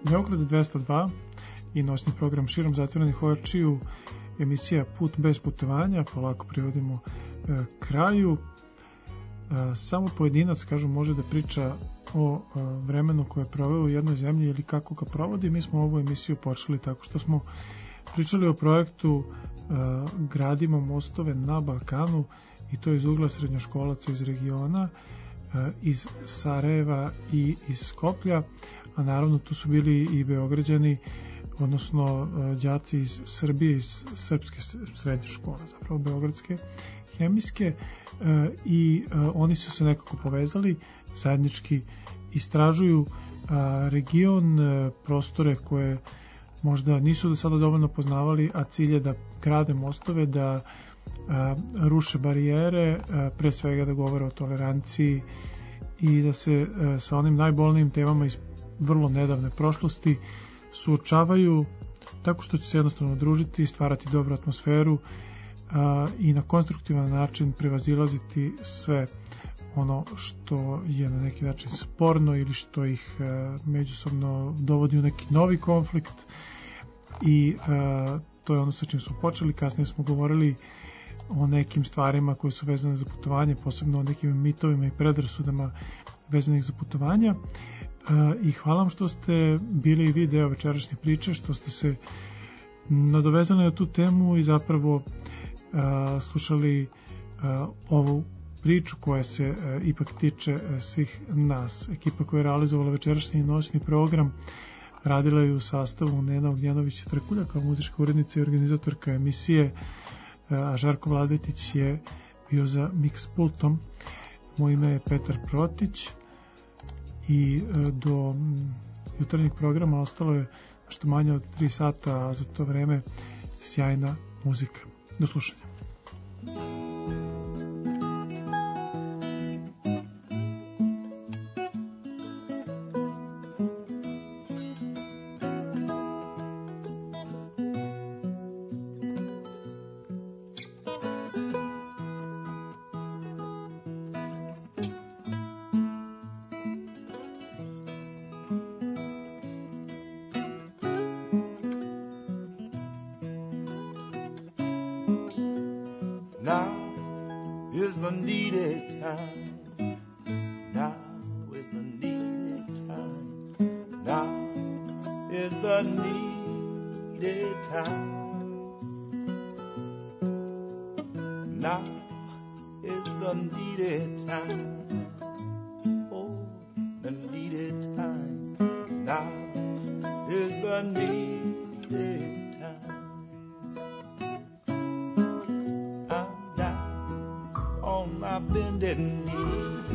Beograd dvesta dva i noćni program Širom zatvorenih očiju, emisija Put bez putovanja, polako privodimo e, kraju. E, samo pojedinac, kažu, može da priča o e, vremenu koje je proveo u jednoj zemlji ili kako ga provodi. Mi smo ovu emisiju počeli tako što smo pričali o projektu e, Gradimo mostove na Balkanu, i to iz ugla srednjoškolaca iz regiona, e, iz Sarajeva i iz Skoplja, a naravno tu su bili i Beograđani, odnosno đaci iz Srbije, iz srpske srednje škole, zapravo beogradske, hemijske, i oni su se nekako povezali, zajednički istražuju region, prostore koje možda nisu do sada dovoljno poznavali, a cilj je da grade mostove, da ruše barijere, pre svega da govore o toleranciji i da se sa onim najbolnijim temama iz vrlo nedavne prošlosti suočavaju tako što će se jednostavno družiti i stvarati dobru atmosferu a, i na konstruktivan način prevazilaziti sve ono što je na neki način sporno ili što ih a, međusobno dovodi u neki novi konflikt, i a, to je ono sa čim smo počeli. Kasnije smo govorili o nekim stvarima koje su vezane za putovanje, posebno o nekim mitovima i predrasudama vezanih za putovanja. I hvala vam što ste bili i vi deo večerašnje priče, što ste se nadovezali na tu temu i zapravo uh, slušali uh, ovu priču koja se uh, ipak tiče uh, svih nas. Ekipa koja je realizovala večerašnji noćni program radila je u sastavu Nena Ognjanović-Trkulja kao muzička urednica i organizatorka emisije, uh, a Žarko Vladetić je bio za mix pultom. Moje ime je Petar Protić i do jutarnjeg programa ostalo je što manje od tri sata, a za to vreme sjajna muzika. Do slušanja. Now is the needed time. Now is the needed time. Now is the needed time. Now is the needed time. Oh, the needed time. Now is the needed time. On my bended knees,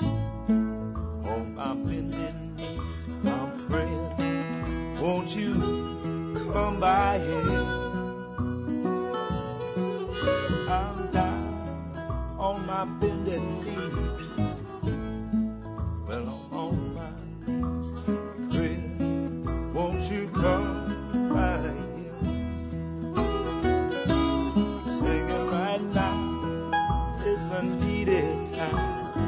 on my bended knees, I'm praying, won't you come by here? I'm down on my bended knees, well, I'm on my knees, praying, won't you come by here? Singing right now is the needed time.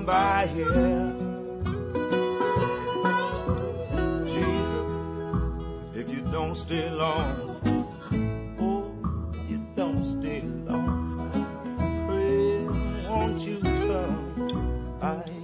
come by here. Jesus, if you don't stay long, oh, you don't stay long. Pray, won't you come by here?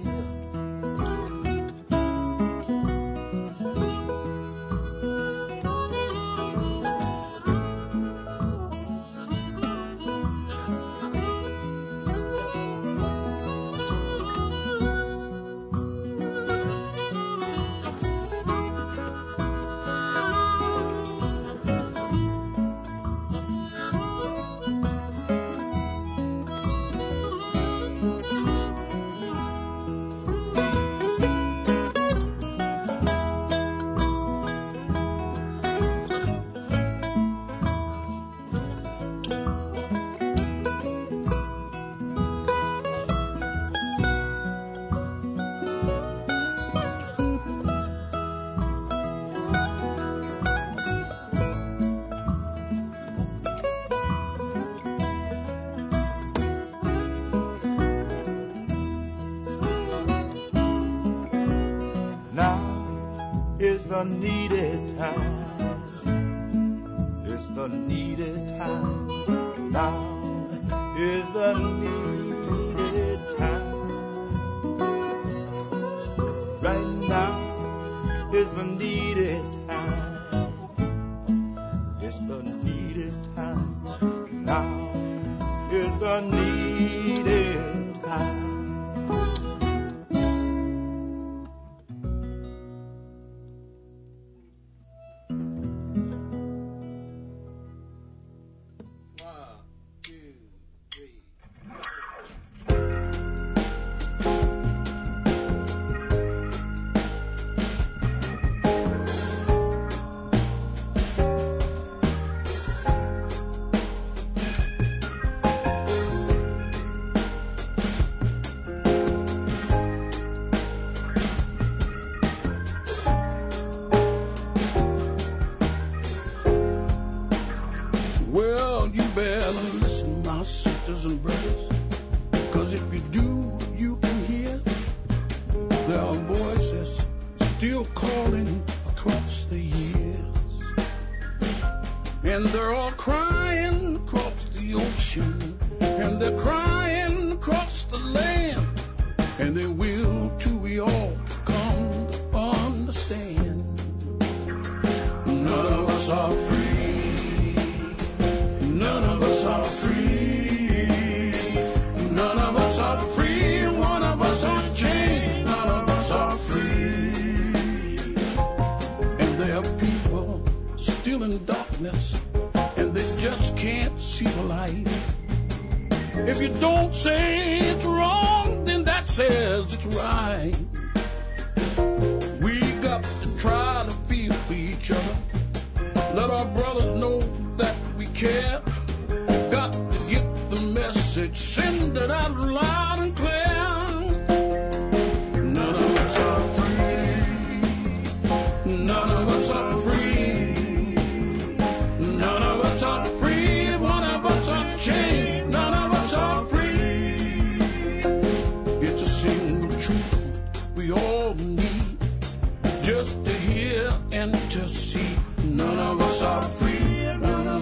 The needed time. It's the needed time. Now is the needed time. Right now is the needed time. It's the needed time. Now is the needed time.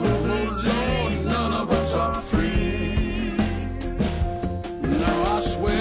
I swear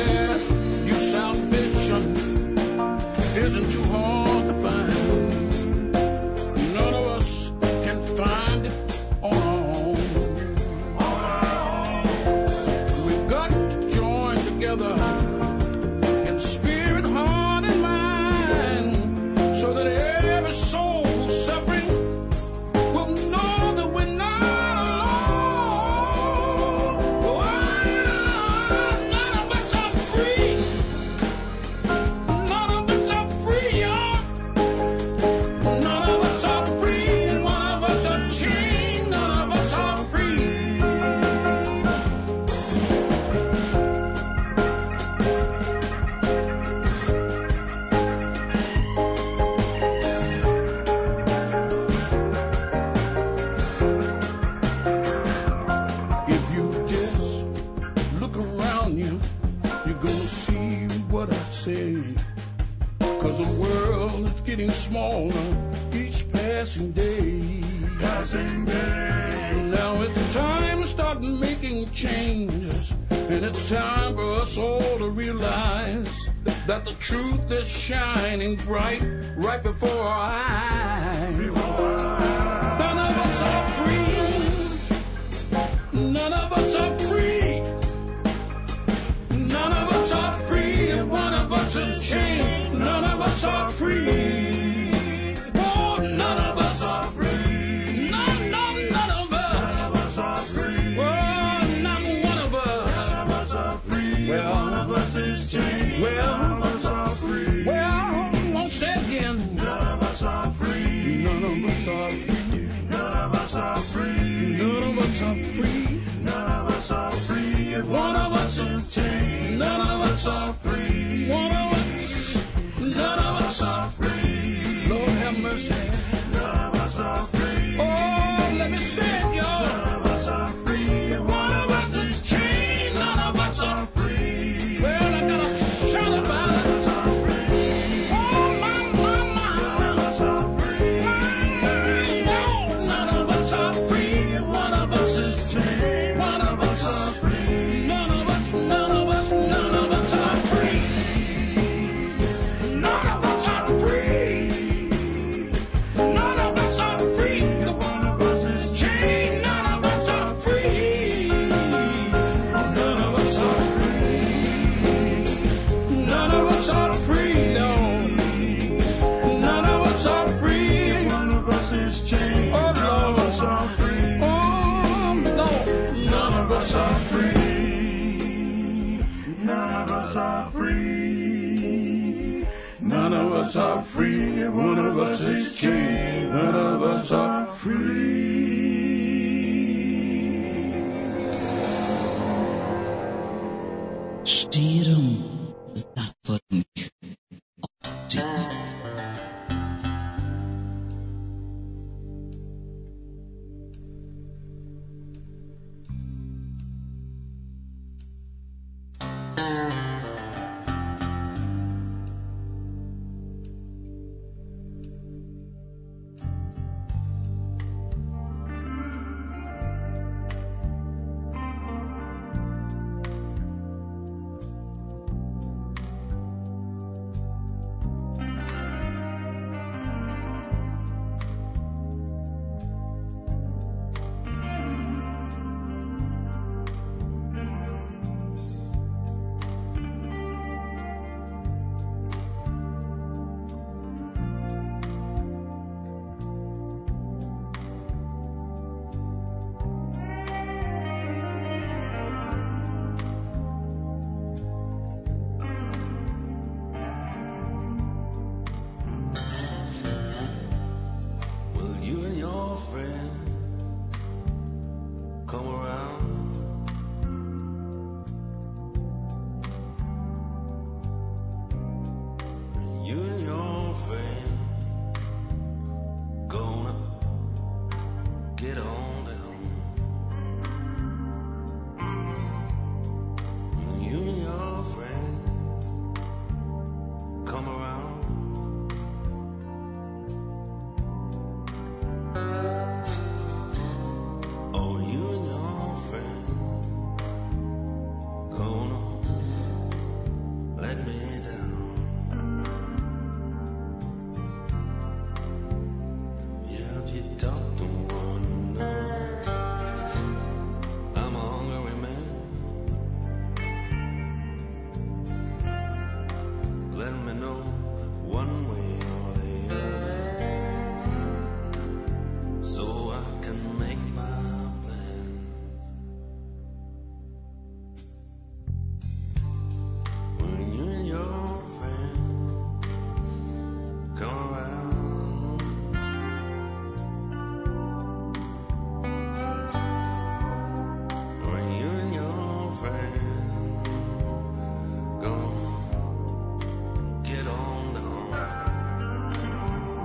I'd say. Cause the world is getting smaller each passing day. Passing day. Now it's time to start making changes. And it's time for us all to realize that the truth is shining bright right before our eyes. Before our eyes. None of us are free. None of us are free. None of us are free. And one of us is chained. None of us are free. Oh, none of us are free. None, none, none of us. None of us are free. Oh, not one of us. None of us are free. Well, one of us is chained. Well, none of us are free. Well, I won't say again. None of us are free. None of us are free. None of us are free. None of us are free. None of us are free. If one of us is chained, none of us are free. One of us, none of us are free. Lord have mercy. None of us are free. Oh, let me say it, y'all. None of us are free. If one of us is chained, none of us are free. Well, I gotta shout about it. Oh, my, my, my. None of us are free. My, no, none of us are free. If one of us is chained, one of us are free. None of us, none of us, none of us are free. None of us are free. None of us are free. If one of us is chained, none of us are free. None of us are free. None of us are free. No. None of us are free. If one of us is chained, oh, none of us are free. Oh, no. None of us are free. None of us are free. None of us are free. If one of us is chained, none of us are free. Širom zatvorenih očiju. Will you and your friend come around? You and your friend gonna get on down. You and your friend come around. Oh, you and your friend gonna let me down. Yeah, if you talk to one another, I'm a hungry man. Let me know one way or the other, so I can make my plans. When you and your friend come around, when you and your friend gonna get on down.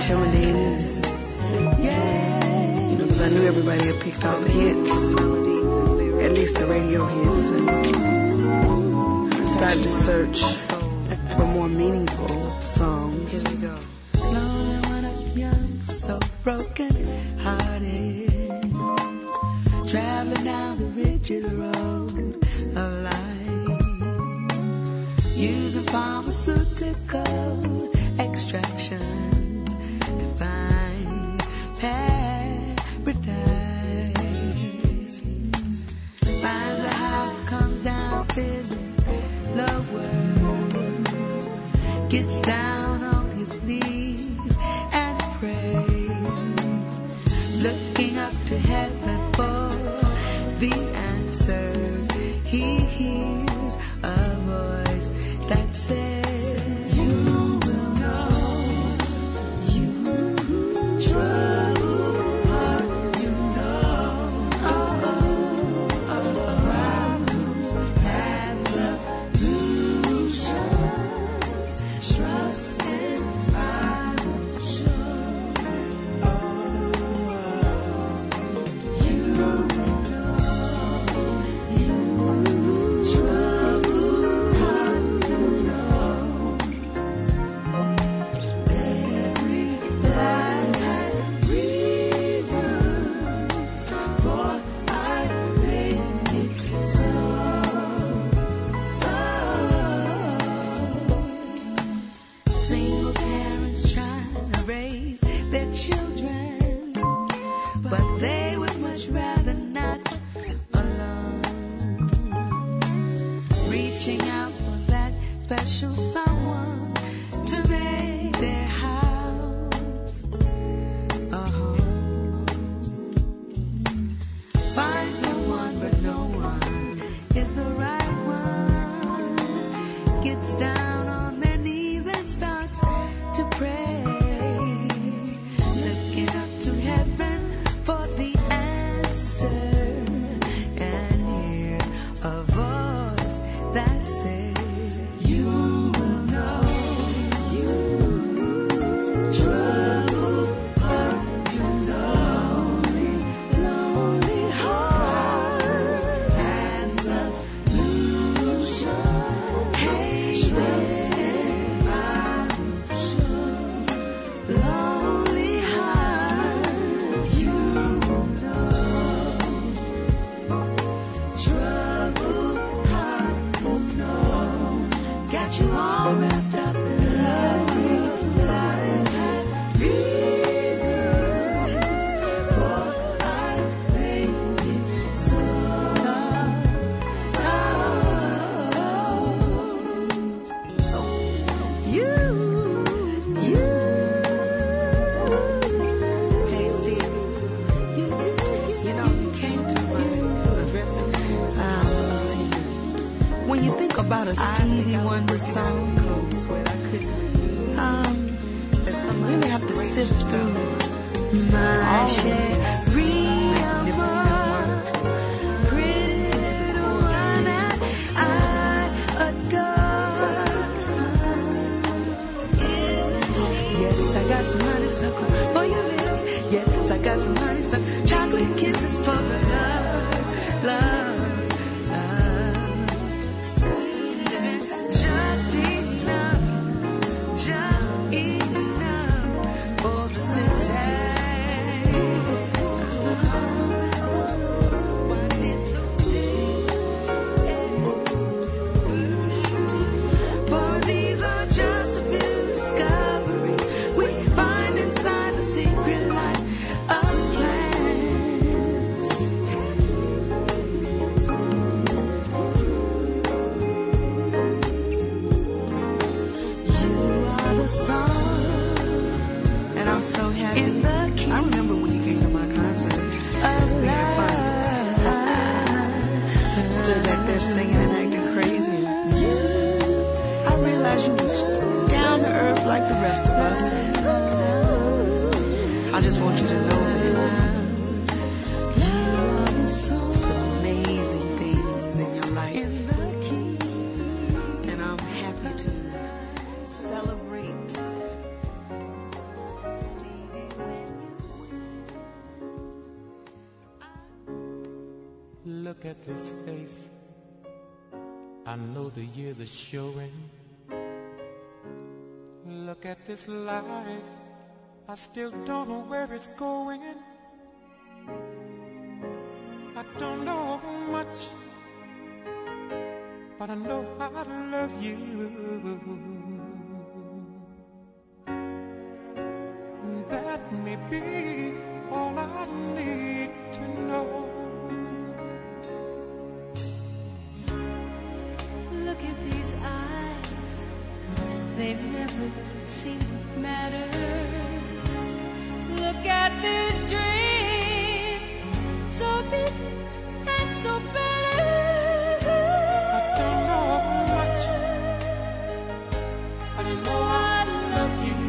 intimidated. You know, because I knew everybody had picked all the hits, at least the radio hits, and I started to search for more meaningful songs. Here we go. Lonely when I'm young, so broken hearted, traveling down the rigid road of life, using pharmaceutical extraction to find paradise. Finds a house, comes down feeling lower, gets down on his knees and prays, looking up to heaven for the answers. He hears a voice that says, you will know, you troubled heart, you know, oh, oh, oh, problems have solutions, trust and I will show. You will know, you troubled heart, you know. Every life has reasons, for I made it so, so. Single parents trying to raise their children, but they would much rather not alone. Reaching out for that special someone to make their house a home. Find someone, but no one is the right one. Gets down on their knees and starts to pray, looking up to heaven for the answer, and hear a voice that says, you will know, you troubled heart, you lonely, lonely heart has a solution. Hey, trust and I will show. Lonely heart, you will know, troubled heart, you know. Got you all wrapped up in love. Life has reasons, for I made it so, so. You, you. Hey Steve, you, you know you came to my dressing room. Um, when you think about a Stevie Wonder song, um, you really have to sift through my Sherry, pretty little one that I adore. Yes, I got some honeysuckle for your lips. Yes, I got some honeysuckle, chocolate kisses for the love, love, love. It's just enough, just enough for the city. What did those days? For these are just a few discoveries we find inside the secret life of plants. You are the song, and I'm so happy. In the key, I remember when you came to my concert. We had fun. Stood back there singing and acting crazy. I realized you was down to earth like the rest of us. I just want you to know that you are the song. Some amazing things in your life, and I'm happy to celebrate. Look at this face, I know the years are showing. Look at this life, I still don't know where it's going. I don't know much, but I know I love you. And that may be all I need to know. Look at these eyes, they've never seemed matter. Look at these dreams, so big and so better. I don't know much, but I know I love you.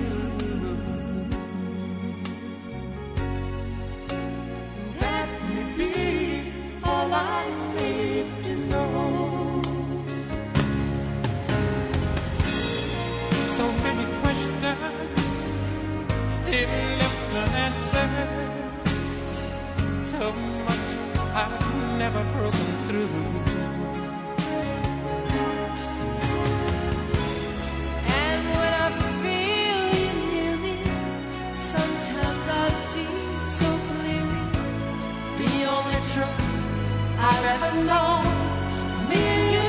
And that may be all I need to know. So many questions still left unanswered. So much I've never broken through. And when I feel you near me, sometimes I see so clearly the only truth I've ever known, me and you.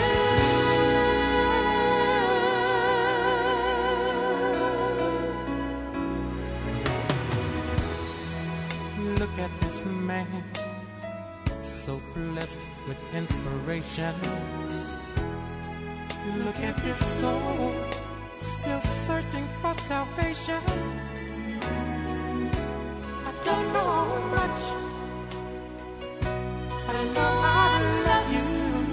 Look at this man, so blessed with inspiration. Look at this soul, still searching for salvation. I don't know much, but I know I love you.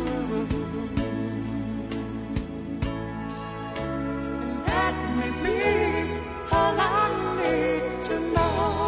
And that may be all I need to know.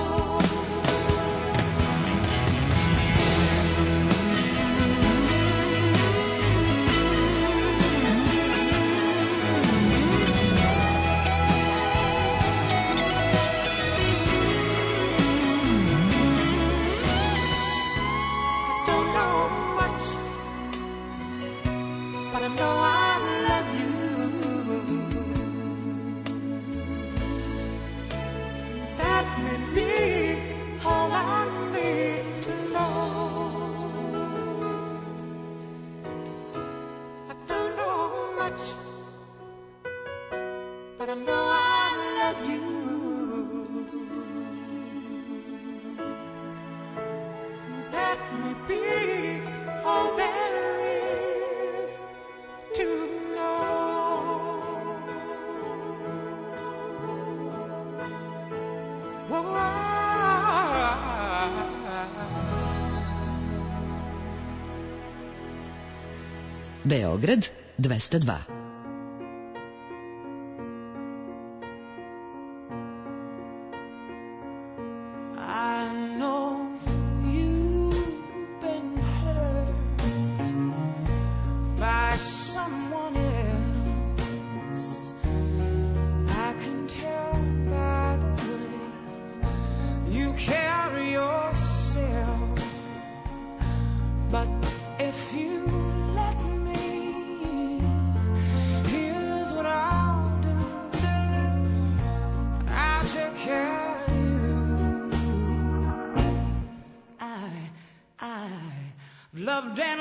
But I know I love you. That may be all there is to know. Oh, Beograd dvesta dva. Loved and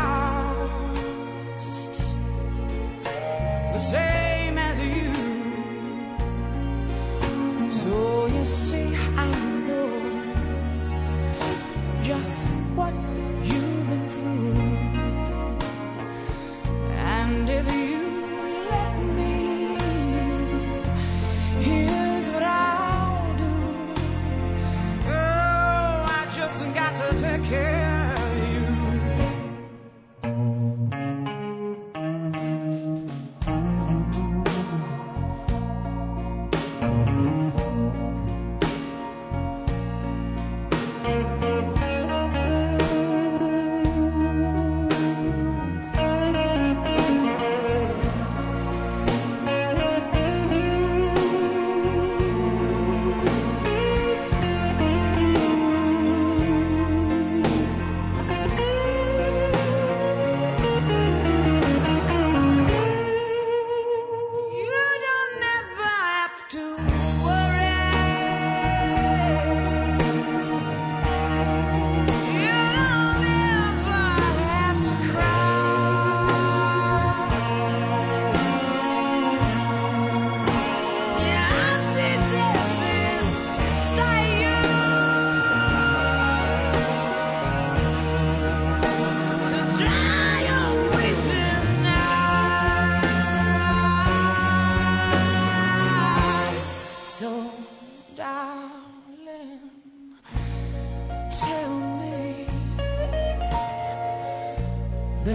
lost, the same as you. So you see, I know just what you've been through. And if you let me, here's what I'll do. Oh, I just got to take care.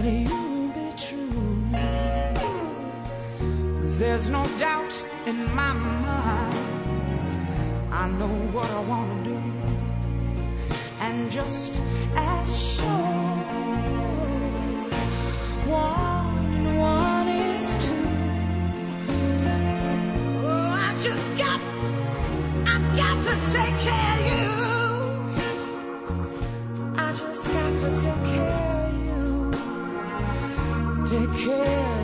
let you be true. There's no doubt in my mind, I know what I want to do, and just as sure, one, one is two. Oh, I just got, I got to take care of you. I just got to take care of you, take care of you.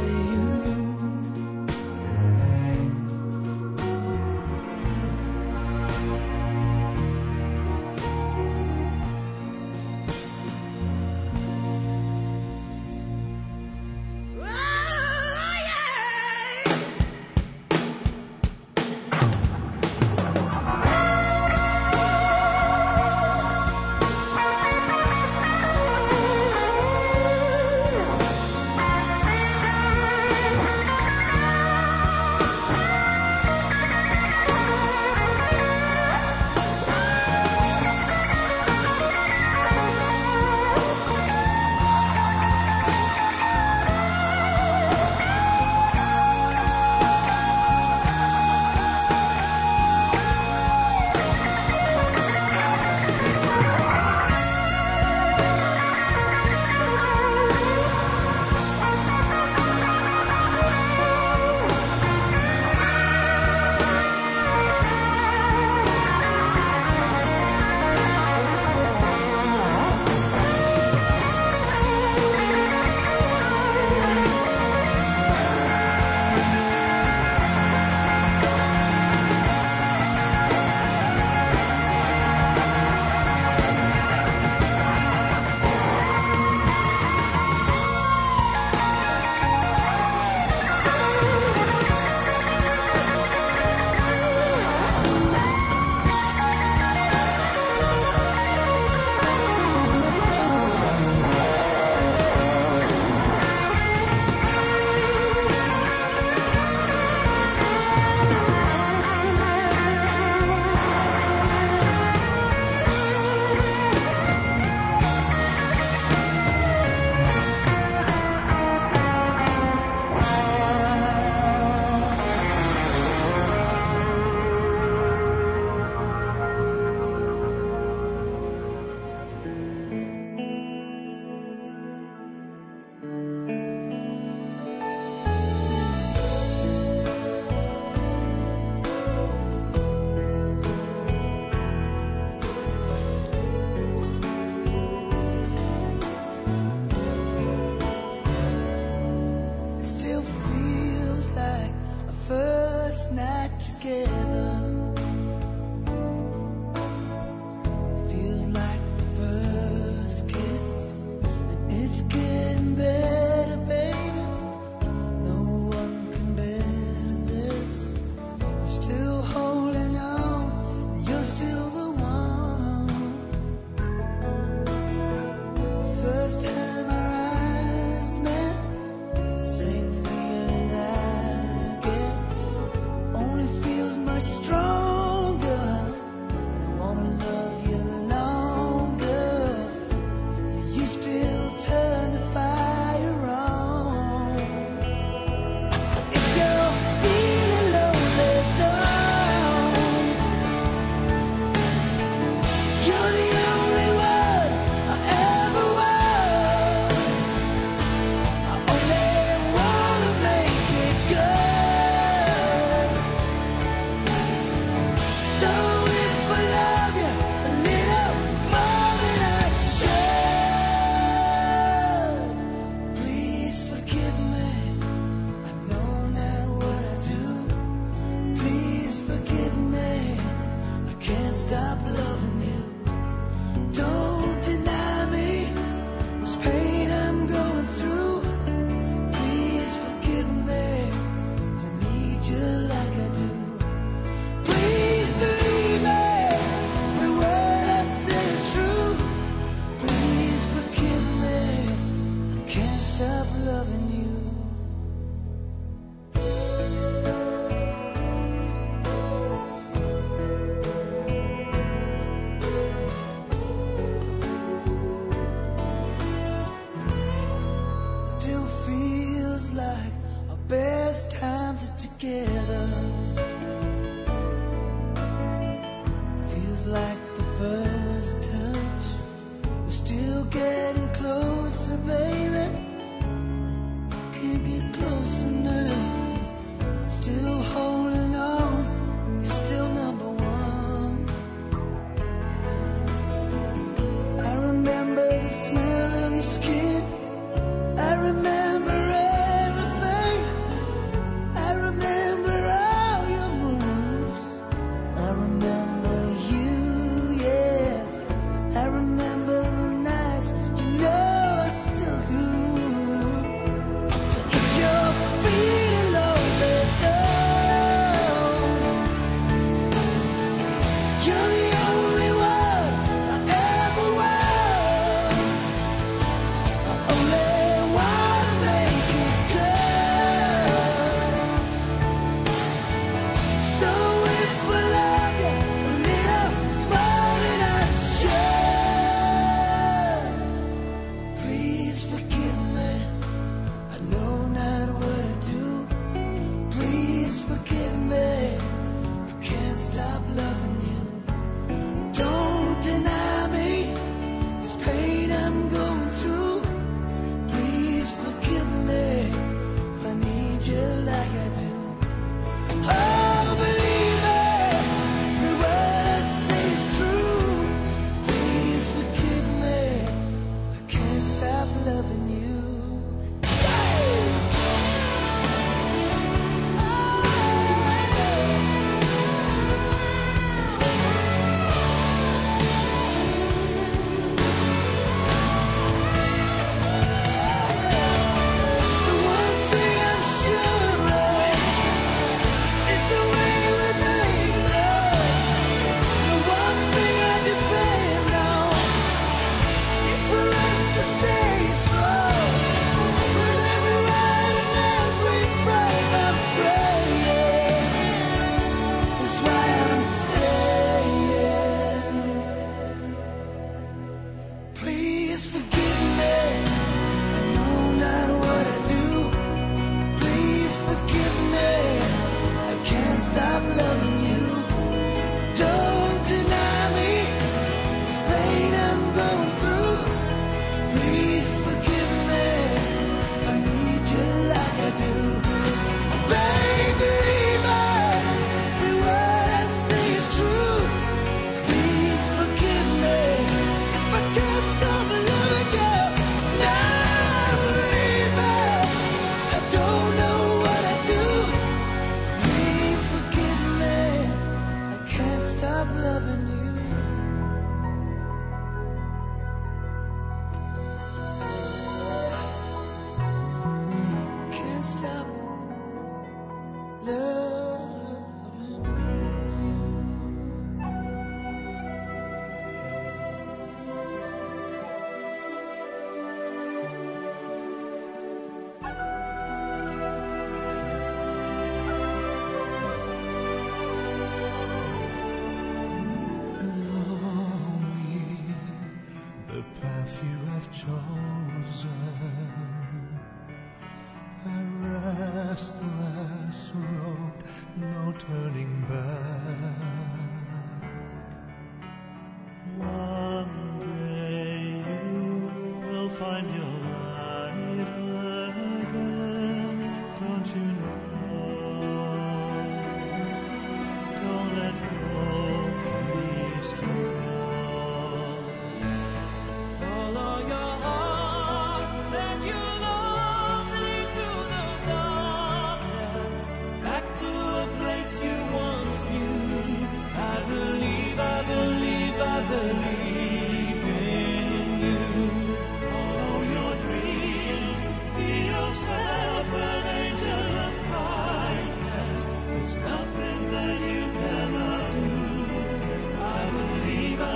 Much best times are together. Feels like the first touch. We're still getting closer, baby. Can't get close enough. Still holding on. You're still number one. I remember the smell of your skin. I remember everything. I remember all your moves. I remember you, yeah. I remember the nights, you know I still do. So if you're feeling lonely, don't. You're the only one I ever want. I only wanna make it good. So if I love you a little more than I should, please forgive me. I know not what to do. Please forgive me. I can't stop loving you. Don't deny me this pain I'm going through. Please forgive me if I need you like I do. Oh, believe me, every word I say is true. Please forgive me. I can't stop loving you. The one thing I'm sure of is the way we make love. The one thing I depend on is for us to stay strong. With every ride and every breath I'm praying. That's why I'm saying, please forgive me. I know not what I do. Please forgive me. I can't stop loving you. Don't deny me this pain I'm going through. Please forgive me. I need you like I do. Baby, every word I say is true. Please forgive me if I can't stop loving you. Now believe me, I don't know what I do. Please forgive me, I can't stop loving you. Can't stop loving you. The path you have chosen, I rest the last road, no turning back. One day you will find your light again, don't you know? Don't let go, be strong. Follow your heart, let your love lead through the darkness, back to a place you once knew. I believe, I believe, I believe in you. Follow your dreams, be yourself an angel of kindness. There's nothing that you cannot do. I believe, I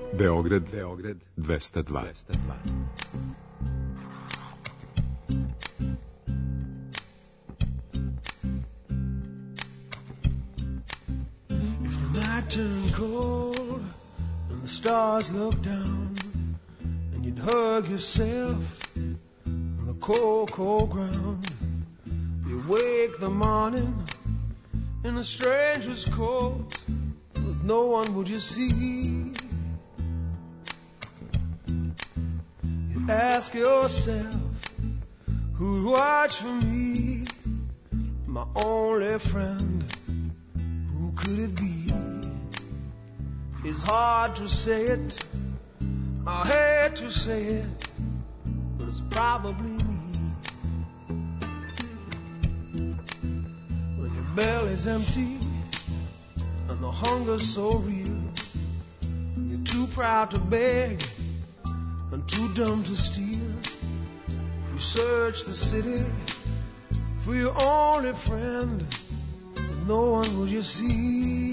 Beograd, Beograd dvesta dva. If the night turned cold and the stars looked down, and you'd hug yourself on the cold, cold ground, you wake the morning in a stranger's coat, with no one would you see. You ask yourself, who'd watch for me, my only friend, who could it be? It's hard to say it, I hate to say it, but it's probably me. When your belly's empty and the hunger's so real, you're too proud to beg and too dumb to steal. You search the city for your only friend, but no one will you see.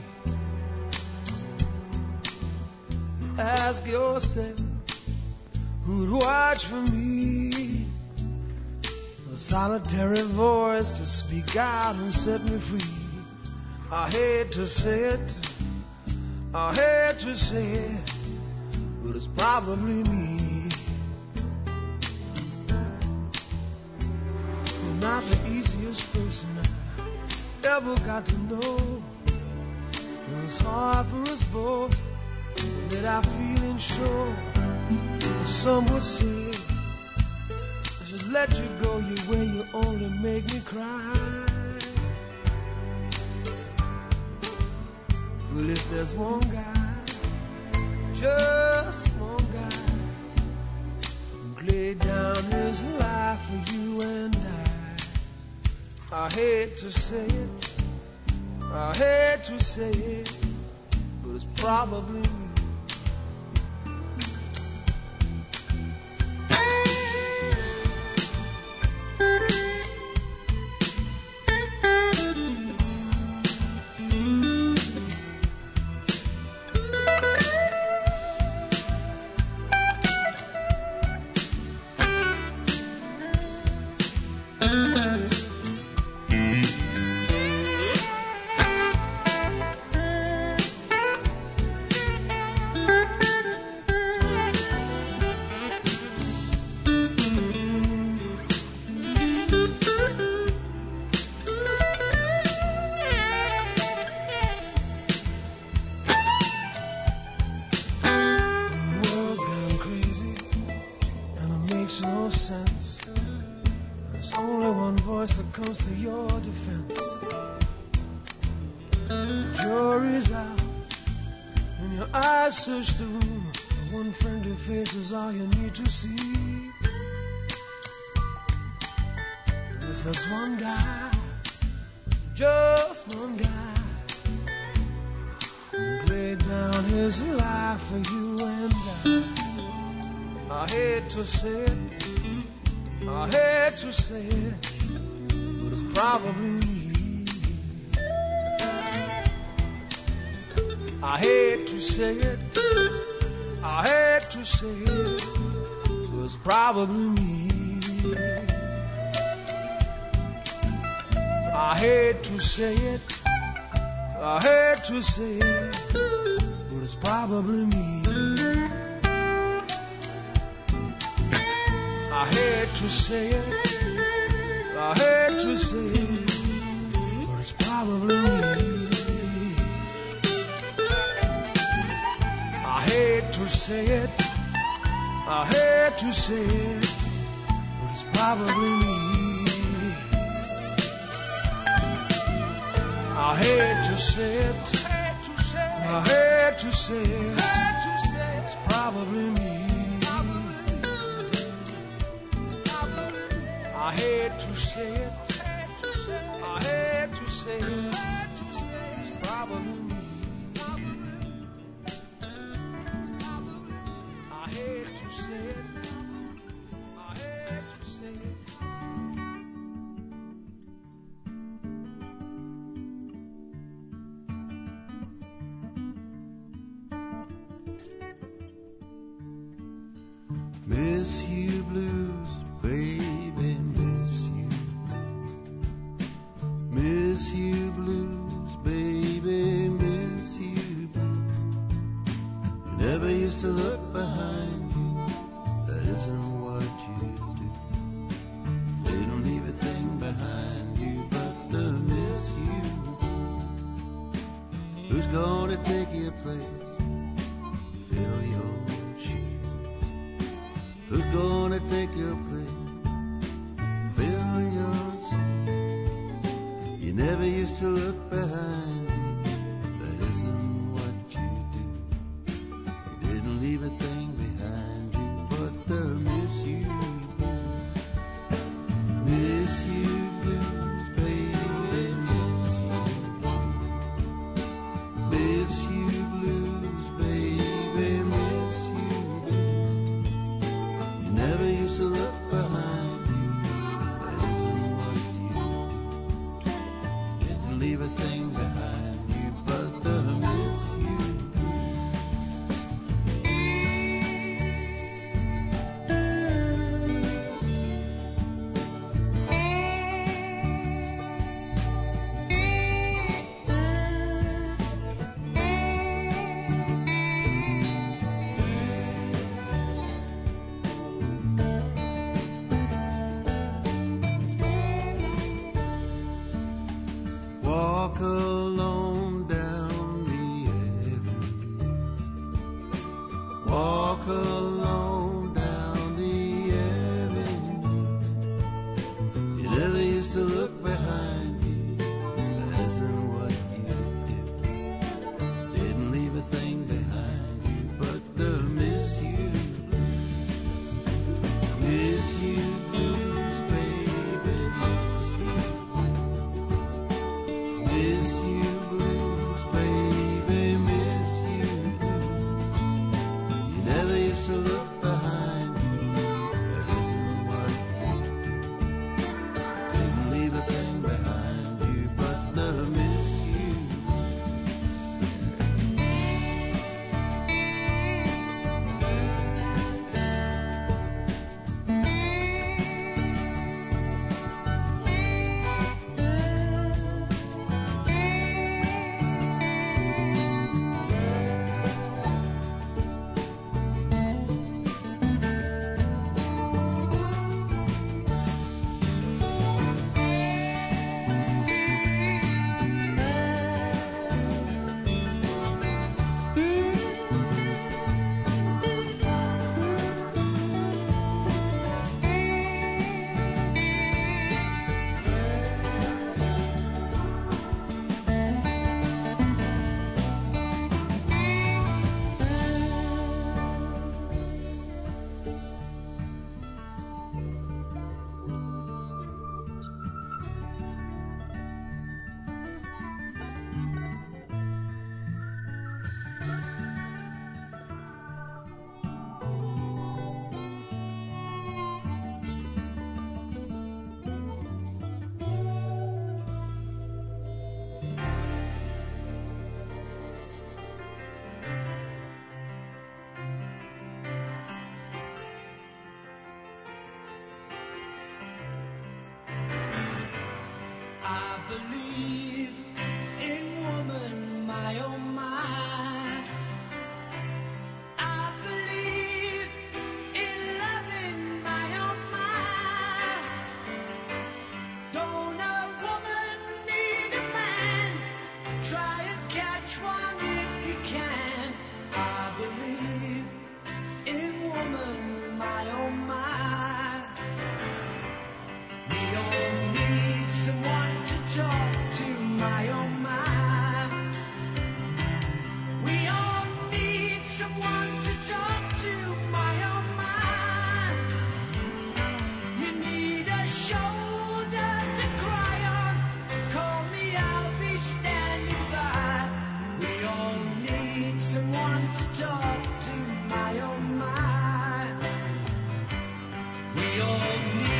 You ask yourself, who'd watch for me? A solitary voice to speak out and set me free. I hate to say it, I hate to say it, but it's probably me. You're not the easiest person I ever got to know. It was hard for us both, that I feeling sure. Some would say I should let you go your way, you only make me cry. Well, if there's one guy, just one guy, who laid down his life for you and I, I hate to say it, I hate to say it, but it's probably me. Search the room, one friendly face is all you need to see. And if there's one guy, just one guy, who laid down his life for you and I, I hate to say it, I hate to say it, but it's probably me. I hate to say it, I hate to say it, it was probably me. I hate to say it, I hate to say it, but it's probably me. I hate to say it, I hate to say it, but it's probably me. I hate to say it, I hate to say it, but it's probably me. I hate to say it, I hate to say it, it's probably me. I hate to say it, I hate to say it, it's probably me. I hate to say it, I hate to say it. Miss you blues, baby, miss you. Miss you blues, baby, miss you blues. You never used to look behind you, that isn't what you do. They don't leave a thing behind you but the miss you. Who's gonna take your place, fill your shoes? Who's gonna take your place, fill your shoes? You never used to look behind you, that isn't what you do. You didn't leave a thing behind you but the miss you. Miss you blues, baby, miss you. Miss you blues, baby, miss you. You never used to look behind you, that isn't what you do. Didn't leave a thing behind you but the miss you. Walk alone down the avenue. Walk alone down the avenue. You never used to look behind you, that isn't what you do. Didn't leave a thing behind you but the miss you. Miss you blues, baby, miss you. Miss you blues, baby, miss you blues. You never used to look behind you, that isn't what you do. Didn't leave a thing behind you but the miss you. I believe in woman, my oh my. I believe in loving, my oh my. Don't a woman need a man? Try and catch one if you can. I believe in woman, my oh my. We all need someone to talk to, my oh my. We all need someone to talk to, my oh my. You need a shoulder to cry on. Call me, I'll be standing by. We all need someone to talk to, my oh my. We all need